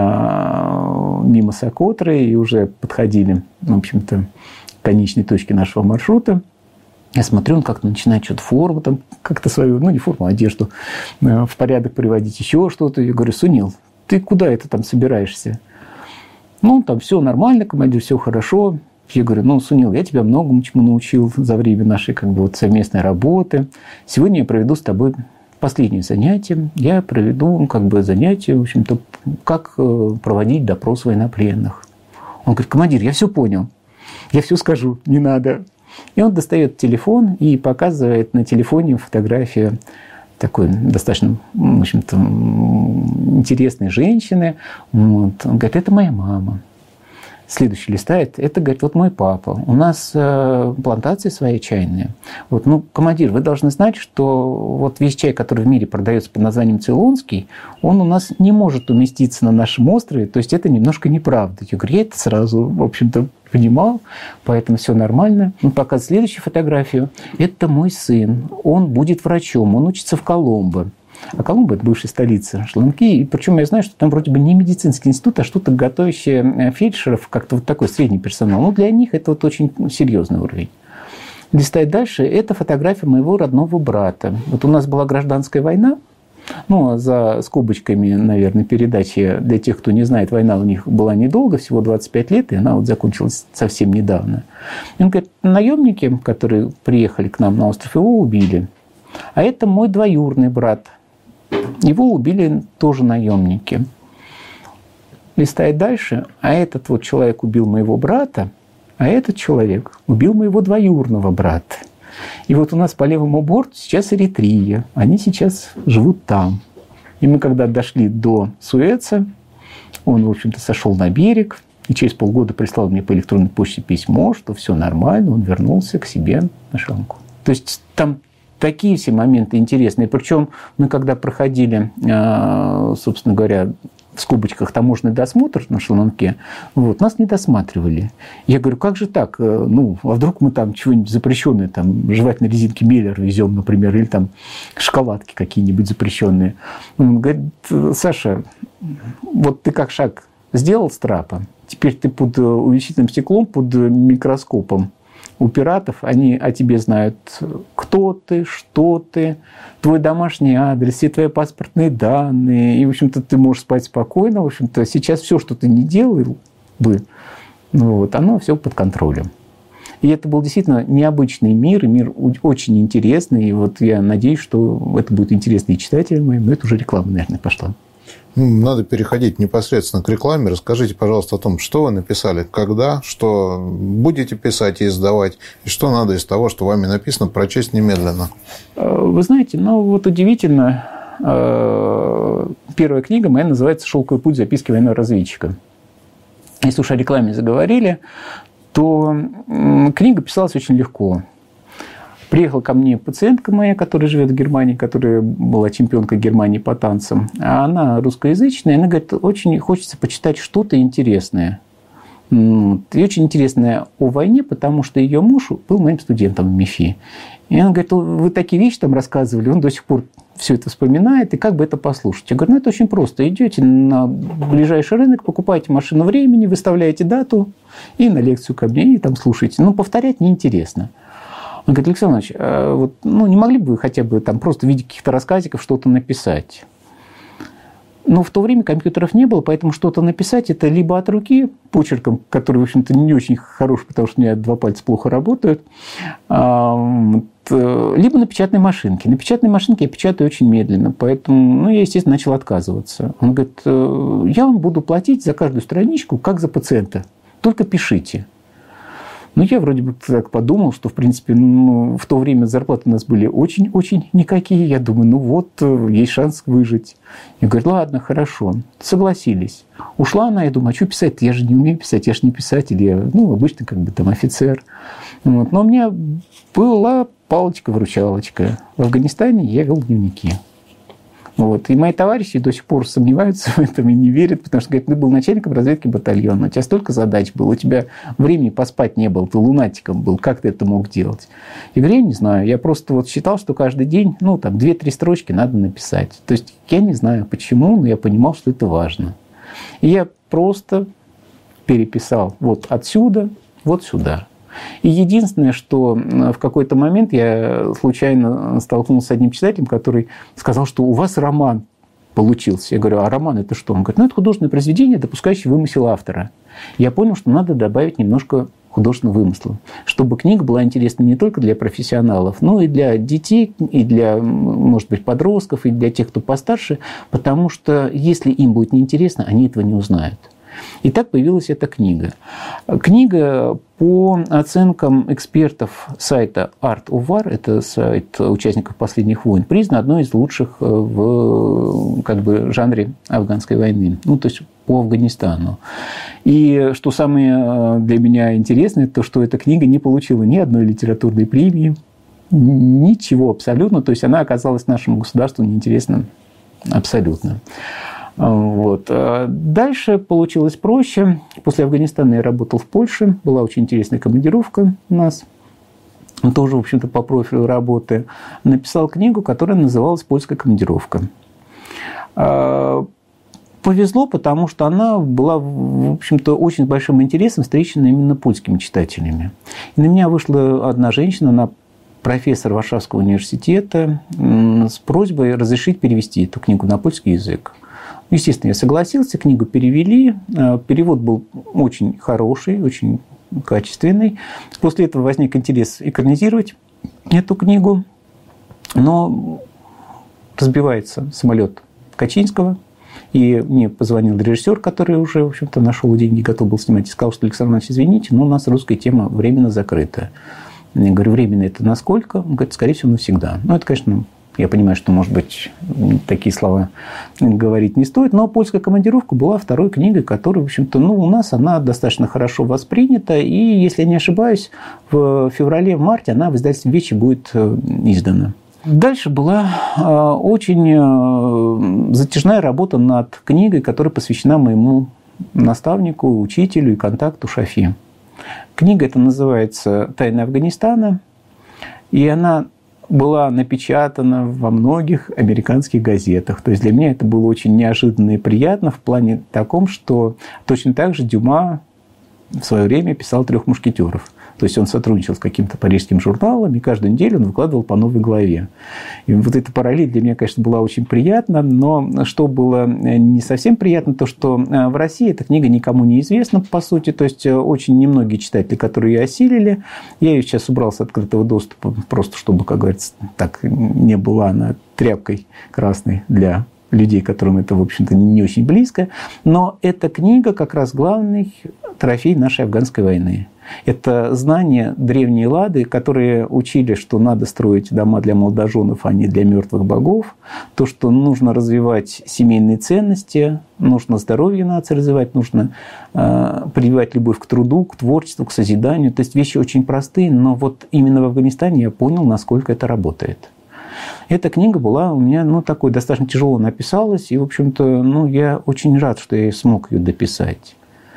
мимо Сокотры и уже подходили, в общем-то, к конечной точке нашего маршрута, я смотрю, он как-то начинает что-то форму, там, как-то свою, ну, не форму, а одежду в порядок приводить, еще что-то. Я говорю: Сунил, ты куда это там собираешься? Ну, там все нормально, командир, все хорошо. Я говорю: ну, Сунил, я тебя многому чему научил за время нашей как бы, вот, совместной работы. Сегодня я проведу с тобой последнее занятие. Я проведу как бы, занятие, в общем-то, как проводить допрос военнопленных. Он говорит: командир, я все понял. Я все скажу, не надо. И он достает телефон и показывает на телефоне фотографию такой достаточно, в общем-то, интересной женщины. Вот. Он говорит: это моя мама. Следующий листает, это, говорит, вот мой папа. У нас э, плантации свои чайные. Вот, ну, командир, вы должны знать, что вот весь чай, который в мире продается под названием цейлонский, он у нас не может уместиться на нашем острове. То есть это немножко неправда. Я говорю: я это сразу, в общем-то, понимал, поэтому все нормально. Он показывает следующую фотографию. Это мой сын. Он будет врачом. Он учится в Коломбо. А Коломбо – это бывшая столица Шри-Ланки. И причем я знаю, что там вроде бы не медицинский институт, а что-то готовящее фельдшеров, как-то вот такой средний персонал. Но для них это вот очень серьезный уровень. Листать дальше – это фотография моего родного брата. Вот у нас была гражданская война. Ну, а за скобочками, наверное, передачи для тех, кто не знает, война у них была недолго, всего двадцать пять лет, и она вот закончилась совсем недавно. И он говорит: наемники, которые приехали к нам на остров, его убили. А это мой двоюродный брат. Его убили тоже наемники. Листает дальше, а этот вот человек убил моего брата, а этот человек убил моего двоюродного брата. И вот у нас по левому борту сейчас Эритрия. Они сейчас живут там. И мы когда дошли до Суэца, он, в общем-то, сошел на берег и через полгода прислал мне по электронной почте письмо, что все нормально, он вернулся к себе на Шри-Ланку. То есть там такие все моменты интересные. Причем мы когда проходили, собственно говоря, в скобочках таможенный досмотр на Шри-Ланке, вот, нас не досматривали. Я говорю: как же так? Ну, а вдруг мы там чего-нибудь запрещенное, там, жевательные резинки Меллер везем, например, или там шоколадки какие-нибудь запрещенные. Он говорит: Саша, вот ты как шаг сделал с трапа, теперь ты под увеличительным стеклом, под микроскопом. У пиратов они о тебе знают, кто ты, что ты, твой домашний адрес, все твои паспортные данные. И, в общем-то, ты можешь спать спокойно. В общем-то, сейчас все, что ты не делал бы, вот, оно все под контролем. И это был действительно необычный мир, мир очень интересный. И вот я надеюсь, что это будет интересно и читателям моим, но это уже реклама, наверное, пошла. Надо переходить непосредственно к рекламе. Расскажите, пожалуйста, о том, что вы написали, когда, что будете писать и издавать, и что надо из того, что вами написано, прочесть немедленно. Вы знаете, ну вот удивительно, первая книга моя называется «Шелковый путь. Записки военного разведчика». Если уж о рекламе заговорили, то книга писалась очень легко. Приехала ко мне пациентка моя, которая живет в Германии, которая была чемпионкой Германии по танцам. А она русскоязычная. Она говорит: очень хочется почитать что-то интересное. И очень интересное о войне, потому что ее муж был моим студентом в МИФИ. И она говорит: вы такие вещи там рассказывали, он до сих пор все это вспоминает, и как бы это послушать? Я говорю: ну, это очень просто. Идете на ближайший рынок, покупаете машину времени, выставляете дату, и на лекцию ко мне, и там слушаете. Ну, повторять неинтересно. Он говорит: Александр Иванович, а вот, ну, не могли бы вы хотя бы там просто в виде каких-то рассказиков что-то написать? Но в то время компьютеров не было, поэтому что-то написать – это либо от руки, почерком, который, в общем-то, не очень хорош, потому что у меня два пальца плохо работают, либо на печатной машинке. На печатной машинке я печатаю очень медленно, поэтому, ну, я, естественно, начал отказываться. Он говорит: я вам буду платить за каждую страничку, как за пациента, только пишите. Ну, я вроде бы так подумал, что, в принципе, ну, в то время зарплаты у нас были очень-очень никакие. Я думаю, ну вот, есть шанс выжить. Я говорю, ладно, хорошо. Согласились. Ушла она, я думаю, а что писать? Я же не умею писать, я же не писатель. Я, ну, обычный как бы там офицер. Вот. Но у меня была палочка-выручалочка. В Афганистане я вел дневники. Вот. И мои товарищи до сих пор сомневаются в этом и не верят, потому что говорят, ты был начальником разведки батальона, у тебя столько задач было, у тебя времени поспать не было, ты лунатиком был, как ты это мог делать? Я говорю, я не знаю, я просто вот считал, что каждый день, ну, там, две-три строчки надо написать. То есть я не знаю почему, но я понимал, что это важно. И я просто переписал вот отсюда, вот сюда. И единственное, что в какой-то момент я случайно столкнулся с одним читателем, который сказал, что у вас роман получился. Я говорю, а роман это что? Он говорит, ну это художественное произведение, допускающее вымысел автора. Я понял, что надо добавить немножко художественного вымысла, чтобы книга была интересна не только для профессионалов, но и для детей, и для, может быть, подростков, и для тех, кто постарше, потому что если им будет неинтересно, они этого не узнают. И так появилась эта книга. Книга, по оценкам экспертов сайта Art of War, это сайт участников последних войн, признана одной из лучших в как бы, жанре афганской войны, ну, то есть по Афганистану. И что самое для меня интересное, то, что эта книга не получила ни одной литературной премии, ничего абсолютно, то есть она оказалась нашему государству неинтересна абсолютно. Вот. Дальше получилось проще. После Афганистана я работал в Польше. Была очень интересная командировка у нас. Тоже, в общем-то, по профилю работы. Написал книгу, которая называлась «Польская командировка». Повезло, потому что она была, в общем-то, очень большим интересом встречена именно польскими читателями. И на меня вышла одна женщина, она профессор Варшавского университета, с просьбой разрешить перевести эту книгу на польский язык. Естественно, я согласился, книгу перевели. Перевод был очень хороший, очень качественный. После этого возник интерес экранизировать эту книгу. Но разбивается самолет Качинского. И мне позвонил режиссер, который уже, в общем-то, нашел деньги, готов был снимать, и сказал, что Александр Иванович, извините, но у нас русская тема временно закрыта. Я говорю, временно это насколько? Он говорит, скорее всего, навсегда. Ну, это, конечно, я понимаю, что, может быть, такие слова говорить не стоит, но «Польская командировка» была второй книгой, которая, в общем-то, ну, у нас она достаточно хорошо воспринята, и, если я не ошибаюсь, в феврале-марте она в издательстве «Вечи» будет издана. Дальше была очень затяжная работа над книгой, которая посвящена моему наставнику, учителю и контакту Шафи. Книга эта называется «Тайны Афганистана», и она была напечатана во многих американских газетах. То есть для меня это было очень неожиданно и приятно в плане таком, что точно так же Дюма в свое время писал «Трех мушкетеров». То есть он сотрудничал с каким-то парижским журналом, и каждую неделю он выкладывал по новой главе. И вот эта параллель для меня, конечно, была очень приятна, но что было не совсем приятно, то, что в России эта книга никому не известна, по сути. То есть очень немногие читатели, которые ее осилили. Я ее сейчас убрал с открытого доступа, просто чтобы, как говорится, так не была она тряпкой красной для людей, которым это, в общем-то, не очень близко. Но эта книга как раз главный трофей нашей афганской войны. Это знания древней Лады, которые учили, что надо строить дома для молодоженов, а не для мертвых богов. То, что нужно развивать семейные ценности, нужно здоровье нации развивать, нужно э, прививать любовь к труду, к творчеству, к созиданию. То есть вещи очень простые, но вот именно в Афганистане я понял, насколько это работает. Эта книга была у меня, ну, такой достаточно тяжело написалась, и, в общем-то, ну, я очень рад, что я смог ее дописать.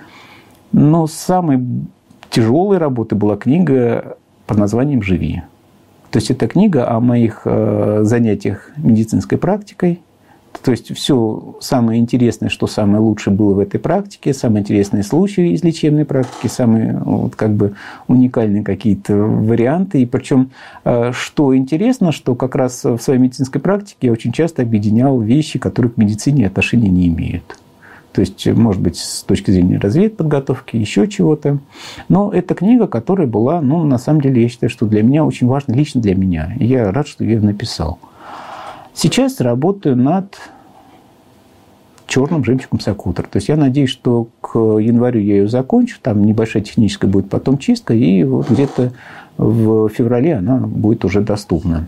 Но самой тяжелой работой была книга под названием «Живи». То есть это книга о моих занятиях медицинской практикой. То есть все самое интересное, что самое лучшее было в этой практике, самые интересные случаи из лечебной практики, самые вот, как бы уникальные какие-то варианты. И причем, что интересно, что как раз в своей медицинской практике я очень часто объединял вещи, которые к медицине отношения не имеют. То есть, может быть, с точки зрения разведподготовки, еще чего-то. Но это книга, которая была, ну, на самом деле, я считаю, что для меня очень важна, лично для меня. И я рад, что я ее написал. Сейчас работаю над черным жемчугом Сакутра. То есть я надеюсь, что к январю я ее закончу, там небольшая техническая будет потом чистка, и вот где-то в феврале она будет уже доступна.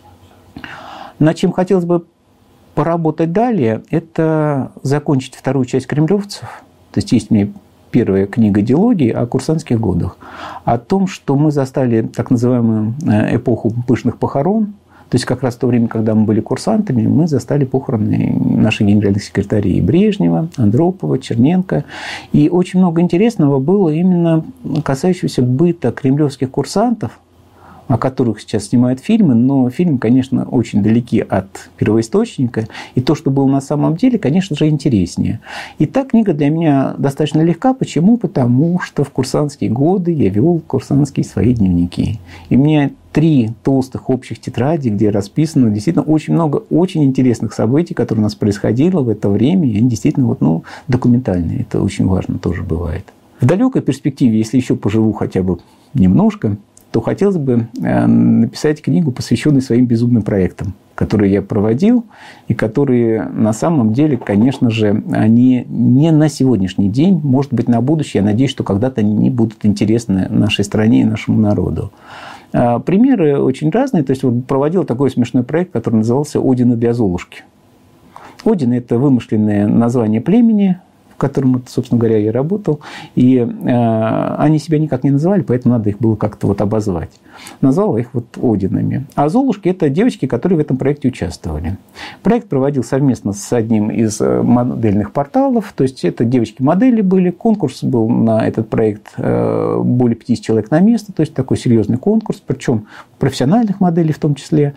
Над чем хотелось бы поработать далее, это закончить вторую часть «Кремлевцев». То есть есть у меня первая книга «Дилогии» о курсантских годах, о том, что мы застали так называемую эпоху пышных похорон. То есть как раз в то время, когда мы были курсантами, мы застали похороны наших генеральных секретарей Брежнева, Андропова, Черненко. И очень много интересного было именно касающегося быта кремлевских курсантов, о которых сейчас снимают фильмы, но фильмы, конечно, очень далеки от первоисточника, и то, что было на самом деле, конечно же, интереснее. И та книга для меня достаточно легка. Почему? Потому что в курсантские годы я вел курсантские свои дневники. И у меня три толстых общих тетради, где расписано действительно очень много очень интересных событий, которые у нас происходило в это время, и они действительно вот, ну, документальные. Это очень важно тоже бывает. В далекой перспективе, если еще поживу хотя бы немножко, то хотелось бы написать книгу, посвященную своим безумным проектам, которые я проводил, и которые на самом деле, конечно же, они не на сегодняшний день, может быть, на будущее. Я надеюсь, что когда-то они будут интересны нашей стране и нашему народу. Примеры очень разные. То есть, вот проводил такой смешной проект, который назывался «Одины для Золушки». Одины – это вымышленное название племени, в котором, собственно говоря, я работал. И э, они себя никак не называли, поэтому надо их было как-то вот обозвать. Назвал их вот Одинами. А Золушки – это девочки, которые в этом проекте участвовали. Проект проводил совместно с одним из модельных порталов. То есть, это девочки-модели были. Конкурс был на этот проект э, более пятьдесят человек на место. То есть, такой серьезный конкурс. Причем профессиональных моделей в том числе.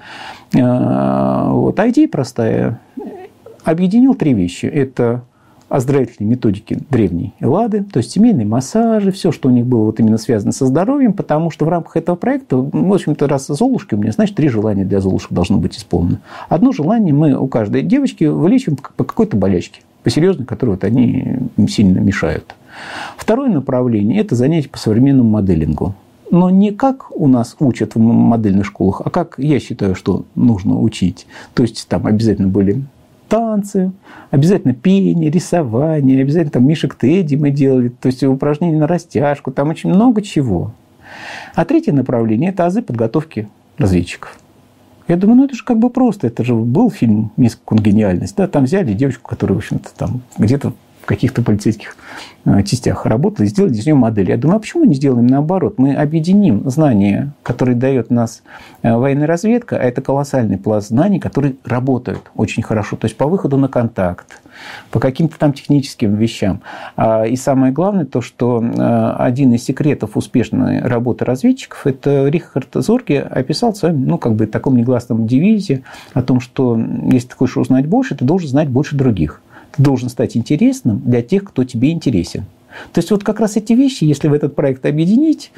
Э, вот. А идея простая. Объединил три вещи. Это оздоровительные методики древней Эллады, то есть семейные массажи, все, что у них было вот именно связано со здоровьем, потому что в рамках этого проекта, в общем-то, раз Золушки у меня, значит, три желания для Золушек должно быть исполнено. Одно желание мы у каждой девочки вылечим по какой-то болячке, по серьезной, которой вот они им сильно мешают. Второе направление – это занятие по современному моделингу. Но не как у нас учат в модельных школах, а как я считаю, что нужно учить. То есть, там обязательно были танцы, обязательно пение, рисование, обязательно там мишек Тедди мы делали, то есть упражнения на растяжку, там очень много чего. А третье направление – это азы подготовки разведчиков. Я думаю, ну это же как бы просто, это же был фильм «Мисс Конгениальность», да, там взяли девочку, которая, в общем-то, там где-то в каких-то полицейских частях работала, и сделали из нее модель. Я думаю, а почему не сделаем наоборот? Мы объединим знания, которые дает нас военная разведка, а это колоссальный пласт знаний, которые работают очень хорошо. То есть, по выходу на контакт, по каким-то там техническим вещам. И самое главное, то, что один из секретов успешной работы разведчиков, это Рихард Зорге описал в своем, ну, как бы, таком негласном девизе о том, что если ты хочешь узнать больше, ты должен знать больше других. Ты должен стать интересным для тех, кто тебе интересен. То есть, вот как раз эти вещи, если в этот проект объединить,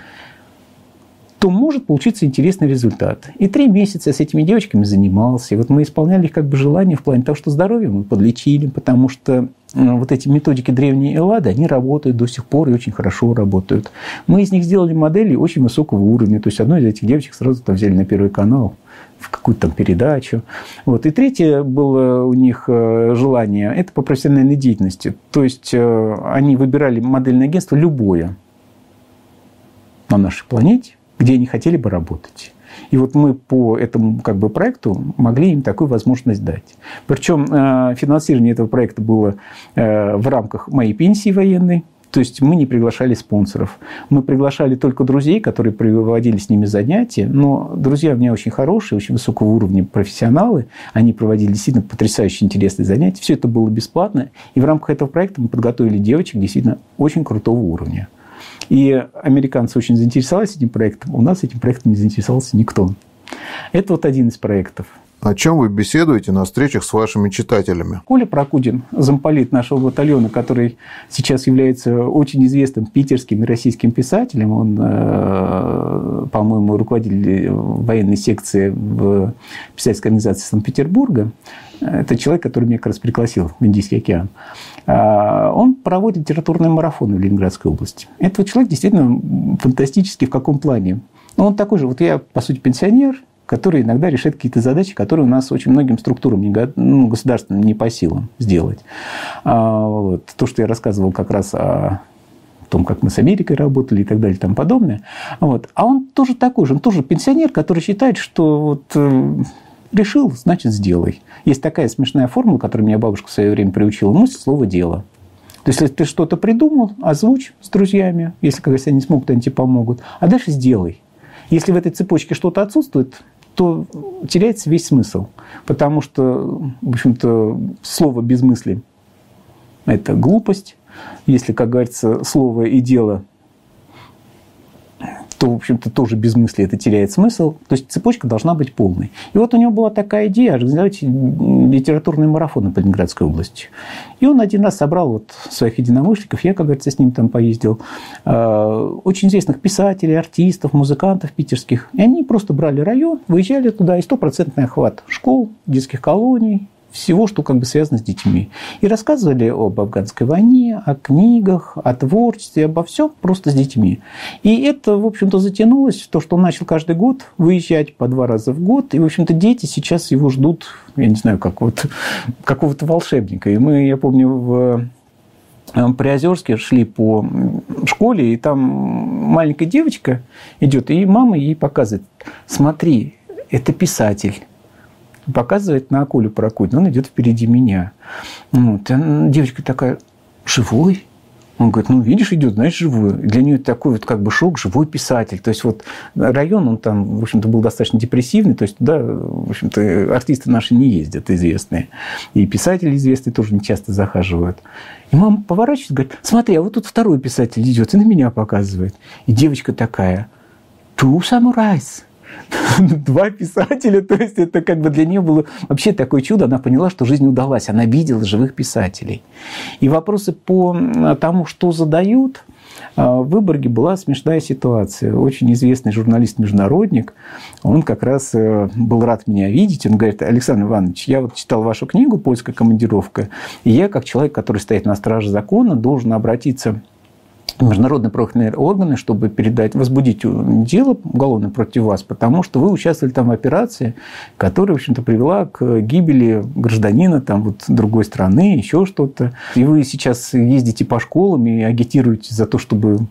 то может получиться интересный результат. И три месяца я с этими девочками занимался. И вот мы исполняли их как бы желания в плане того, что здоровье мы подлечили, потому что вот эти методики древней Эллады, они работают до сих пор и очень хорошо работают. Мы из них сделали модели очень высокого уровня. То есть, одну из этих девочек сразу там взяли на Первый канал в какую-то там передачу. Вот. И третье было у них желание – это по профессиональной деятельности. То есть, они выбирали модельное агентство любое на нашей планете, где они хотели бы работать. И вот мы по этому как бы проекту могли им такую возможность дать. Причем финансирование этого проекта было в рамках моей пенсии военной. То есть, мы не приглашали спонсоров. Мы приглашали только друзей, которые проводили с ними занятия. Но друзья у меня очень хорошие, очень высокого уровня профессионалы. Они проводили действительно потрясающе интересные занятия. Все это было бесплатно. И в рамках этого проекта мы подготовили девочек действительно очень крутого уровня. И американцы очень заинтересовались этим проектом. У нас этим проектом не заинтересовался никто. Это вот один из проектов. О чем вы беседуете на встречах с вашими читателями? Коля Прокудин, замполит нашего батальона, который сейчас является очень известным питерским и российским писателем. Он, по-моему, руководитель военной секции в писательской организации Санкт-Петербурга. Это человек, который меня как раз пригласил в Индийский океан. Он проводит литературные марафоны в Ленинградской области. Этот человек действительно фантастический в каком плане? Он такой же, вот я, по сути, пенсионер, который иногда решает какие-то задачи, которые у нас очень многим структурам не, ну, государственным не по силам сделать. А, вот, то, что я рассказывал как раз о том, как мы с Америкой работали и так далее и тому подобное. Вот. А он тоже такой же, он тоже пенсионер, который считает, что вот, э, решил, значит, сделай. Есть такая смешная формула, которую меня бабушка в свое время приучила. Мысль, слово, дело. То есть, если ты что-то придумал, озвучь с друзьями, если, как если они смогут, они тебе помогут, а дальше сделай. Если в этой цепочке что-то отсутствует, то теряется весь смысл. Потому что, в общем-то, слово без мысли – это глупость. Если, как говорится, слово и дело, то, в общем-то, тоже без мысли это теряет смысл. То есть цепочка должна быть полной. И вот у него была такая идея организовать литературные марафоны по Ленинградской области. И он один раз собрал вот своих единомышленников, я, как говорится, с ним там поездил, очень известных писателей, артистов, музыкантов питерских. И они просто брали район, выезжали туда, и стопроцентный охват школ, детских колоний, всего, что как бы связано с детьми. И рассказывали об афганской войне, о книгах, о творчестве, обо всем просто с детьми. И это, в общем-то, затянулось в то, что он начал каждый год выезжать по два раза в год. И, в общем-то, дети сейчас его ждут, я не знаю, какого-то, какого-то волшебника. И мы, я помню, в Приозерске шли по школе, и там маленькая девочка идет, и мама ей показывает: смотри, это писатель. Показывает на Колю Прокудина, он идет впереди меня. Вот. Девочка такая: живой? Он говорит: ну, видишь, идет, знаешь, живой. Для нее такой вот как бы шок, живой писатель. То есть, вот район, он там, в общем-то, был достаточно депрессивный, то есть, туда, в общем-то, артисты наши не ездят, известные. И писатели известные тоже не часто захаживают. И мама поворачивается, говорит: смотри, а вот тут второй писатель идет и на меня показывает. И девочка такая: two samurais. Два писателя, то есть это как бы для нее было вообще такое чудо. Она поняла, что жизнь удалась, она видела живых писателей. И вопросы по тому, что задают, в Выборге была смешная ситуация. Очень известный журналист-международник, он как раз был рад меня видеть. Он говорит: Александр Иванович, я вот читал вашу книгу «Польская командировка», и я, как человек, который стоит на страже закона, должен обратиться международные правоохранительные органы, чтобы передать, возбудить дело уголовное против вас, потому что вы участвовали там в операции, которая, в общем-то, привела к гибели гражданина там, вот, другой страны, еще что-то. И вы сейчас ездите по школам и агитируете за то, чтобы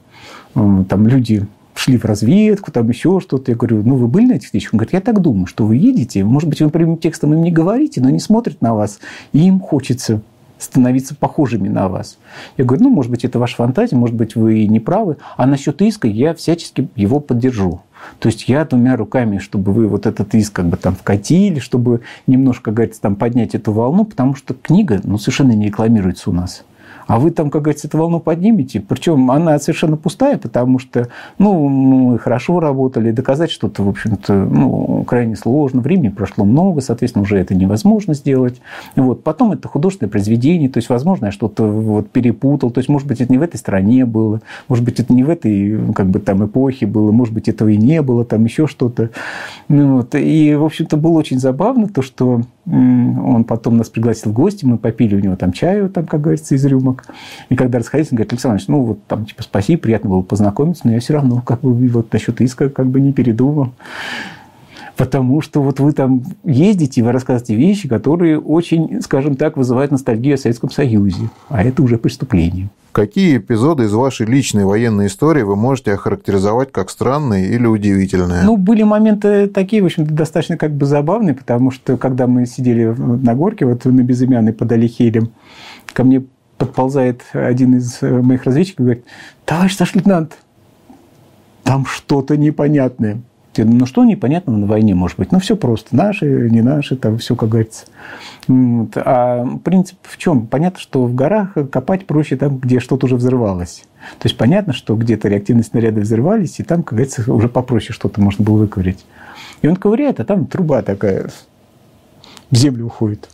там люди шли в разведку, там еще что-то. Я говорю: ну, вы были на этих встречах? Он говорит: я так думаю, что вы едете, может быть, вы прямым текстом им не говорите, но они смотрят на вас, и им хочется становиться похожими на вас. Я говорю: ну, может быть, это ваша фантазия, может быть, вы не правы. А насчет иска я всячески его поддержу. То есть я двумя руками, чтобы вы вот этот иск как бы там вкатили, чтобы немножко, как говорится, там поднять эту волну, потому что книга, ну, совершенно не рекламируется у нас. А вы там, как говорится, эту волну поднимете. Причем она совершенно пустая, потому что, ну, мы хорошо работали. Доказать что-то, в общем-то, ну, крайне сложно. Времени прошло много, соответственно, уже это невозможно сделать. Вот. Потом это художественное произведение. То есть, возможно, я что-то вот перепутал. То есть, может быть, это не в этой стране было. Может быть, это не в этой как бы, там, эпохе было. Может быть, этого и не было. Там еще что-то. Ну, вот. И, в общем-то, было очень забавно то, что он потом нас пригласил в гости. Мы попили у него там чаю, там, как говорится, из рюмок. И когда расходились, он говорит: Александр Иванович, ну, вот там, типа, спасибо, приятно было познакомиться, но я все равно, как бы, вот насчет иска, как бы, не передумал. Потому что вот вы там ездите, вы рассказываете вещи, которые очень, скажем так, вызывают ностальгию о Советском Союзе. А это уже преступление. Какие эпизоды из вашей личной военной истории вы можете охарактеризовать как странные или удивительные? Ну, были моменты такие, в общем-то, достаточно как бы забавные, потому что, когда мы сидели на горке, вот на Безымянной под Алихейлем, ко мне подползает один из моих разведчиков и говорит: товарищ старший лейтенант, там что-то непонятное. Я думаю: ну что непонятного на войне может быть? Ну, все просто. Наши, не наши, там все, как говорится. Вот. А принцип в чем? Понятно, что в горах копать проще там, где что-то уже взорвалось. То есть, понятно, что где-то реактивные снаряды взрывались, и там, как говорится, уже попроще что-то можно было выковырять. И он ковыряет, а там труба такая в землю уходит.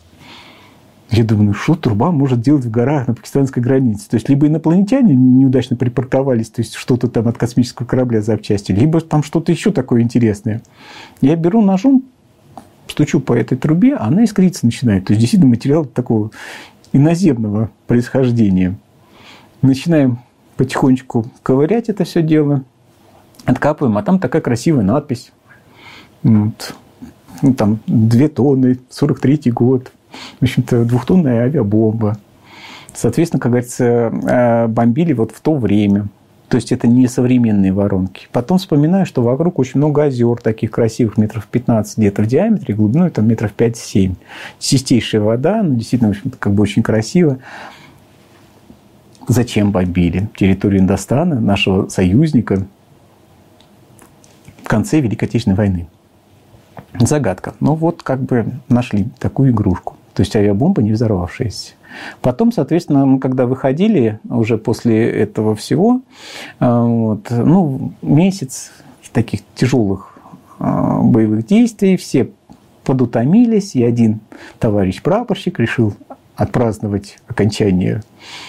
Я думаю: ну что труба может делать в горах на пакистанской границе? То есть, либо инопланетяне неудачно припарковались, то есть, что-то там от космического корабля запчасти, либо там что-то еще такое интересное. Я беру ножом, стучу по этой трубе, а она искриться начинает. То есть, действительно, материал такого иноземного происхождения. Начинаем потихонечку ковырять это все дело, откапываем, а там такая красивая надпись. Вот. ну, там, две тонны, сорок третий год. В общем-то, двухтонная авиабомба. Соответственно, как говорится, бомбили вот в то время. То есть это не современные воронки. Потом вспоминаю, что вокруг очень много озер, таких красивых, метров пятнадцать где-то в диаметре, глубиной там метров пять-семь. Чистейшая вода, ну, действительно, в общем-то, как бы очень красиво. Зачем бомбили территорию Индостана, нашего союзника, в конце Великой Отечественной войны? Загадка. Но вот как бы нашли такую игрушку. То есть авиабомба не взорвавшаяся. Потом, соответственно, мы когда выходили уже после этого всего, вот, ну, месяц таких тяжелых боевых действий, все подутомились, и один товарищ прапорщик решил отпраздновать окончание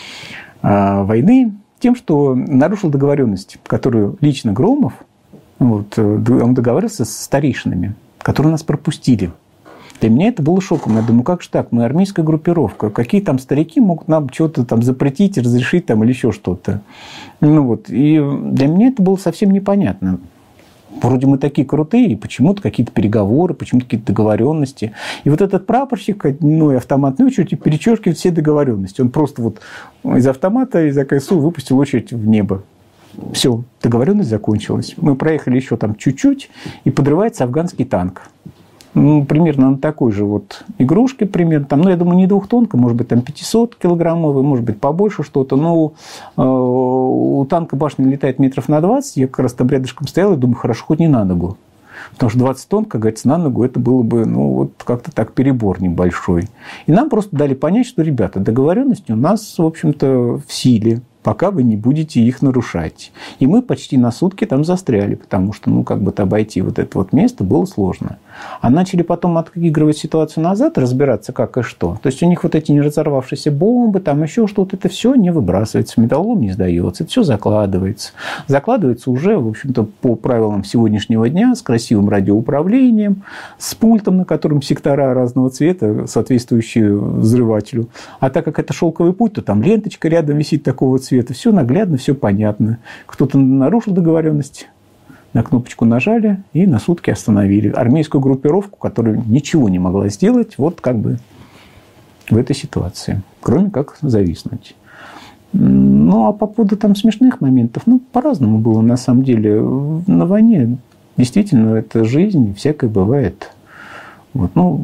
войны тем, что нарушил договоренность, которую лично Громов, вот, он договорился с старейшинами, которые нас пропустили. Для меня это было шоком. Я думаю, как же так? Мы армейская группировка. Какие там старики могут нам что-то там запретить, разрешить там, или еще что-то? Ну, вот. И для меня это было совсем непонятно. Вроде мы такие крутые, и почему-то какие-то переговоры, почему-то какие-то договоренности. И вот этот прапорщик одной автоматной очередью перечеркивает все договоренности. Он просто вот из автомата, из АКСУ выпустил очередь в небо. Все, договоренность закончилась. Мы проехали еще там чуть-чуть, и подрывается афганский танк. Ну, примерно на такой же вот игрушке, примерно, там, ну, я думаю, не двухтонка, может быть, там пятьсот килограммовый, может быть, побольше что-то, но э, у танка башня летает метров на двадцать, я как раз там рядышком стоял и думаю, хорошо, хоть не на ногу. Потому что двадцать тонн, как говорится, на ногу, это было бы, ну, вот как-то так перебор небольшой. И нам просто дали понять, что, ребята, договоренности у нас, в общем-то, в силе, пока вы не будете их нарушать. И мы почти на сутки там застряли, потому что, ну, как бы-то обойти вот это вот место было сложно. А начали потом отыгрывать ситуацию назад, разбираться как и что. То есть, у них вот эти не разорвавшиеся бомбы, там еще что-то, это все не выбрасывается, металлолом не сдается, это все закладывается. Закладывается уже, в общем-то, по правилам сегодняшнего дня, с красивым радиоуправлением, с пультом, на котором сектора разного цвета, соответствующие взрывателю. А так как это шелковый путь, то там ленточка рядом висит такого цвета. Это все наглядно, все понятно. Кто-то нарушил договоренность, на кнопочку нажали и на сутки остановили. Армейскую группировку, которая ничего не могла сделать, вот как бы в этой ситуации, кроме как зависнуть. Ну, а по поводу там смешных моментов, ну, по-разному было на самом деле. На войне действительно это жизнь, всякое бывает. Вот, ну,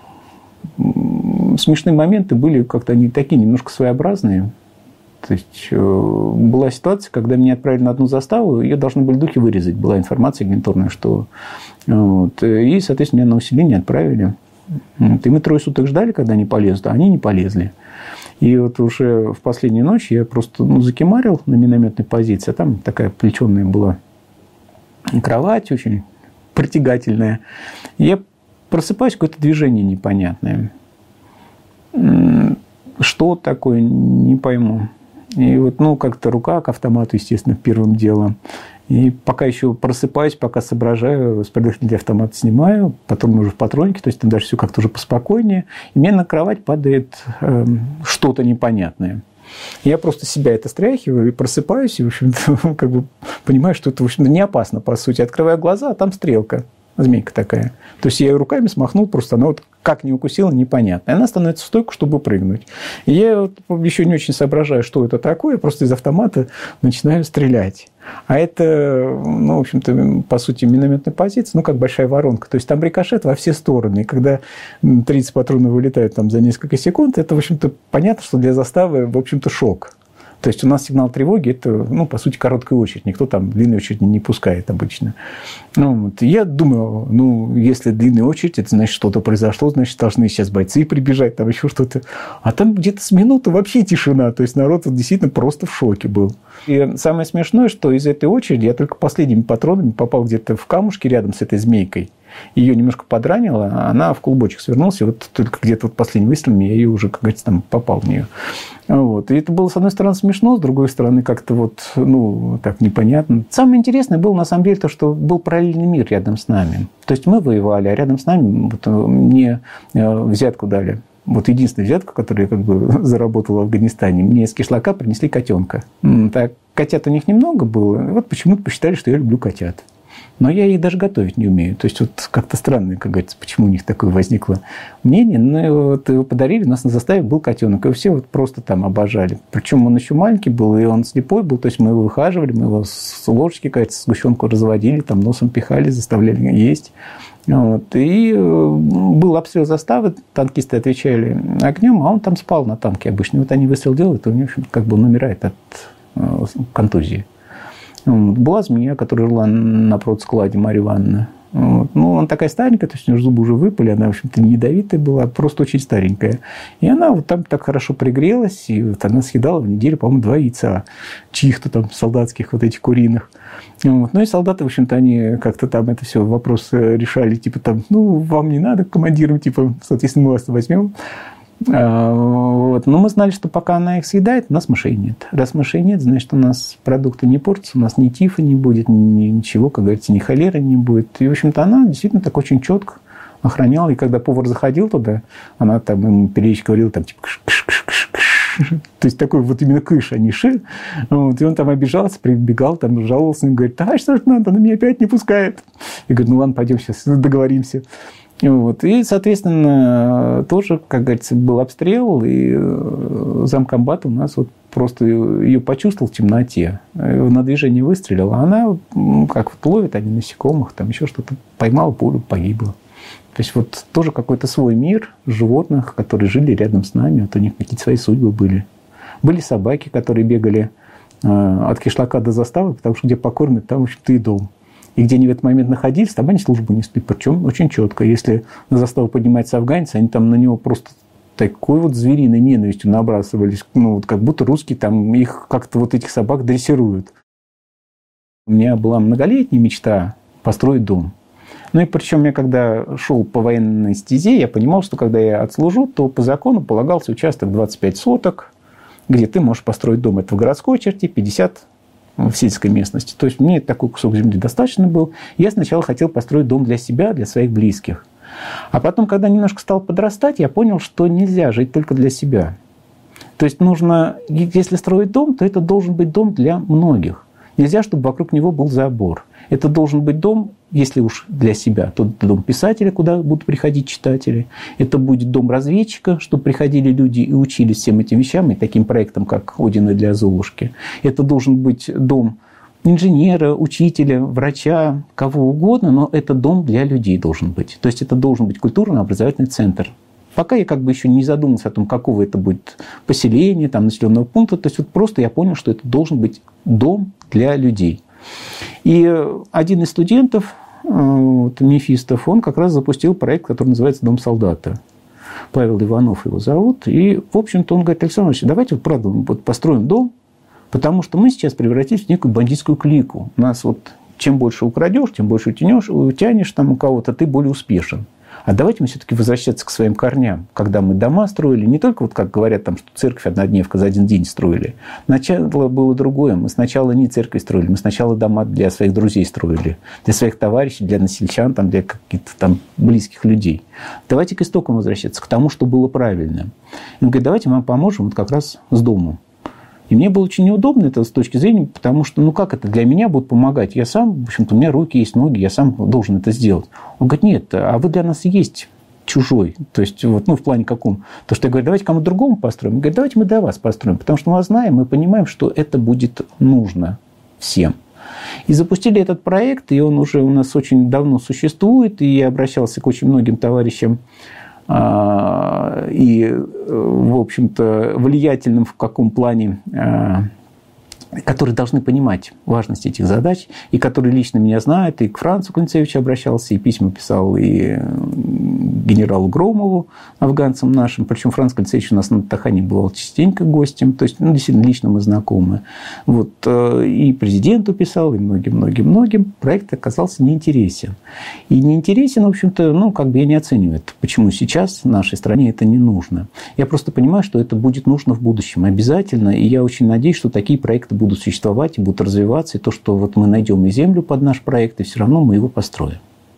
смешные моменты были как-то они такие немножко своеобразные. То есть, была ситуация, когда меня отправили на одну заставу, ее должны были духи вырезать. Была информация агентурная, что... Вот, и, соответственно, меня на усиление отправили. Вот, и мы трое суток ждали, когда они полезут, а они не полезли. И вот уже в последнюю ночь я просто ну, закимарил на минометной позиции. А там такая плетеная была кровать, очень притягательная. И я просыпаюсь, какое-то движение непонятное. Что такое, не пойму. И вот, ну, как-то рука к автомату, естественно, первым делом. И пока еще просыпаюсь, пока соображаю, с предохранителя автомата снимаю, потом уже в патроннике, то есть там даже все как-то уже поспокойнее. И мне на кровать падает э, что-то непонятное. Я просто себя это стряхиваю и просыпаюсь, и, в общем-то, как бы понимаю, что это, в общем-то, не опасно, по сути. Открываю глаза, а там стрелка. Змейка такая. То есть, я ее руками смахнул, просто она вот как не укусила, непонятно. И она становится в стойку, чтобы прыгнуть. И я вот еще не очень соображаю, что это такое, просто из автомата начинаю стрелять. А это, ну, в общем-то, по сути, минометная позиция, ну, как большая воронка. То есть, там рикошет во все стороны. И когда тридцать патронов вылетают там за несколько секунд, это, в общем-то, понятно, что для заставы, в общем-то, шок. То есть, у нас сигнал тревоги – это, ну, по сути, короткая очередь. Никто там длинной очереди не пускает обычно. Ну, вот. Я думаю, ну, если длинная очередь, это значит, что-то произошло, значит, должны сейчас бойцы прибежать, там еще что-то. А там где-то с минуты вообще тишина. То есть, народ вот, действительно просто в шоке был. И самое смешное, что из этой очереди я только последними патронами попал где-то в камушки рядом с этой змейкой. Ее немножко подранило, а она в клубочек свернулась, и вот только где-то вот последним выстрелом я ее уже, как говорится, там попал в нее. Вот. И это было, с одной стороны, смешно, с другой стороны, как-то вот, ну, так непонятно. Самое интересное было, на самом деле, то, что был параллельный мир рядом с нами. То есть, мы воевали, а рядом с нами вот, мне взятку дали. Вот единственная взятка, которую я как бы заработал в Афганистане, мне из кишлака принесли котенка. Так, котят у них немного было, и вот почему-то посчитали, что я люблю котят. Но я их даже готовить не умею. То есть, вот как-то странно, как говорится, почему у них такое возникло мнение. Ну, вот его подарили, у нас на заставе был котенок, и все вот просто там обожали. Причем он еще маленький был, и он слепой был, то есть мы его выхаживали, мы его с ложечки, кажется, сгущенку разводили, там носом пихали, заставляли есть. Вот. И был обстрел заставы, танкисты отвечали огнем, а он там спал на танке обычно. Вот они выстрел делают, и у него, в общем, как бы он умирает от контузии. Была змея, которая жила на продскладе, Марья Ивановна. Вот. Ну, она такая старенькая, то есть у нее зубы уже выпали, она, в общем-то, не ядовитая была, просто очень старенькая. И она вот там так хорошо пригрелась, и вот она съедала в неделю, по-моему, два яйца чьих-то там солдатских, вот этих куриных. Вот. Ну, и солдаты, в общем-то, они как-то там это все вопрос решали, типа там, ну, вам не надо командирам, типа, соответственно, мы вас возьмем. Вот. Но мы знали, что пока она их съедает, у нас мышей нет. Раз мышей нет, значит, у нас продукты не портятся, у нас ни тифа не будет, ни, ничего, как говорится, ни холеры не будет. И, в общем-то, она действительно так очень четко охраняла. И когда повар заходил туда, она там ему периодически говорила, там, типа, кш-кш-кш-кш. То есть, такой вот именно кыш, а не ши. Вот. И он там обижался, прибегал, там жаловался, и говорит, а что ж надо, она меня опять не пускает. Я говорю, ну ладно, пойдем сейчас договоримся. Вот. И, соответственно, тоже, как говорится, был обстрел, и замкомбат у нас вот просто ее почувствовал в темноте, на движение выстрелил, а она, как вот ловит они насекомых, там еще что-то, поймала пулю, погибла. То есть, вот тоже какой-то свой мир животных, которые жили рядом с нами, вот у них какие-то свои судьбы были. Были собаки, которые бегали от кишлака до заставы, потому что где покормят, там, в общем-то, и дом. И где они в этот момент находились, там они службу несли. Причем очень четко. Если на заставу поднимается афганец, они там на него просто такой вот звериной ненавистью набрасывались. Ну, вот как будто русские там их как-то вот этих собак дрессируют. У меня была многолетняя мечта построить дом. Ну и причем я когда шел по военной стезе, я понимал, что когда я отслужу, то по закону полагался участок двадцать пять соток, где ты можешь построить дом. Это в городской черте, пятьдесят в сельской местности. То есть мне такой кусок земли достаточно был. Я сначала хотел построить дом для себя, для своих близких. А потом, когда немножко стал подрастать, я понял, что нельзя жить только для себя. То есть нужно, если строить дом, то это должен быть дом для многих. Нельзя, чтобы вокруг него был забор. Это должен быть дом, если уж для себя, то дом писателя, куда будут приходить читатели. Это будет дом разведчика, чтобы приходили люди и учились всем этим вещам, и таким проектам, как «Одины для Золушки». Это должен быть дом инженера, учителя, врача, кого угодно, но это дом для людей должен быть. То есть это должен быть культурно-образовательный центр. Пока я как бы еще не задумался о том, какого это будет поселения, там, населенного пункта. То есть вот просто я понял, что это должен быть дом для людей. И один из студентов, вот, Мефистов, он как раз запустил проект, который называется «Дом солдата». Павел Иванов его зовут. И, в общем-то, он говорит: Александр Ильич, давайте вот, правда, вот построим дом, потому что мы сейчас превратились в некую бандитскую клику. У нас вот чем больше украдешь, тем больше утянешь, утянешь там у кого-то, ты более успешен. А давайте мы все-таки возвращаться к своим корням. Когда мы дома строили, не только, вот как говорят, там, что церковь однодневка за один день строили. Начало было другое. Мы сначала не церковь строили, мы сначала дома для своих друзей строили, для своих товарищей, для насельчан, там, для каких-то там близких людей. Давайте к истокам возвращаться, к тому, что было правильно. И он говорит: давайте мы вам поможем вот как раз с домом. И мне было очень неудобно это с точки зрения, потому что, ну как это, для меня будут помогать? Я сам, в общем-то, у меня руки есть, ноги, я сам должен это сделать. Он говорит: нет, а вы для нас и есть чужой. То есть, вот, ну, в плане каком? То, что я говорю, давайте кому-то другому построим. Он говорит: давайте мы для вас построим, потому что мы вас знаем, мы понимаем, что это будет нужно всем. И запустили этот проект, и он уже у нас очень давно существует, и я обращался к очень многим товарищам, и, в общем-то, влиятельным в каком плане, которые должны понимать важность этих задач, и которые лично меня знают, и к Францу Клинцевичу обращался, и письма писал и генералу Громову, афганцам нашим. Причем Франц Клинцевич у нас на Тахане бывал частенько гостем, то есть, ну, действительно, лично мы знакомы. Вот. И президенту писал, и многим-многим-многим. Проект оказался неинтересен. И неинтересен, в общем-то, ну, как бы я не оцениваю это, почему сейчас в нашей стране это не нужно. Я просто понимаю, что это будет нужно в будущем обязательно, и я очень надеюсь, что такие проекты будут существовать и будут развиваться, и то, что вот мы найдем и землю под наш проект, и все равно мы его построим.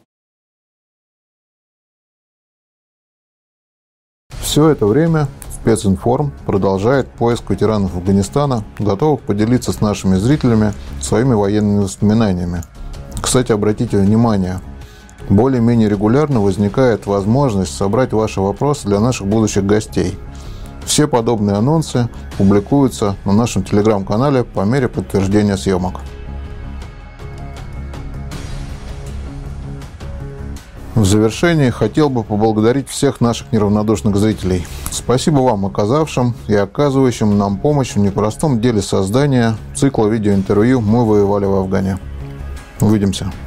Все это время Специнформ продолжает поиск ветеранов Афганистана, готовых поделиться с нашими зрителями своими военными воспоминаниями. К Кстати, обратите внимание, более-менее регулярно возникает возможность собрать ваши вопросы для наших будущих гостей. Все подобные анонсы публикуются на нашем телеграм-канале по мере подтверждения съемок. В завершении хотел бы поблагодарить всех наших неравнодушных зрителей. Спасибо вам, оказавшим и оказывающим нам помощь в непростом деле создания цикла видеоинтервью «Мы воевали в Афгане». Увидимся.